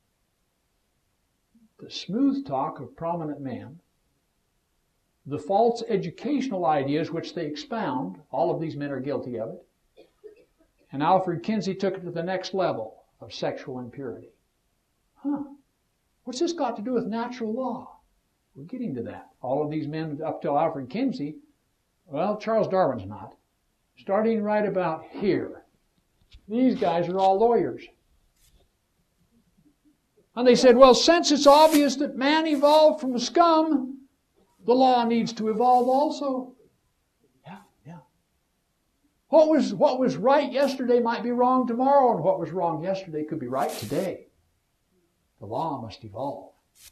Speaker 1: The smooth talk of prominent men, the false educational ideas which they expound, all of these men are guilty of it, and Alfred Kinsey took it to the next level of sexual impurity. Huh. What's this got to do with natural law? We're getting to that. All of these men up till Alfred Kinsey, well, Charles Darwin's not. Starting right about here, these guys are all lawyers. And they said, well, since it's obvious that man evolved from scum, the law needs to evolve also. Yeah, yeah. What was, what was right yesterday might be wrong tomorrow, and what was wrong yesterday could be right today. The law must evolve.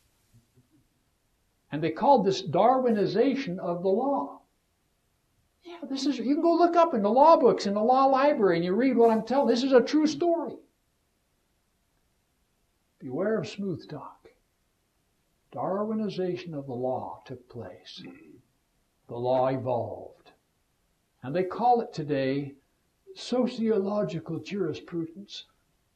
Speaker 1: And they called this Darwinization of the law. Yeah, this is, you can go look up in the law books in the law library and you read what I'm telling. This is a true story. Beware of smooth talk. Darwinization of the law took place. The law evolved. And they call it today sociological jurisprudence.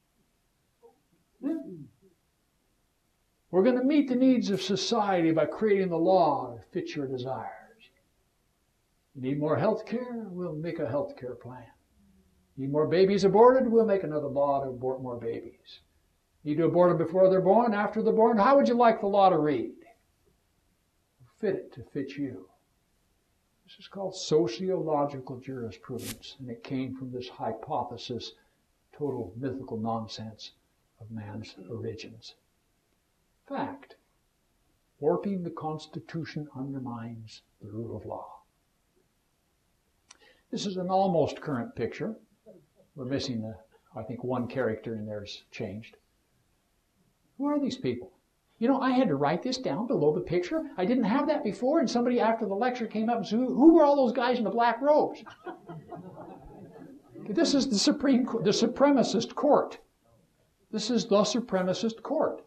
Speaker 1: We're going to meet the needs of society by creating the law that fits your desires. You need more health care? We'll make a health care plan. Need more babies aborted? We'll make another law to abort more babies. Need to abort them before they're born, after they're born? How would you like the law to read? Fit it to fit you. This is called sociological jurisprudence, and it came from this hypothesis, total mythical nonsense of man's origins. Fact. Warping the Constitution undermines the rule of law. This is an almost current picture. We're missing, the, I think, one character in there is changed. Who are these people? You know, I had to write this down below the picture. I didn't have that before, and somebody after the lecture came up and said, who were all those guys in the black robes? This is the Supreme, the supremacist court. This is the supremacist court.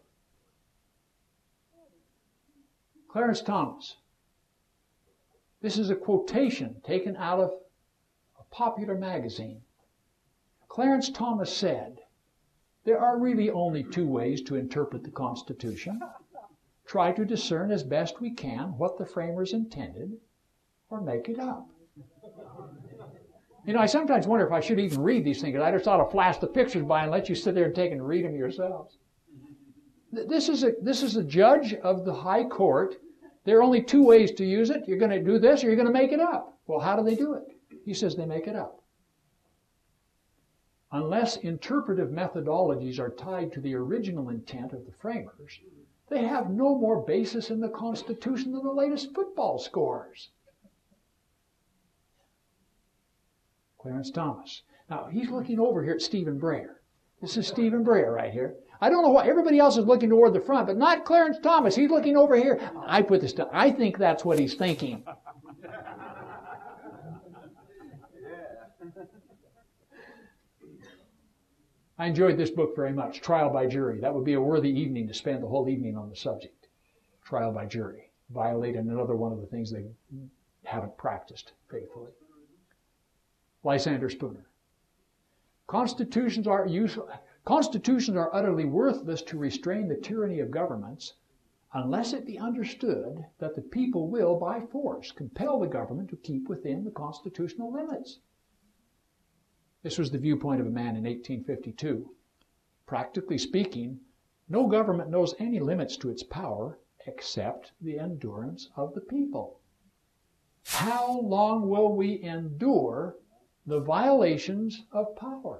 Speaker 1: Clarence Thomas. This is a quotation taken out of a popular magazine. Clarence Thomas said, there are really only two ways to interpret the Constitution. Try to discern as best we can what the framers intended, or make it up. You know, I sometimes wonder if I should even read these things. I just ought to flash the pictures by and let you sit there and take and read them yourselves. This is a, this is a judge of the high court. There are only two ways to use it. You're going to do this or you're going to make it up. Well, how do they do it? He says they make it up. unless interpretive methodologies are tied to the original intent of the framers, they have no more basis in the Constitution than the latest football scores. Clarence Thomas. Now, he's looking over here at Stephen Breyer. This is Stephen Breyer right here. I don't know why everybody else is looking toward the front, but not Clarence Thomas. He's looking over here. I put this down. I think that's what he's thinking. I enjoyed this book very much, Trial by Jury. That would be a worthy evening to spend the whole evening on the subject. Trial by jury. Violating another one of the things they haven't practiced faithfully. Lysander Spooner. Constitutions are useful. Constitutions are utterly worthless to restrain the tyranny of governments unless it be understood that the people will, by force, compel the government to keep within the constitutional limits. This was the viewpoint of a man in eighteen fifty-two. Practically speaking, no government knows any limits to its power except the endurance of the people. How long will we endure the violations of power?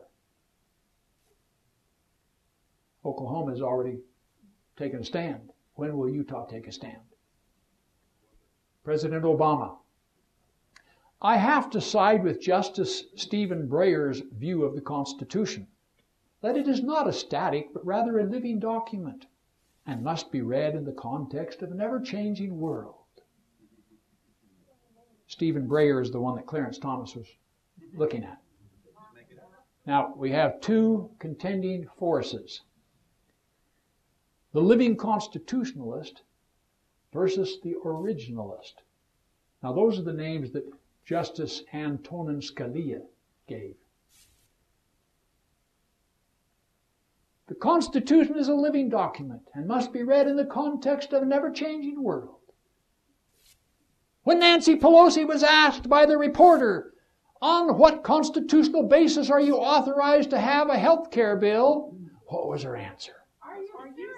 Speaker 1: Oklahoma has already taken a stand. When will Utah take a stand? President Obama. I have to side with Justice Stephen Breyer's view of the Constitution, that it is not a static, but rather a living document, and must be read in the context of an ever-changing world. Stephen Breyer is the one that Clarence Thomas was looking at. Now, we have two contending forces. The living constitutionalist versus the originalist. Now, those are the names that Justice Antonin Scalia gave. The Constitution is a living document and must be read in the context of an ever-changing world. When Nancy Pelosi was asked by the reporter, on what constitutional basis are you authorized to have a health care bill? What was her answer?
Speaker 9: Are you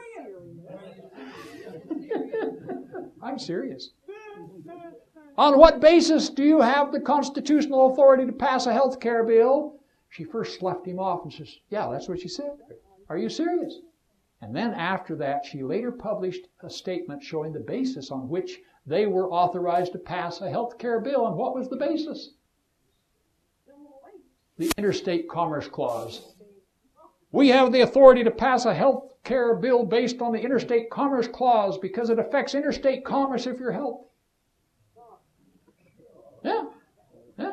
Speaker 1: I'm serious. On what basis do you have the constitutional authority to pass a health care bill? She first sloughed him off and says, yeah, that's what she said. Are you serious? And then after that, she later published a statement showing the basis on which they were authorized to pass a health care bill. And what was the basis? The Interstate Commerce Clause. We have the authority to pass a health care bill based on the Interstate Commerce Clause because it affects interstate commerce if you're healthy. Yeah, yeah.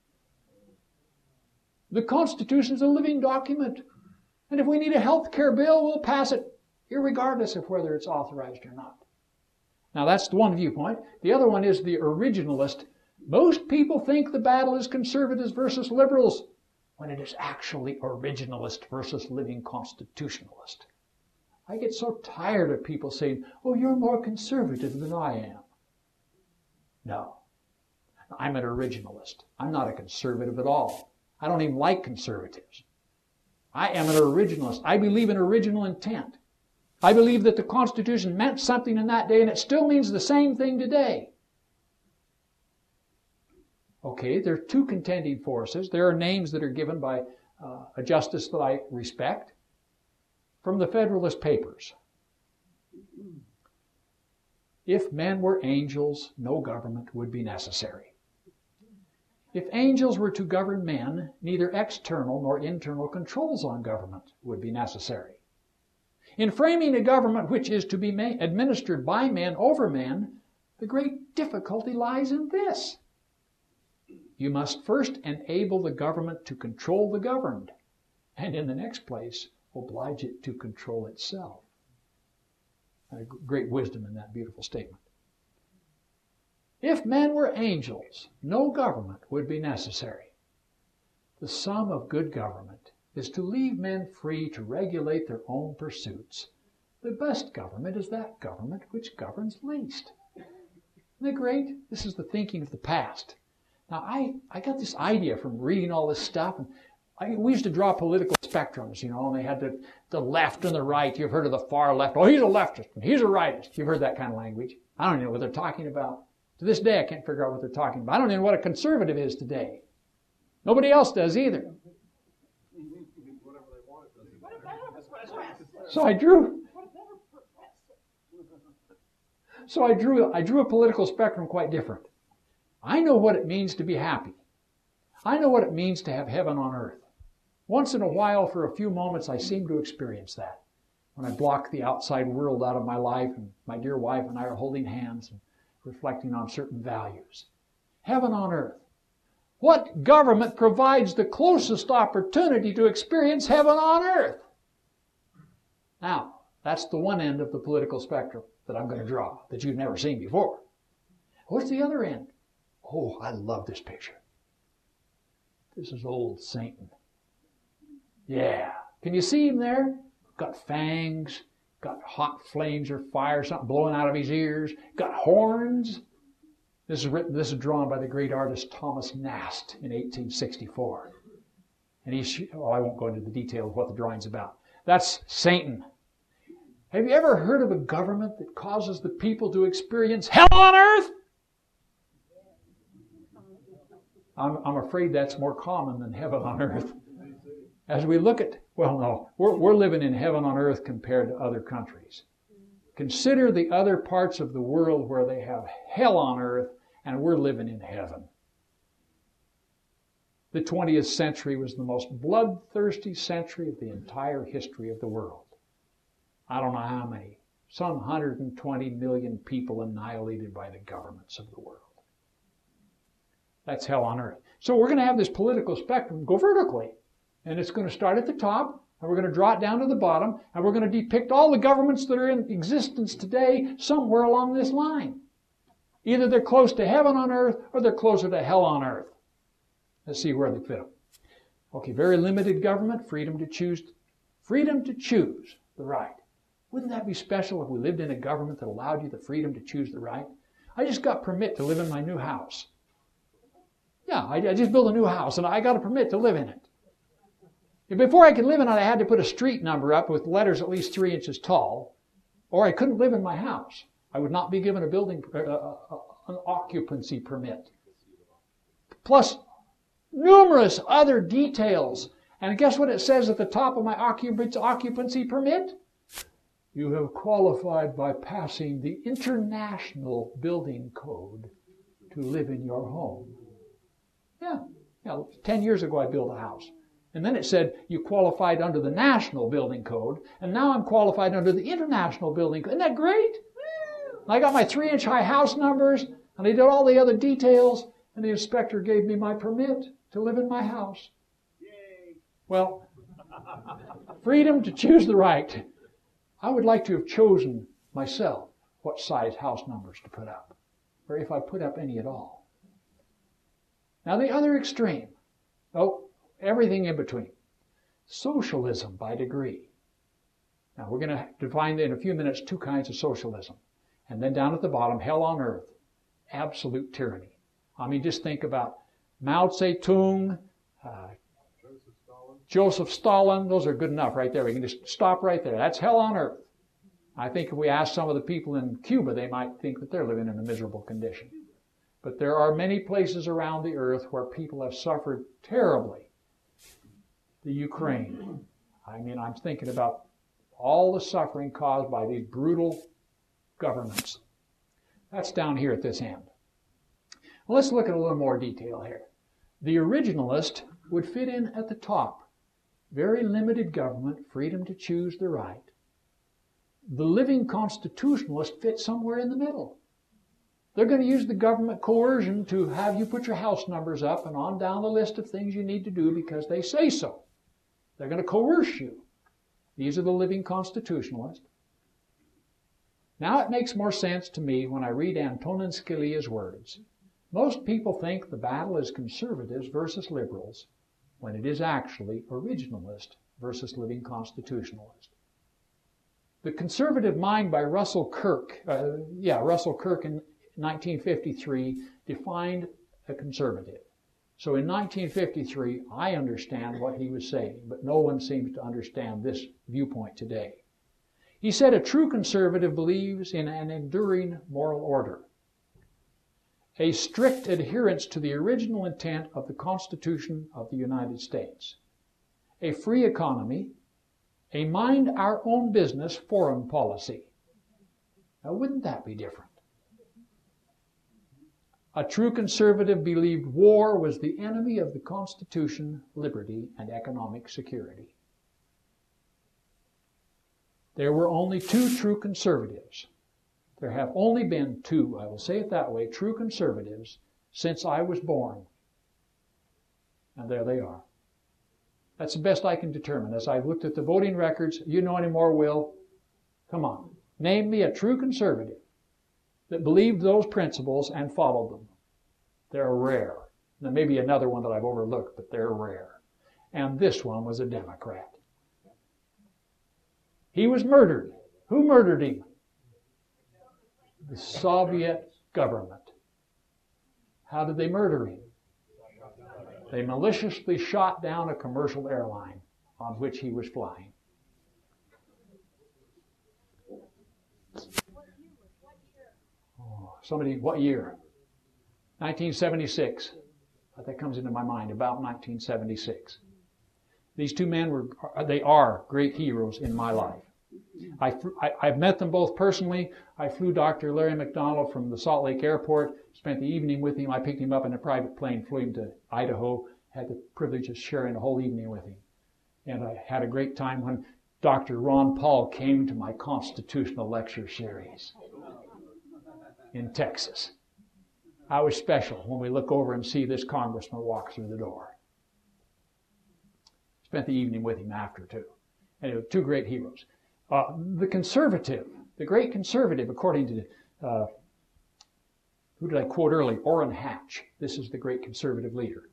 Speaker 1: The Constitution is a living document. And if we need a health care bill, we'll pass it, irregardless of whether it's authorized or not. Now, that's the one viewpoint. The other one is the originalist. Most people think the battle is conservatives versus liberals, when it is actually originalist versus living constitutionalist. I get so tired of people saying, oh, you're more conservative than I am. No. I'm an originalist. I'm not a conservative at all. I don't even like conservatives. I am an originalist. I believe in original intent. I believe that the Constitution meant something in that day, and it still means the same thing today. Okay, there are two contending forces. There are names that are given by uh, a justice that I respect from the Federalist Papers. If men were angels, no government would be necessary. If angels were to govern men, neither external nor internal controls on government would be necessary. In framing a government which is to be ma- administered by men over men, the great difficulty lies in this. You must first enable the government to control the governed, and in the next place, oblige it to control itself. A great wisdom in that beautiful statement. If men were angels, no government would be necessary. The sum of good government is to leave men free to regulate their own pursuits. The best government is that government which governs least. Isn't that great? This is the thinking of the past. Now, I, I got this idea from reading all this stuff. And I, we used to draw political spectrums, you know, and they had the, the left and the right. You've heard of the far left. Oh, he's a leftist and he's a rightist. You've heard that kind of language. I don't even know what they're talking about. To this day, I can't figure out what they're talking about. I don't even know what a conservative is today. Nobody else does either. So I drew. So I drew. I drew a political spectrum quite different. I know what it means to be happy. I know what it means to have heaven on earth. Once in a while, for a few moments, I seem to experience that. When I block the outside world out of my life, and my dear wife and I are holding hands and reflecting on certain values. Heaven on earth. What government provides the closest opportunity to experience heaven on earth? Now, that's the one end of the political spectrum that I'm going to draw, that you've never seen before. What's the other end? Oh, I love this picture. This is old Satan. Yeah. Can you see him there? Got fangs, got hot flames or fire, something blowing out of his ears, got horns. This is written, this is drawn by the great artist Thomas Nast in eighteen sixty-four. And he's, well, I won't go into the detail of what the drawing's about. That's Satan. Have you ever heard of a government that causes the people to experience hell on earth? I'm, I'm afraid that's more common than heaven on earth. As we look at, well, no, we're, we're living in heaven on earth compared to other countries. Consider the other parts of the world where they have hell on earth and we're living in heaven. The twentieth century was the most bloodthirsty century of the entire history of the world. I don't know how many, some one hundred twenty million people annihilated by the governments of the world. That's hell on earth. So we're going to have this political spectrum go vertically. And it's going to start at the top, and we're going to draw it down to the bottom, and we're going to depict all the governments that are in existence today somewhere along this line. Either they're close to heaven on earth, or they're closer to hell on earth. Let's see where they fit them. Okay, very limited government, freedom to choose, freedom to choose the right. Wouldn't that be special if we lived in a government that allowed you the freedom to choose the right? I just got permit to live in my new house. Yeah, I, I just built a new house, and I got a permit to live in it. Before I could live in it, I had to put a street number up with letters at least three inches tall, or I couldn't live in my house. I would not be given a building, uh, uh, an occupancy permit. Plus, numerous other details. And guess what it says at the top of my occupancy permit? You have qualified by passing the International Building Code to live in your home. Yeah, yeah. Ten years ago I built a house. And then it said, you qualified under the National Building Code, and now I'm qualified under the International Building Code. Isn't that great? I got my three-inch high house numbers, and I did all the other details, and the inspector gave me my permit to live in my house. Yay. Well, freedom to choose the right. I would like to have chosen myself what size house numbers to put up, or if I put up any at all. Now the other extreme. Oh, everything in between. Socialism by degree. Now we're going to define in a few minutes two kinds of socialism. And then down at the bottom, hell on earth. Absolute tyranny. I mean, just think about Mao Zedong, uh, Joseph Stalin. Joseph Stalin. Those are good enough right there. We can just stop right there. That's hell on earth. I think if we ask some of the people in Cuba, they might think that they're living in a miserable condition. But there are many places around the earth where people have suffered terribly. The Ukraine. I mean, I'm thinking about all the suffering caused by these brutal governments. That's down here at this end. Well, let's look at a little more detail here. The originalist would fit in at the top. Very limited government, freedom to choose the right. The living constitutionalist fits somewhere in the middle. They're going to use the government coercion to have you put your house numbers up and on down the list of things you need to do because they say so. They're going to coerce you. These are the living constitutionalists. Now it makes more sense to me when I read Antonin Scalia's words. Most people think the battle is conservatives versus liberals, when it is actually originalist versus living constitutionalist. The Conservative Mind by Russell Kirk, uh, yeah, Russell Kirk in nineteen fifty-three defined a conservative. So in nineteen fifty-three, I understand what he was saying, but no one seems to understand this viewpoint today. He said a true conservative believes in an enduring moral order, a strict adherence to the original intent of the Constitution of the United States, a free economy, a mind our own business foreign policy. Now, wouldn't that be different? A true conservative believed war was the enemy of the Constitution, liberty, and economic security. There were only two true conservatives. There have only been two, I will say it that way, true conservatives since I was born. And there they are. That's the best I can determine. As I've looked at the voting records, you know any more, Will? Come on. Name me a true conservative that believed those principles and followed them. They're rare. There may be another one that I've overlooked, but they're rare. And this one was a Democrat. He was murdered. Who murdered him? The Soviet government. How did they murder him? They maliciously shot down a commercial airline on which he was flying. Oh, somebody, what year? nineteen seventy-six. That comes into my mind, about nineteen seventy-six. These two men were, they are great heroes in my life. I, I, I've met them both personally. I flew Doctor Larry McDonald from the Salt Lake Airport, spent the evening with him. I picked him up in a private plane, flew him to Idaho, had the privilege of sharing a whole evening with him. And I had a great time when Doctor Ron Paul came to my constitutional lecture series in Texas. I was special when we look over and see this congressman walk through the door. Spent the evening with him after, too. Anyway, two great heroes. Uh, the conservative, the great conservative, according to, uh, who did I quote earlier? Orrin Hatch. This is the great conservative leader.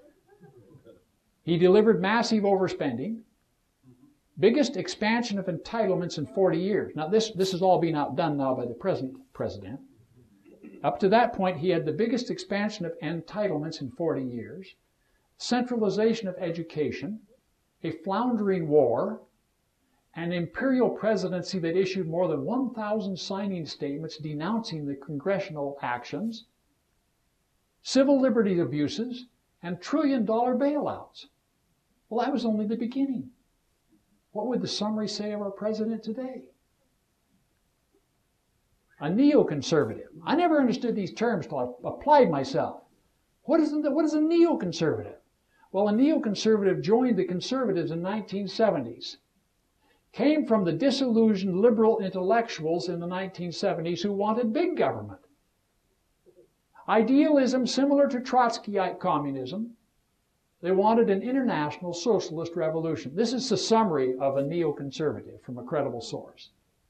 Speaker 1: He delivered massive overspending, biggest expansion of entitlements in forty years. Now, this, this is all being outdone now by the present president. Up to that point, he had the biggest expansion of entitlements in forty years, centralization of education, a floundering war, an imperial presidency that issued more than one thousand signing statements denouncing the congressional actions, civil liberty abuses, and trillion-dollar bailouts. Well, that was only the beginning. What would the summary say of our president today? A neoconservative. I never understood these terms until I applied myself. What is, the, what is a neoconservative? Well, a neoconservative joined the conservatives in the nineteen seventies. Came from the disillusioned liberal intellectuals in the nineteen seventies who wanted big government. Idealism similar to Trotskyite communism. They wanted an international socialist revolution. This is the summary of a neoconservative from a credible source.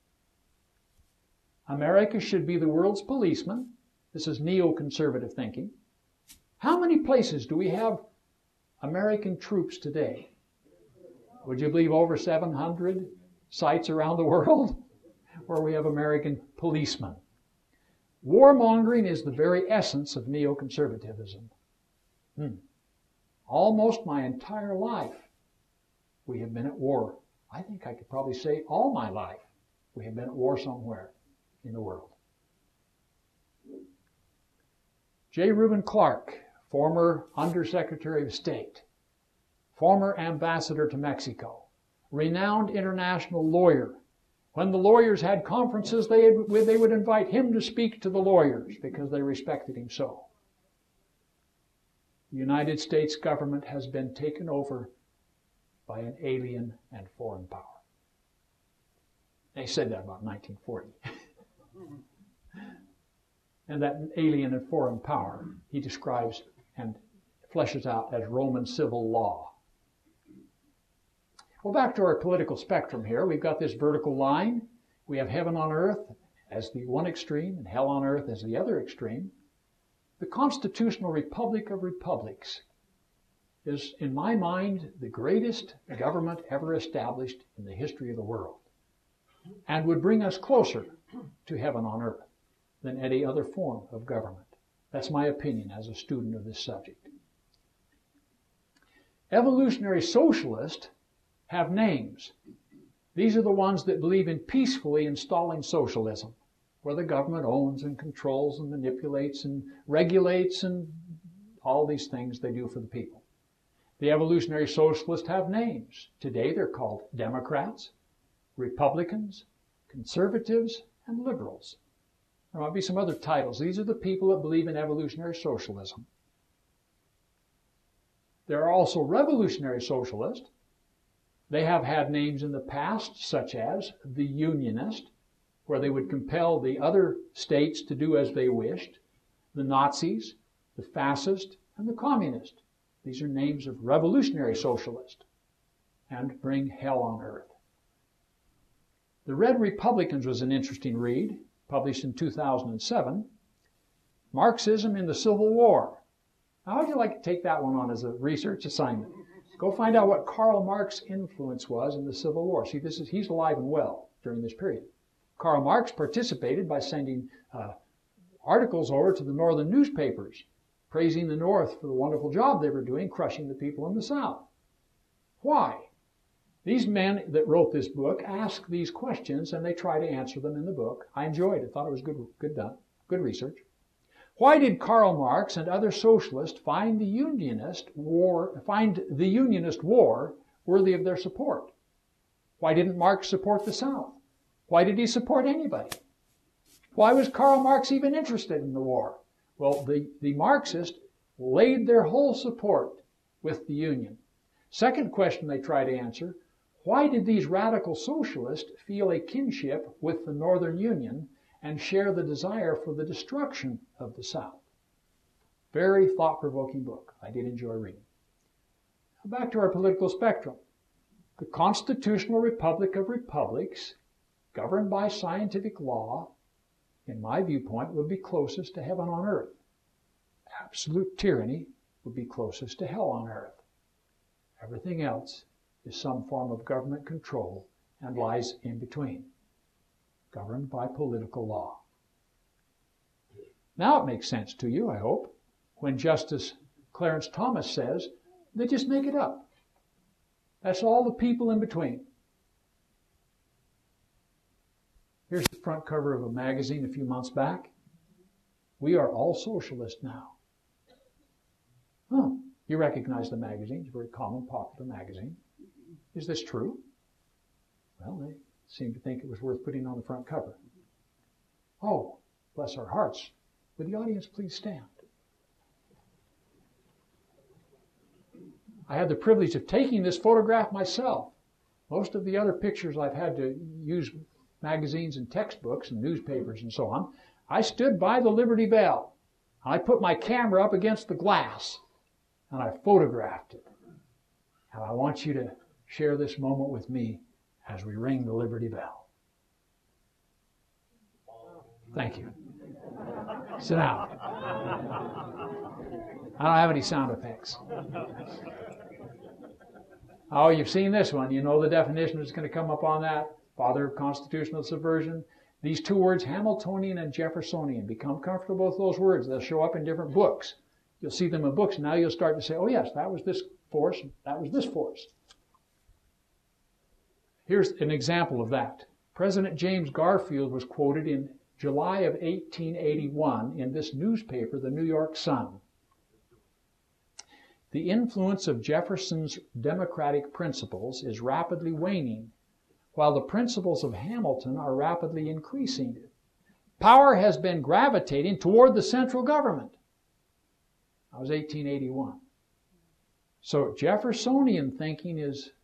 Speaker 1: America should be the world's policeman. This is neoconservative thinking. How many places do we have American troops today? Would you believe over seven hundred sites around the world where we have American policemen? Warmongering is the very essence of neoconservatism. Hmm. Almost my entire life, we have been at war. I think I could probably say all my life, we have been at war somewhere in the world. J. Reuben Clark, former Undersecretary of State, former ambassador to Mexico, renowned international lawyer. When the lawyers had conferences, they, had, they would invite him to speak to the lawyers because they respected him so. The United States government has been taken over by an alien and foreign power. They said that about nineteen forty. And that alien and foreign power he describes and fleshes out as Roman civil law. Well, back to our political spectrum here. We've got this vertical line. We have heaven on earth as the one extreme and hell on earth as the other extreme. The constitutional republic of republics is, in my mind, the greatest government ever established in the history of the world and would bring us closer to heaven on earth than any other form of government. That's my opinion as a student of this subject. Evolutionary socialists have names. These are the ones that believe in peacefully installing socialism, where the government owns and controls and manipulates and regulates and all these things they do for the people. The evolutionary socialists have names. Today they're called Democrats, Republicans, Conservatives, and Liberals. There might be some other titles. These are the people that believe in evolutionary socialism. There are also revolutionary socialists. They have had names in the past, such as the Unionist, where they would compel the other states to do as they wished, the Nazis, the Fascist, and the Communist. These are names of revolutionary socialists, and bring hell on earth. The Red Republicans was an interesting read, published in two thousand seven. Marxism in the Civil War. Now, how would you like to take that one on as a research assignment? Go find out what Karl Marx's influence was in the Civil War. See, this is he's alive and well during this period. Karl Marx participated by sending uh, articles over to the northern newspapers, praising the North for the wonderful job they were doing, crushing the people in the South. Why? These men that wrote this book ask these questions, and they try to answer them in the book. I enjoyed it. Thought it was good, good done, good research. Why did Karl Marx and other socialists find the Unionist war, find the Unionist war worthy of their support? Why didn't Marx support the South? Why did he support anybody? Why was Karl Marx even interested in the war? Well, the, the Marxists laid their whole support with the Union. Second question they try to answer, why did these radical socialists feel a kinship with the Northern Union and share the desire for the destruction of the South? Very thought-provoking book. I did enjoy reading. Now back to our political spectrum. The Constitutional Republic of Republics, governed by scientific law, in my viewpoint, would be closest to heaven on earth. Absolute tyranny would be closest to hell on earth. Everything else is some form of government control and lies in between, governed by political law. Now it makes sense to you, I hope, when Justice Clarence Thomas says they just make it up. That's all the people in between. Here's the front cover of a magazine a few months back. We are all socialists now. Huh. You recognize the magazine. It's a very common, popular magazine. Is this true? Well, they seem to think it was worth putting on the front cover. Oh, bless our hearts. Would the audience please stand? I had the privilege of taking this photograph myself. Most of the other pictures I've had to use magazines and textbooks and newspapers and so on. I stood by the Liberty Bell. I put my camera up against the glass and I photographed it. And I want you to share this moment with me as we ring the Liberty Bell. Thank you. Sit down. I don't have any sound effects. Oh, you've seen this one. You know the definition that's going to come up on that. Father of constitutional subversion. These two words, Hamiltonian and Jeffersonian. Become comfortable with those words. They'll show up in different books. You'll see them in books. Now you'll start to say, oh yes, that was this force, that was this force. Here's an example of that. President James Garfield was quoted in July of eighteen eighty-one in this newspaper, the New York Sun. The influence of Jefferson's democratic principles is rapidly waning, while the principles of Hamilton are rapidly increasing. Power has been gravitating toward the central government. That was eighteen eighty-one. So Jeffersonian thinking is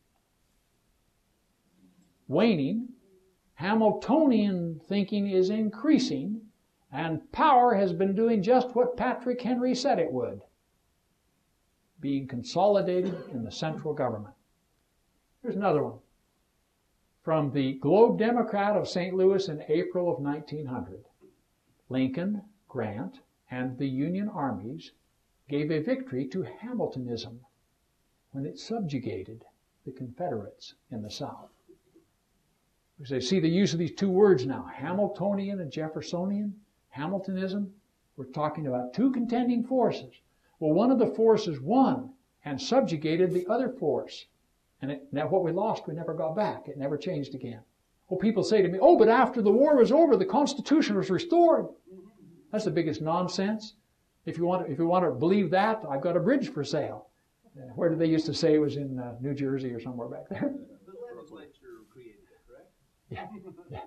Speaker 1: waning, Hamiltonian thinking is increasing, and power has been doing just what Patrick Henry said it would, being consolidated in the central government. Here's another one. From the Globe Democrat of Saint Louis in April of nineteen hundred. Lincoln, Grant, and the Union armies gave a victory to Hamiltonism when it subjugated the Confederates in the South. We say, see the use of these two words now, Hamiltonian and Jeffersonian, Hamiltonism. We're talking about two contending forces. Well, one of the forces won and subjugated the other force. And it, now what we lost, we never got back. It never changed again. Well, people say to me, oh, but after the war was over, the Constitution was restored. That's the biggest nonsense. If you want to, if you want to believe that, I've got a bridge for sale. Uh, where did they used to say it was in uh, New Jersey or somewhere back there?
Speaker 10: The legislature created it, correct?
Speaker 1: Yeah, yeah.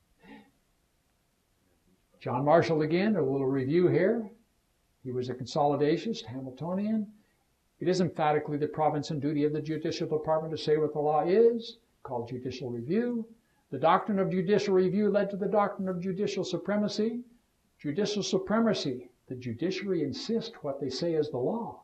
Speaker 1: John Marshall again, a little review here. He was a consolidationist, Hamiltonian. It is emphatically the province and duty of the judicial department to say what the law is, called judicial review. The doctrine of judicial review led to the doctrine of judicial supremacy. Judicial supremacy, the judiciary insist what they say is the law.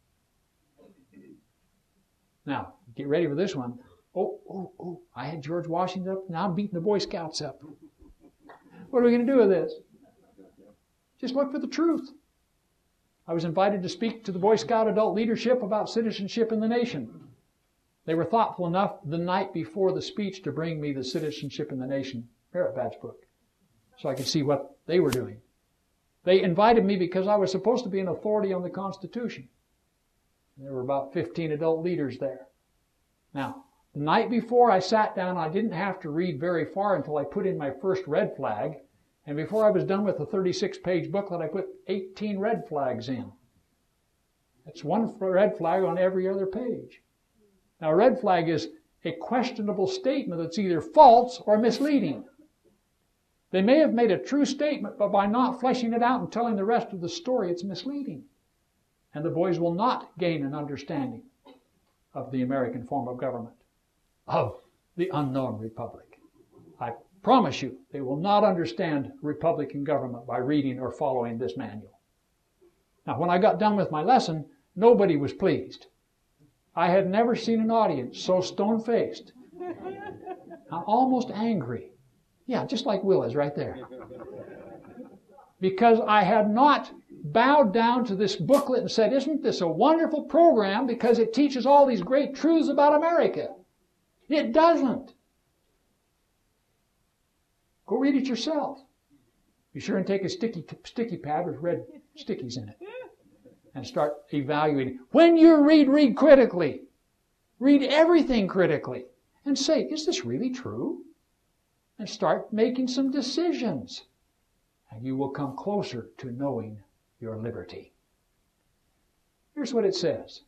Speaker 1: Now, get ready for this one. Oh, oh, oh, I had George Washington up, now I'm beating the Boy Scouts up. What are we going to do with this? Just look for the truth. I was invited to speak to the Boy Scout adult leadership about citizenship in the nation. They were thoughtful enough the night before the speech to bring me the Citizenship in the Nation merit badge book so I could see what they were doing. They invited me because I was supposed to be an authority on the Constitution. There were about fifteen adult leaders there. Now, the night before I sat down, I didn't have to read very far until I put in my first red flag. And before I was done with the thirty-six page booklet, I put eighteen red flags in. That's one red flag on every other page. Now, a red flag is a questionable statement that's either false or misleading. They may have made a true statement, but by not fleshing it out and telling the rest of the story, it's misleading. And the boys will not gain an understanding of the American form of government, of the unknown republic. I promise you, they will not understand Republican government by reading or following this manual. Now, when I got done with my lesson, nobody was pleased. I had never seen an audience so stone-faced. I'm almost angry. Yeah, just like Will is right there. Because I had not bowed down to this booklet and said, isn't this a wonderful program because it teaches all these great truths about America? It doesn't. Go read it yourself. Be sure and take a sticky sticky pad with red stickies in it and start evaluating. When you read, read critically. Read everything critically and say, is this really true? And start making some decisions. And you will come closer to knowing your liberty. Here's what it says.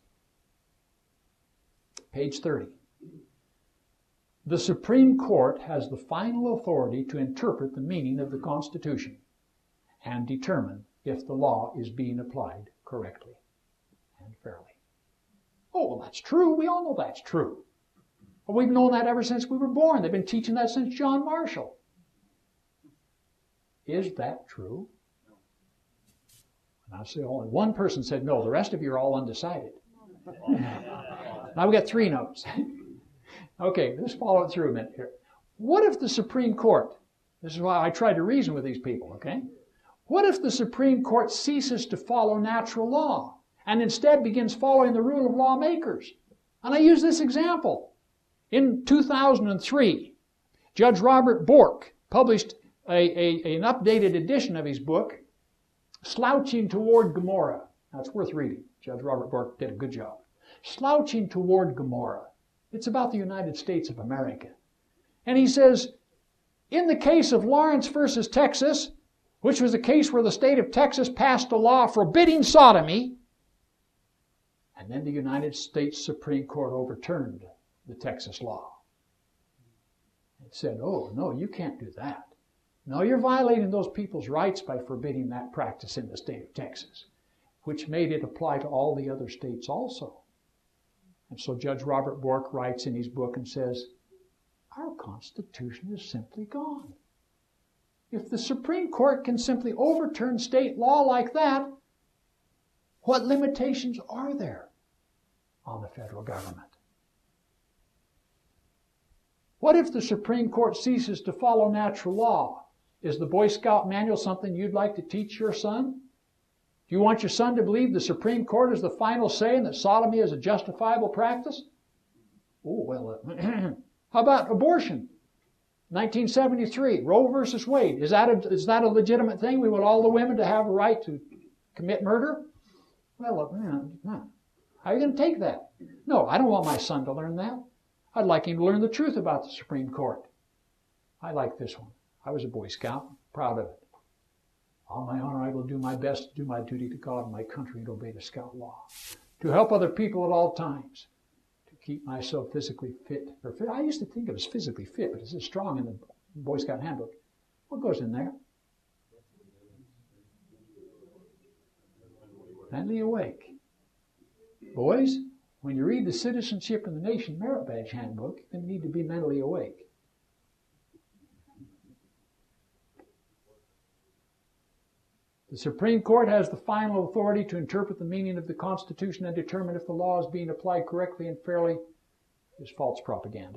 Speaker 1: Page thirty. The Supreme Court has the final authority to interpret the meaning of the Constitution and determine if the law is being applied correctly and fairly. Oh, well, that's true. We all know that's true. Well, we've known that ever since we were born. They've been teaching that since John Marshall. Is that true? And I say only one person said no. The rest of you are all undecided. Now we got three no's. Okay, let's follow it through a minute here. What if the Supreme Court, this is why I tried to reason with these people, okay? What if the Supreme Court ceases to follow natural law and instead begins following the rule of lawmakers? And I use this example. In two thousand three, Judge Robert Bork published a, a, an updated edition of his book, Slouching Toward Gomorrah. Now, it's worth reading. Judge Robert Bork did a good job. Slouching Toward Gomorrah. It's about the United States of America. And he says, in the case of Lawrence versus Texas, which was a case where the state of Texas passed a law forbidding sodomy, and then the United States Supreme Court overturned the Texas law. It said, oh, no, you can't do that. No, you're violating those people's rights by forbidding that practice in the state of Texas, which made it apply to all the other states also. And so Judge Robert Bork writes in his book and says, our Constitution is simply gone. If the Supreme Court can simply overturn state law like that, what limitations are there on the federal government? What if the Supreme Court ceases to follow natural law? Is the Boy Scout manual something you'd like to teach your son? Do you want your son to believe the Supreme Court is the final say and that sodomy is a justifiable practice? Oh, well, uh, how about abortion? nineteen seventy-three, Roe versus Wade. Is that, a, is that a legitimate thing? We want all the women to have a right to commit murder? Well, uh, how are you going to take that? No, I don't want my son to learn that. I'd like him to learn the truth about the Supreme Court. I like this one. I was a Boy Scout, proud of it. On my honor, I will do my best to do my duty to God and my country and obey the Scout law. to help other people at all times, to keep myself physically fit. Or fit. I used to think it was physically fit, but it says strong in the Boy Scout handbook. What goes in there? Mentally awake. Boys, when you read the Citizenship in the Nation Merit Badge Handbook, you need to be mentally awake. The Supreme Court has the final authority to interpret the meaning of the Constitution and determine if the law is being applied correctly and fairly is false propaganda.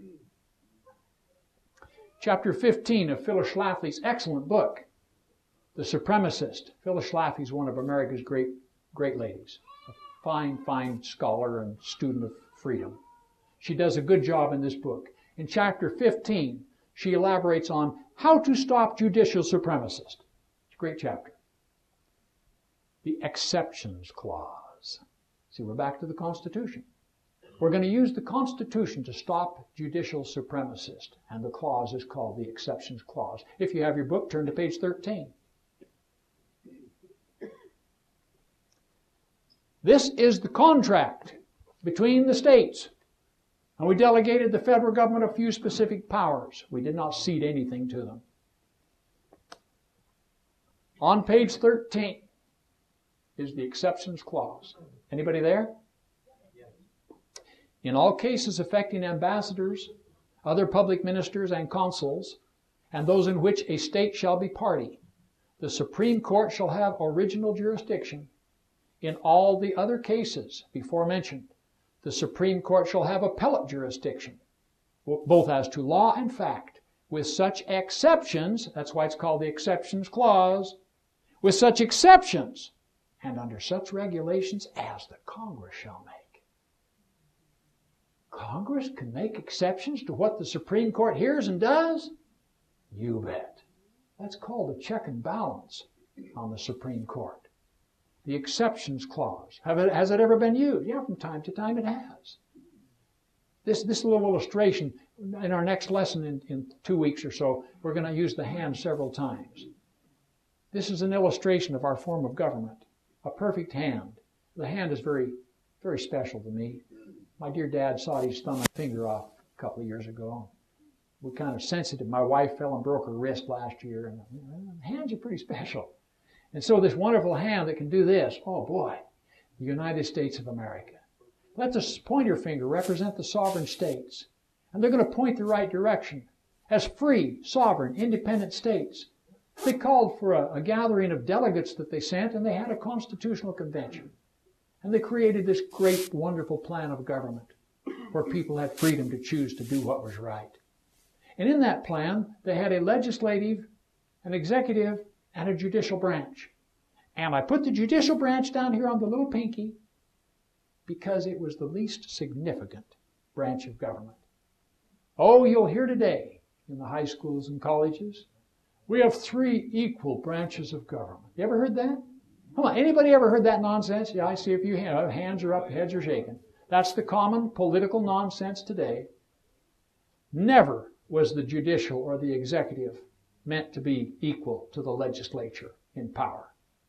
Speaker 1: Chapter fifteen of Phyllis Schlafly's excellent book, The Supremacist. Phyllis Schlafly is one of America's great, great ladies. A fine, fine scholar and student of freedom. She does a good job in this book. In chapter fifteen, she elaborates on how to stop judicial supremacists. It's a great chapter. The exceptions clause. See, we're back to the Constitution. We're going to use the Constitution to stop judicial supremacists, and the clause is called the exceptions clause. If you have your book, turn to page thirteen. This is the contract between the states, and we delegated the federal government a few specific powers. We did not cede anything to them. On page thirteen is the exceptions clause. Anybody there? In all cases affecting ambassadors, other public ministers and consuls, and those in which a state shall be party, the Supreme Court shall have original jurisdiction. In all the other cases before mentioned, the Supreme Court shall have appellate jurisdiction, both as to law and fact, with such exceptions, that's why it's called the exceptions clause, with such exceptions and under such regulations as the Congress shall make. Congress can make exceptions to what the Supreme Court hears and does? You bet. That's called a check and balance on the Supreme Court. The exceptions clause. Have it, has it ever been used? Yeah, from time to time it has. This, this little illustration, in our next lesson in, in two weeks or so, we're going to use the hand several times. This is an illustration of our form of government. A perfect hand. The hand is very, very special to me. My dear dad sawed his thumb and finger off a couple of years ago. We're kind of sensitive. My wife fell and broke her wrist last year. And well, hands are pretty special. And so this wonderful hand that can do this, oh boy, the United States of America. Let the pointer finger represent the sovereign states. And they're going to point the right direction. As free, sovereign, independent states. They called for a, a gathering of delegates that they sent, and they had a constitutional convention. And they created this great, wonderful plan of government where people had freedom to choose to do what was right. And in that plan, they had a legislative, an executive, and a judicial branch. And I put the judicial branch down here on the little pinky because it was the least significant branch of government. Oh, you'll hear today in the high schools and colleges, we have three equal branches of government. You ever heard that? Come on, anybody ever heard that nonsense? Yeah, I see a few hands, hands are up, heads are shaking. That's the common political nonsense today. Never was the judicial or the executive meant to be equal to the legislature in power.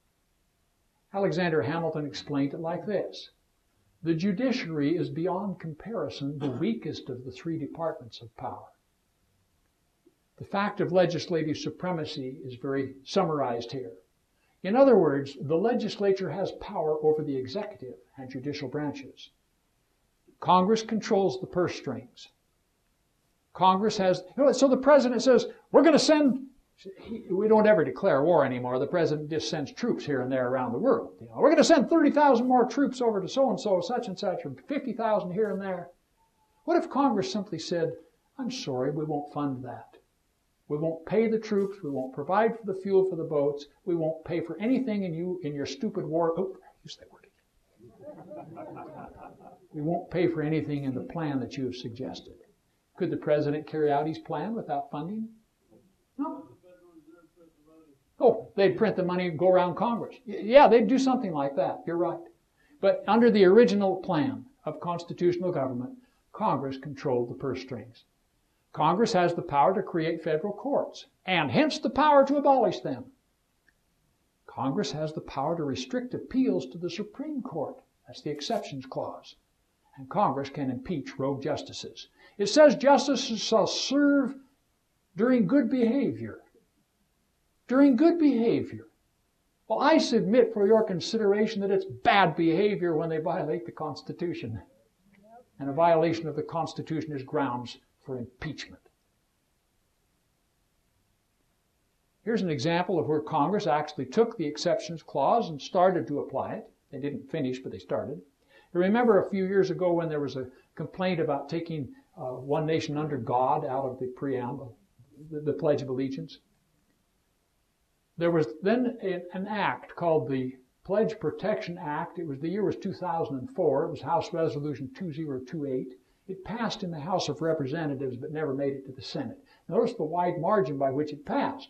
Speaker 1: Alexander Hamilton explained it like this. The judiciary is beyond comparison the weakest of the three departments of power. The fact of legislative supremacy is very summarized here. In other words, the legislature has power over the executive and judicial branches. Congress controls the purse strings. Congress has, you know, so the president says, we're going to send, we don't ever declare war anymore. The president just sends troops here and there around the world. You know, we're going to send thirty thousand more troops over to so-and-so, such and such, or fifty thousand here and there. What if Congress simply said, I'm sorry, we won't fund that. We won't pay the troops. We won't provide for the fuel for the boats. We won't pay for anything in you in your stupid war. Oh, use that word again. We won't pay for anything in the plan that you have suggested. Could the president carry out his plan without funding? No. Oh, they'd print the money and go around Congress. Yeah, they'd do something like that. You're right. But under the original plan of constitutional government, Congress controlled the purse strings. Congress has the power to create federal courts, and hence the power to abolish them. Congress has the power to restrict appeals to the Supreme Court, That's the exceptions clause. And Congress can impeach rogue justices. It says justices shall serve during good behavior. During good behavior. Well, I submit for your consideration that it's bad behavior when they violate the Constitution. And a violation of the Constitution is grounds for impeachment. Here's an example of where Congress actually took the exceptions clause and started to apply it. They didn't finish, but they started. You remember a few years ago when there was a complaint about taking uh, one nation under God out of the preamble, the, the Pledge of Allegiance? There was then a, an act called the Pledge Protection Act. It was, the year was two thousand four. It was House Resolution two thousand twenty-eight. It passed in the House of Representatives but never made it to the Senate. Notice the wide margin by which it passed.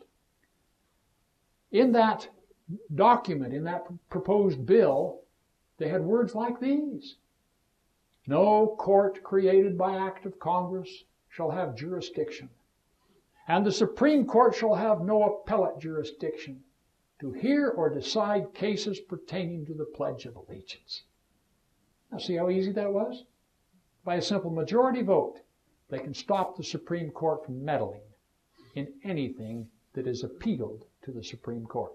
Speaker 1: In that document, in that proposed bill, they had words like these. No court created by act of Congress shall have jurisdiction, and the Supreme Court shall have no appellate jurisdiction to hear or decide cases pertaining to the Pledge of Allegiance. Now see how easy that was? By a simple majority vote, they can stop the Supreme Court from meddling in anything that is appealed to the Supreme Court.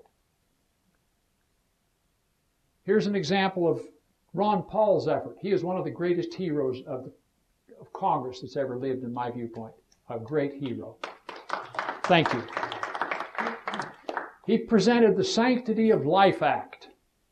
Speaker 1: Here's an example of Ron Paul's effort. He is one of the greatest heroes of, the, of Congress that's ever lived, in my viewpoint. A great hero. Thank you. He presented the Sanctity of Life Act.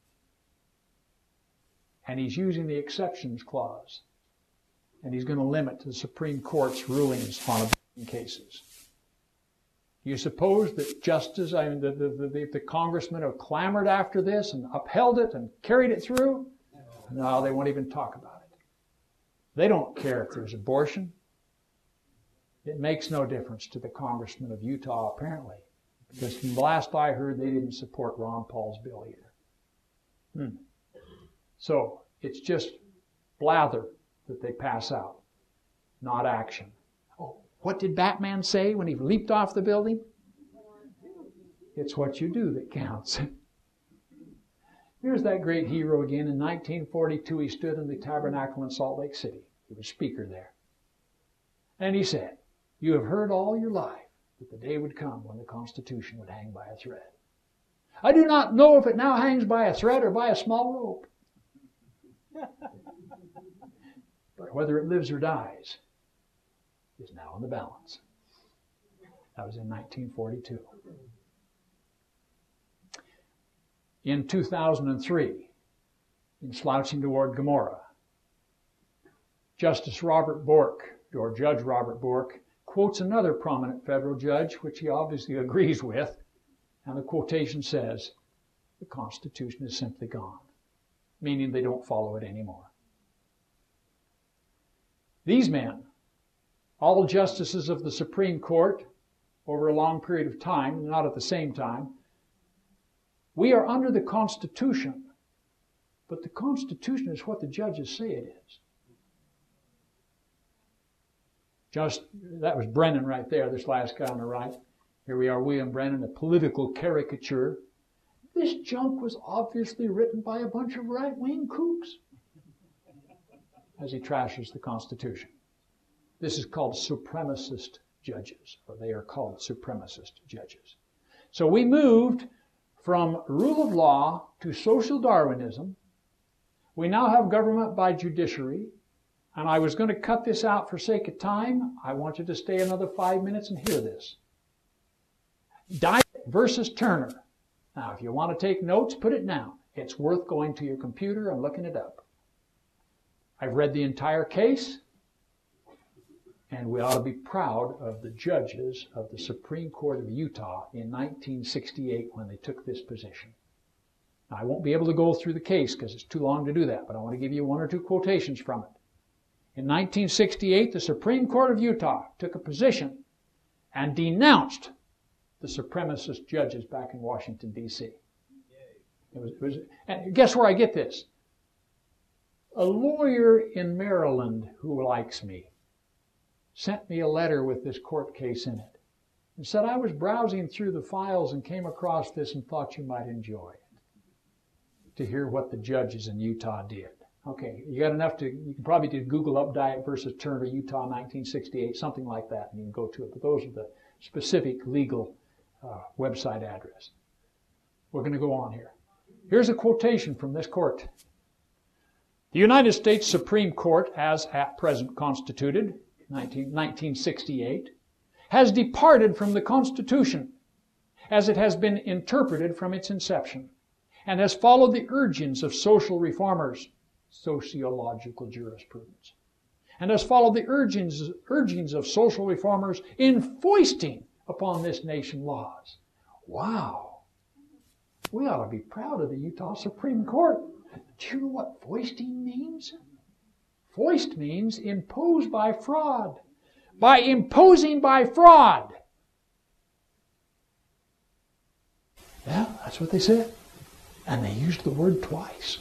Speaker 1: And he's using the exceptions clause. And he's going to limit the Supreme Court's rulings on abortion cases. You suppose that justice, I mean, the, the, the, the congressmen have clamored after this and upheld it and carried it through? No, they won't even talk about it. They don't care if there's abortion. It makes no difference to the congressmen of Utah, apparently. Because from the last I heard, they didn't support Ron Paul's bill either. Hmm. So, it's just blather that they pass out, not action. Oh, what did Batman say when he leaped off the building? It's what you do that counts. Here's that great hero again. In nineteen forty-two, he stood in the Tabernacle in Salt Lake City. He was speaker there. And he said, "You have heard all your life that the day would come when the Constitution would hang by a thread. I do not know if it now hangs by a thread or by a small rope. But whether it lives or dies is now in the balance." That was in nineteen forty-two. In two thousand three, in Slouching Toward Gomorrah, Justice Robert Bork, or Judge Robert Bork, quotes another prominent federal judge, which he obviously agrees with, and the quotation says, "The Constitution is simply gone," meaning they don't follow it anymore. These men, all justices of the Supreme Court over a long period of time, not at the same time, we are under the Constitution, but the Constitution is what the judges say it is. Just, that was Brennan right there, this last guy on the right. Here we are, William Brennan, a political caricature. This junk was obviously written by a bunch of right-wing kooks, as he trashes the Constitution. This is called supremacist judges, or they are called supremacist judges. So we moved from rule of law to social Darwinism. We now have government by judiciary. And I was going to cut this out for sake of time. I want you to stay another five minutes and hear this. Dyack versus Turner. Now, if you want to take notes, put it down. It's worth going to your computer and looking it up. I've read the entire case, and we ought to be proud of the judges of the Supreme Court of Utah in nineteen sixty-eight when they took this position. Now, I won't be able to go through the case because it's too long to do that, but I want to give you one or two quotations from it. In nineteen sixty-eight, the Supreme Court of Utah took a position and denounced the supremacist judges back in Washington, D C It was, it was, and guess where I get this? A lawyer in Maryland who likes me sent me a letter with this court case in it and said, "I was browsing through the files and came across this and thought you might enjoy it." to hear what the judges in Utah did. Okay, you got enough to, you can probably do Google up Dyett versus Turner, Utah, nineteen sixty-eight, something like that, and you can go to it. But those are the specific legal uh, website address. We're going to go on here. Here's a quotation from this court. The United States Supreme Court, as at present constituted, nineteen sixty-eight, has departed from the Constitution as it has been interpreted from its inception, and has followed the urgings of social reformers, sociological jurisprudence, and has followed the urgings, urgings of social reformers in foisting upon this nation laws. Wow. We ought to be proud of the Utah Supreme Court. Do you know what foisting means? Foist means impose by fraud. By imposing by fraud. Yeah, that's what they said. And they used the word twice.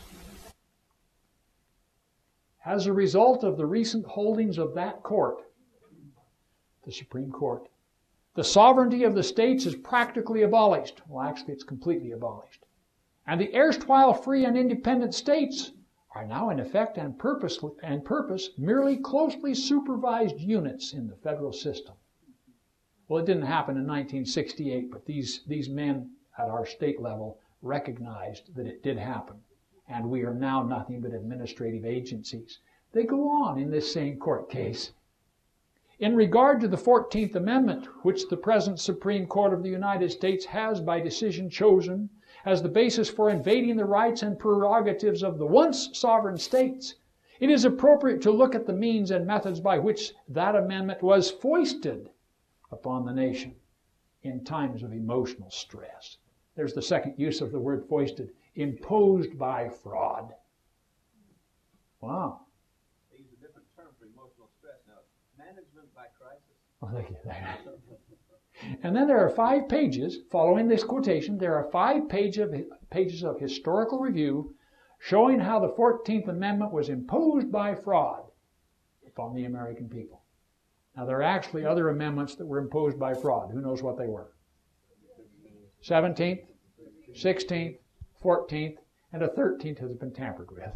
Speaker 1: As a result of the recent holdings of that court, the Supreme Court, the sovereignty of the states is practically abolished. Well, actually, it's completely abolished. And the erstwhile free and independent states are now in effect and purpose, and purpose merely closely supervised units in the federal system. Well, it didn't happen in nineteen sixty-eight, but these, these men at our state level recognized that it did happen. And we are now nothing but administrative agencies. They go on in this same court case. In regard to the fourteenth Amendment, which the present Supreme Court of the United States has by decision chosen as the basis for invading the rights and prerogatives of the once sovereign states, it is appropriate to look at the means and methods by which that amendment was foisted upon the nation in times of emotional stress. There's the second use of the word foisted, imposed by fraud. Wow.
Speaker 10: They use a different term for emotional stress now. Management by crisis.
Speaker 1: Oh, thank you. And then there are five pages, following this quotation, there are five page of, pages of historical review showing how the fourteenth Amendment was imposed by fraud upon the American people. Now, there are actually other amendments that were imposed by fraud. Who knows what they were? seventeenth, sixteenth, fourteenth, and a thirteenth has been tampered with.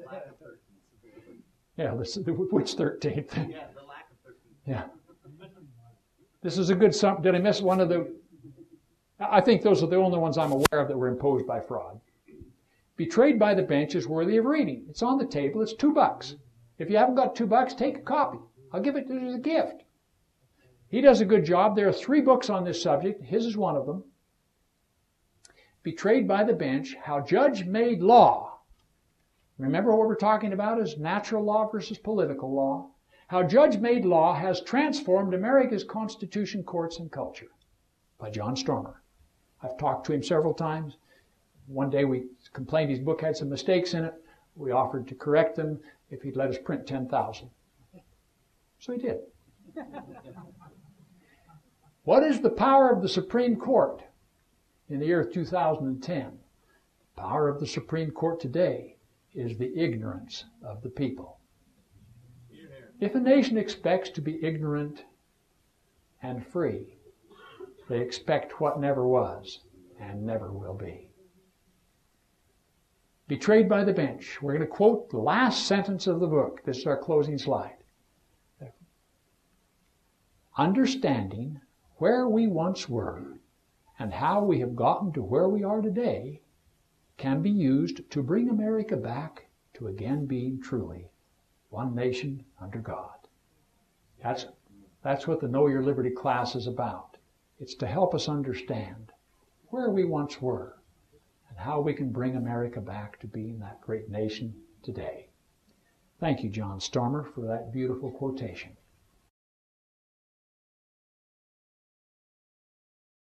Speaker 1: Yeah, this, which thirteenth?
Speaker 10: Yeah, the lack of thirteenth.
Speaker 1: Yeah. This is a good sum. Did I miss one of the? I think those are the only ones I'm aware of that were imposed by fraud. Betrayed by the Bench is worthy of reading. It's on the table. It's two bucks. If you haven't got two bucks, take a copy. I'll give it as a gift. He does a good job. There are three books on this subject. His is one of them. Betrayed by the Bench, How Judge-Made Law. Remember what we're talking about is natural law versus political law. How Judge-Made Law Has Transformed America's Constitution, Courts, and Culture by John Stormer. I've talked to him several times. One day we complained his book had some mistakes in it. We offered to correct them if he'd let us print ten thousand. So he did. What is the power of the Supreme Court in the year two thousand ten? The power of the Supreme Court today is the ignorance of the people. If a nation expects to be ignorant and free, they expect what never was and never will be. Betrayed by the Bench. We're going to quote the last sentence of the book. This is our closing slide. Understanding where we once were and how we have gotten to where we are today can be used to bring America back to again being truly one nation under God. That's, that's what the Know Your Liberty class is about. It's to help us understand where we once were and how we can bring America back to being that great nation today. Thank you, John Stormer, for that beautiful quotation.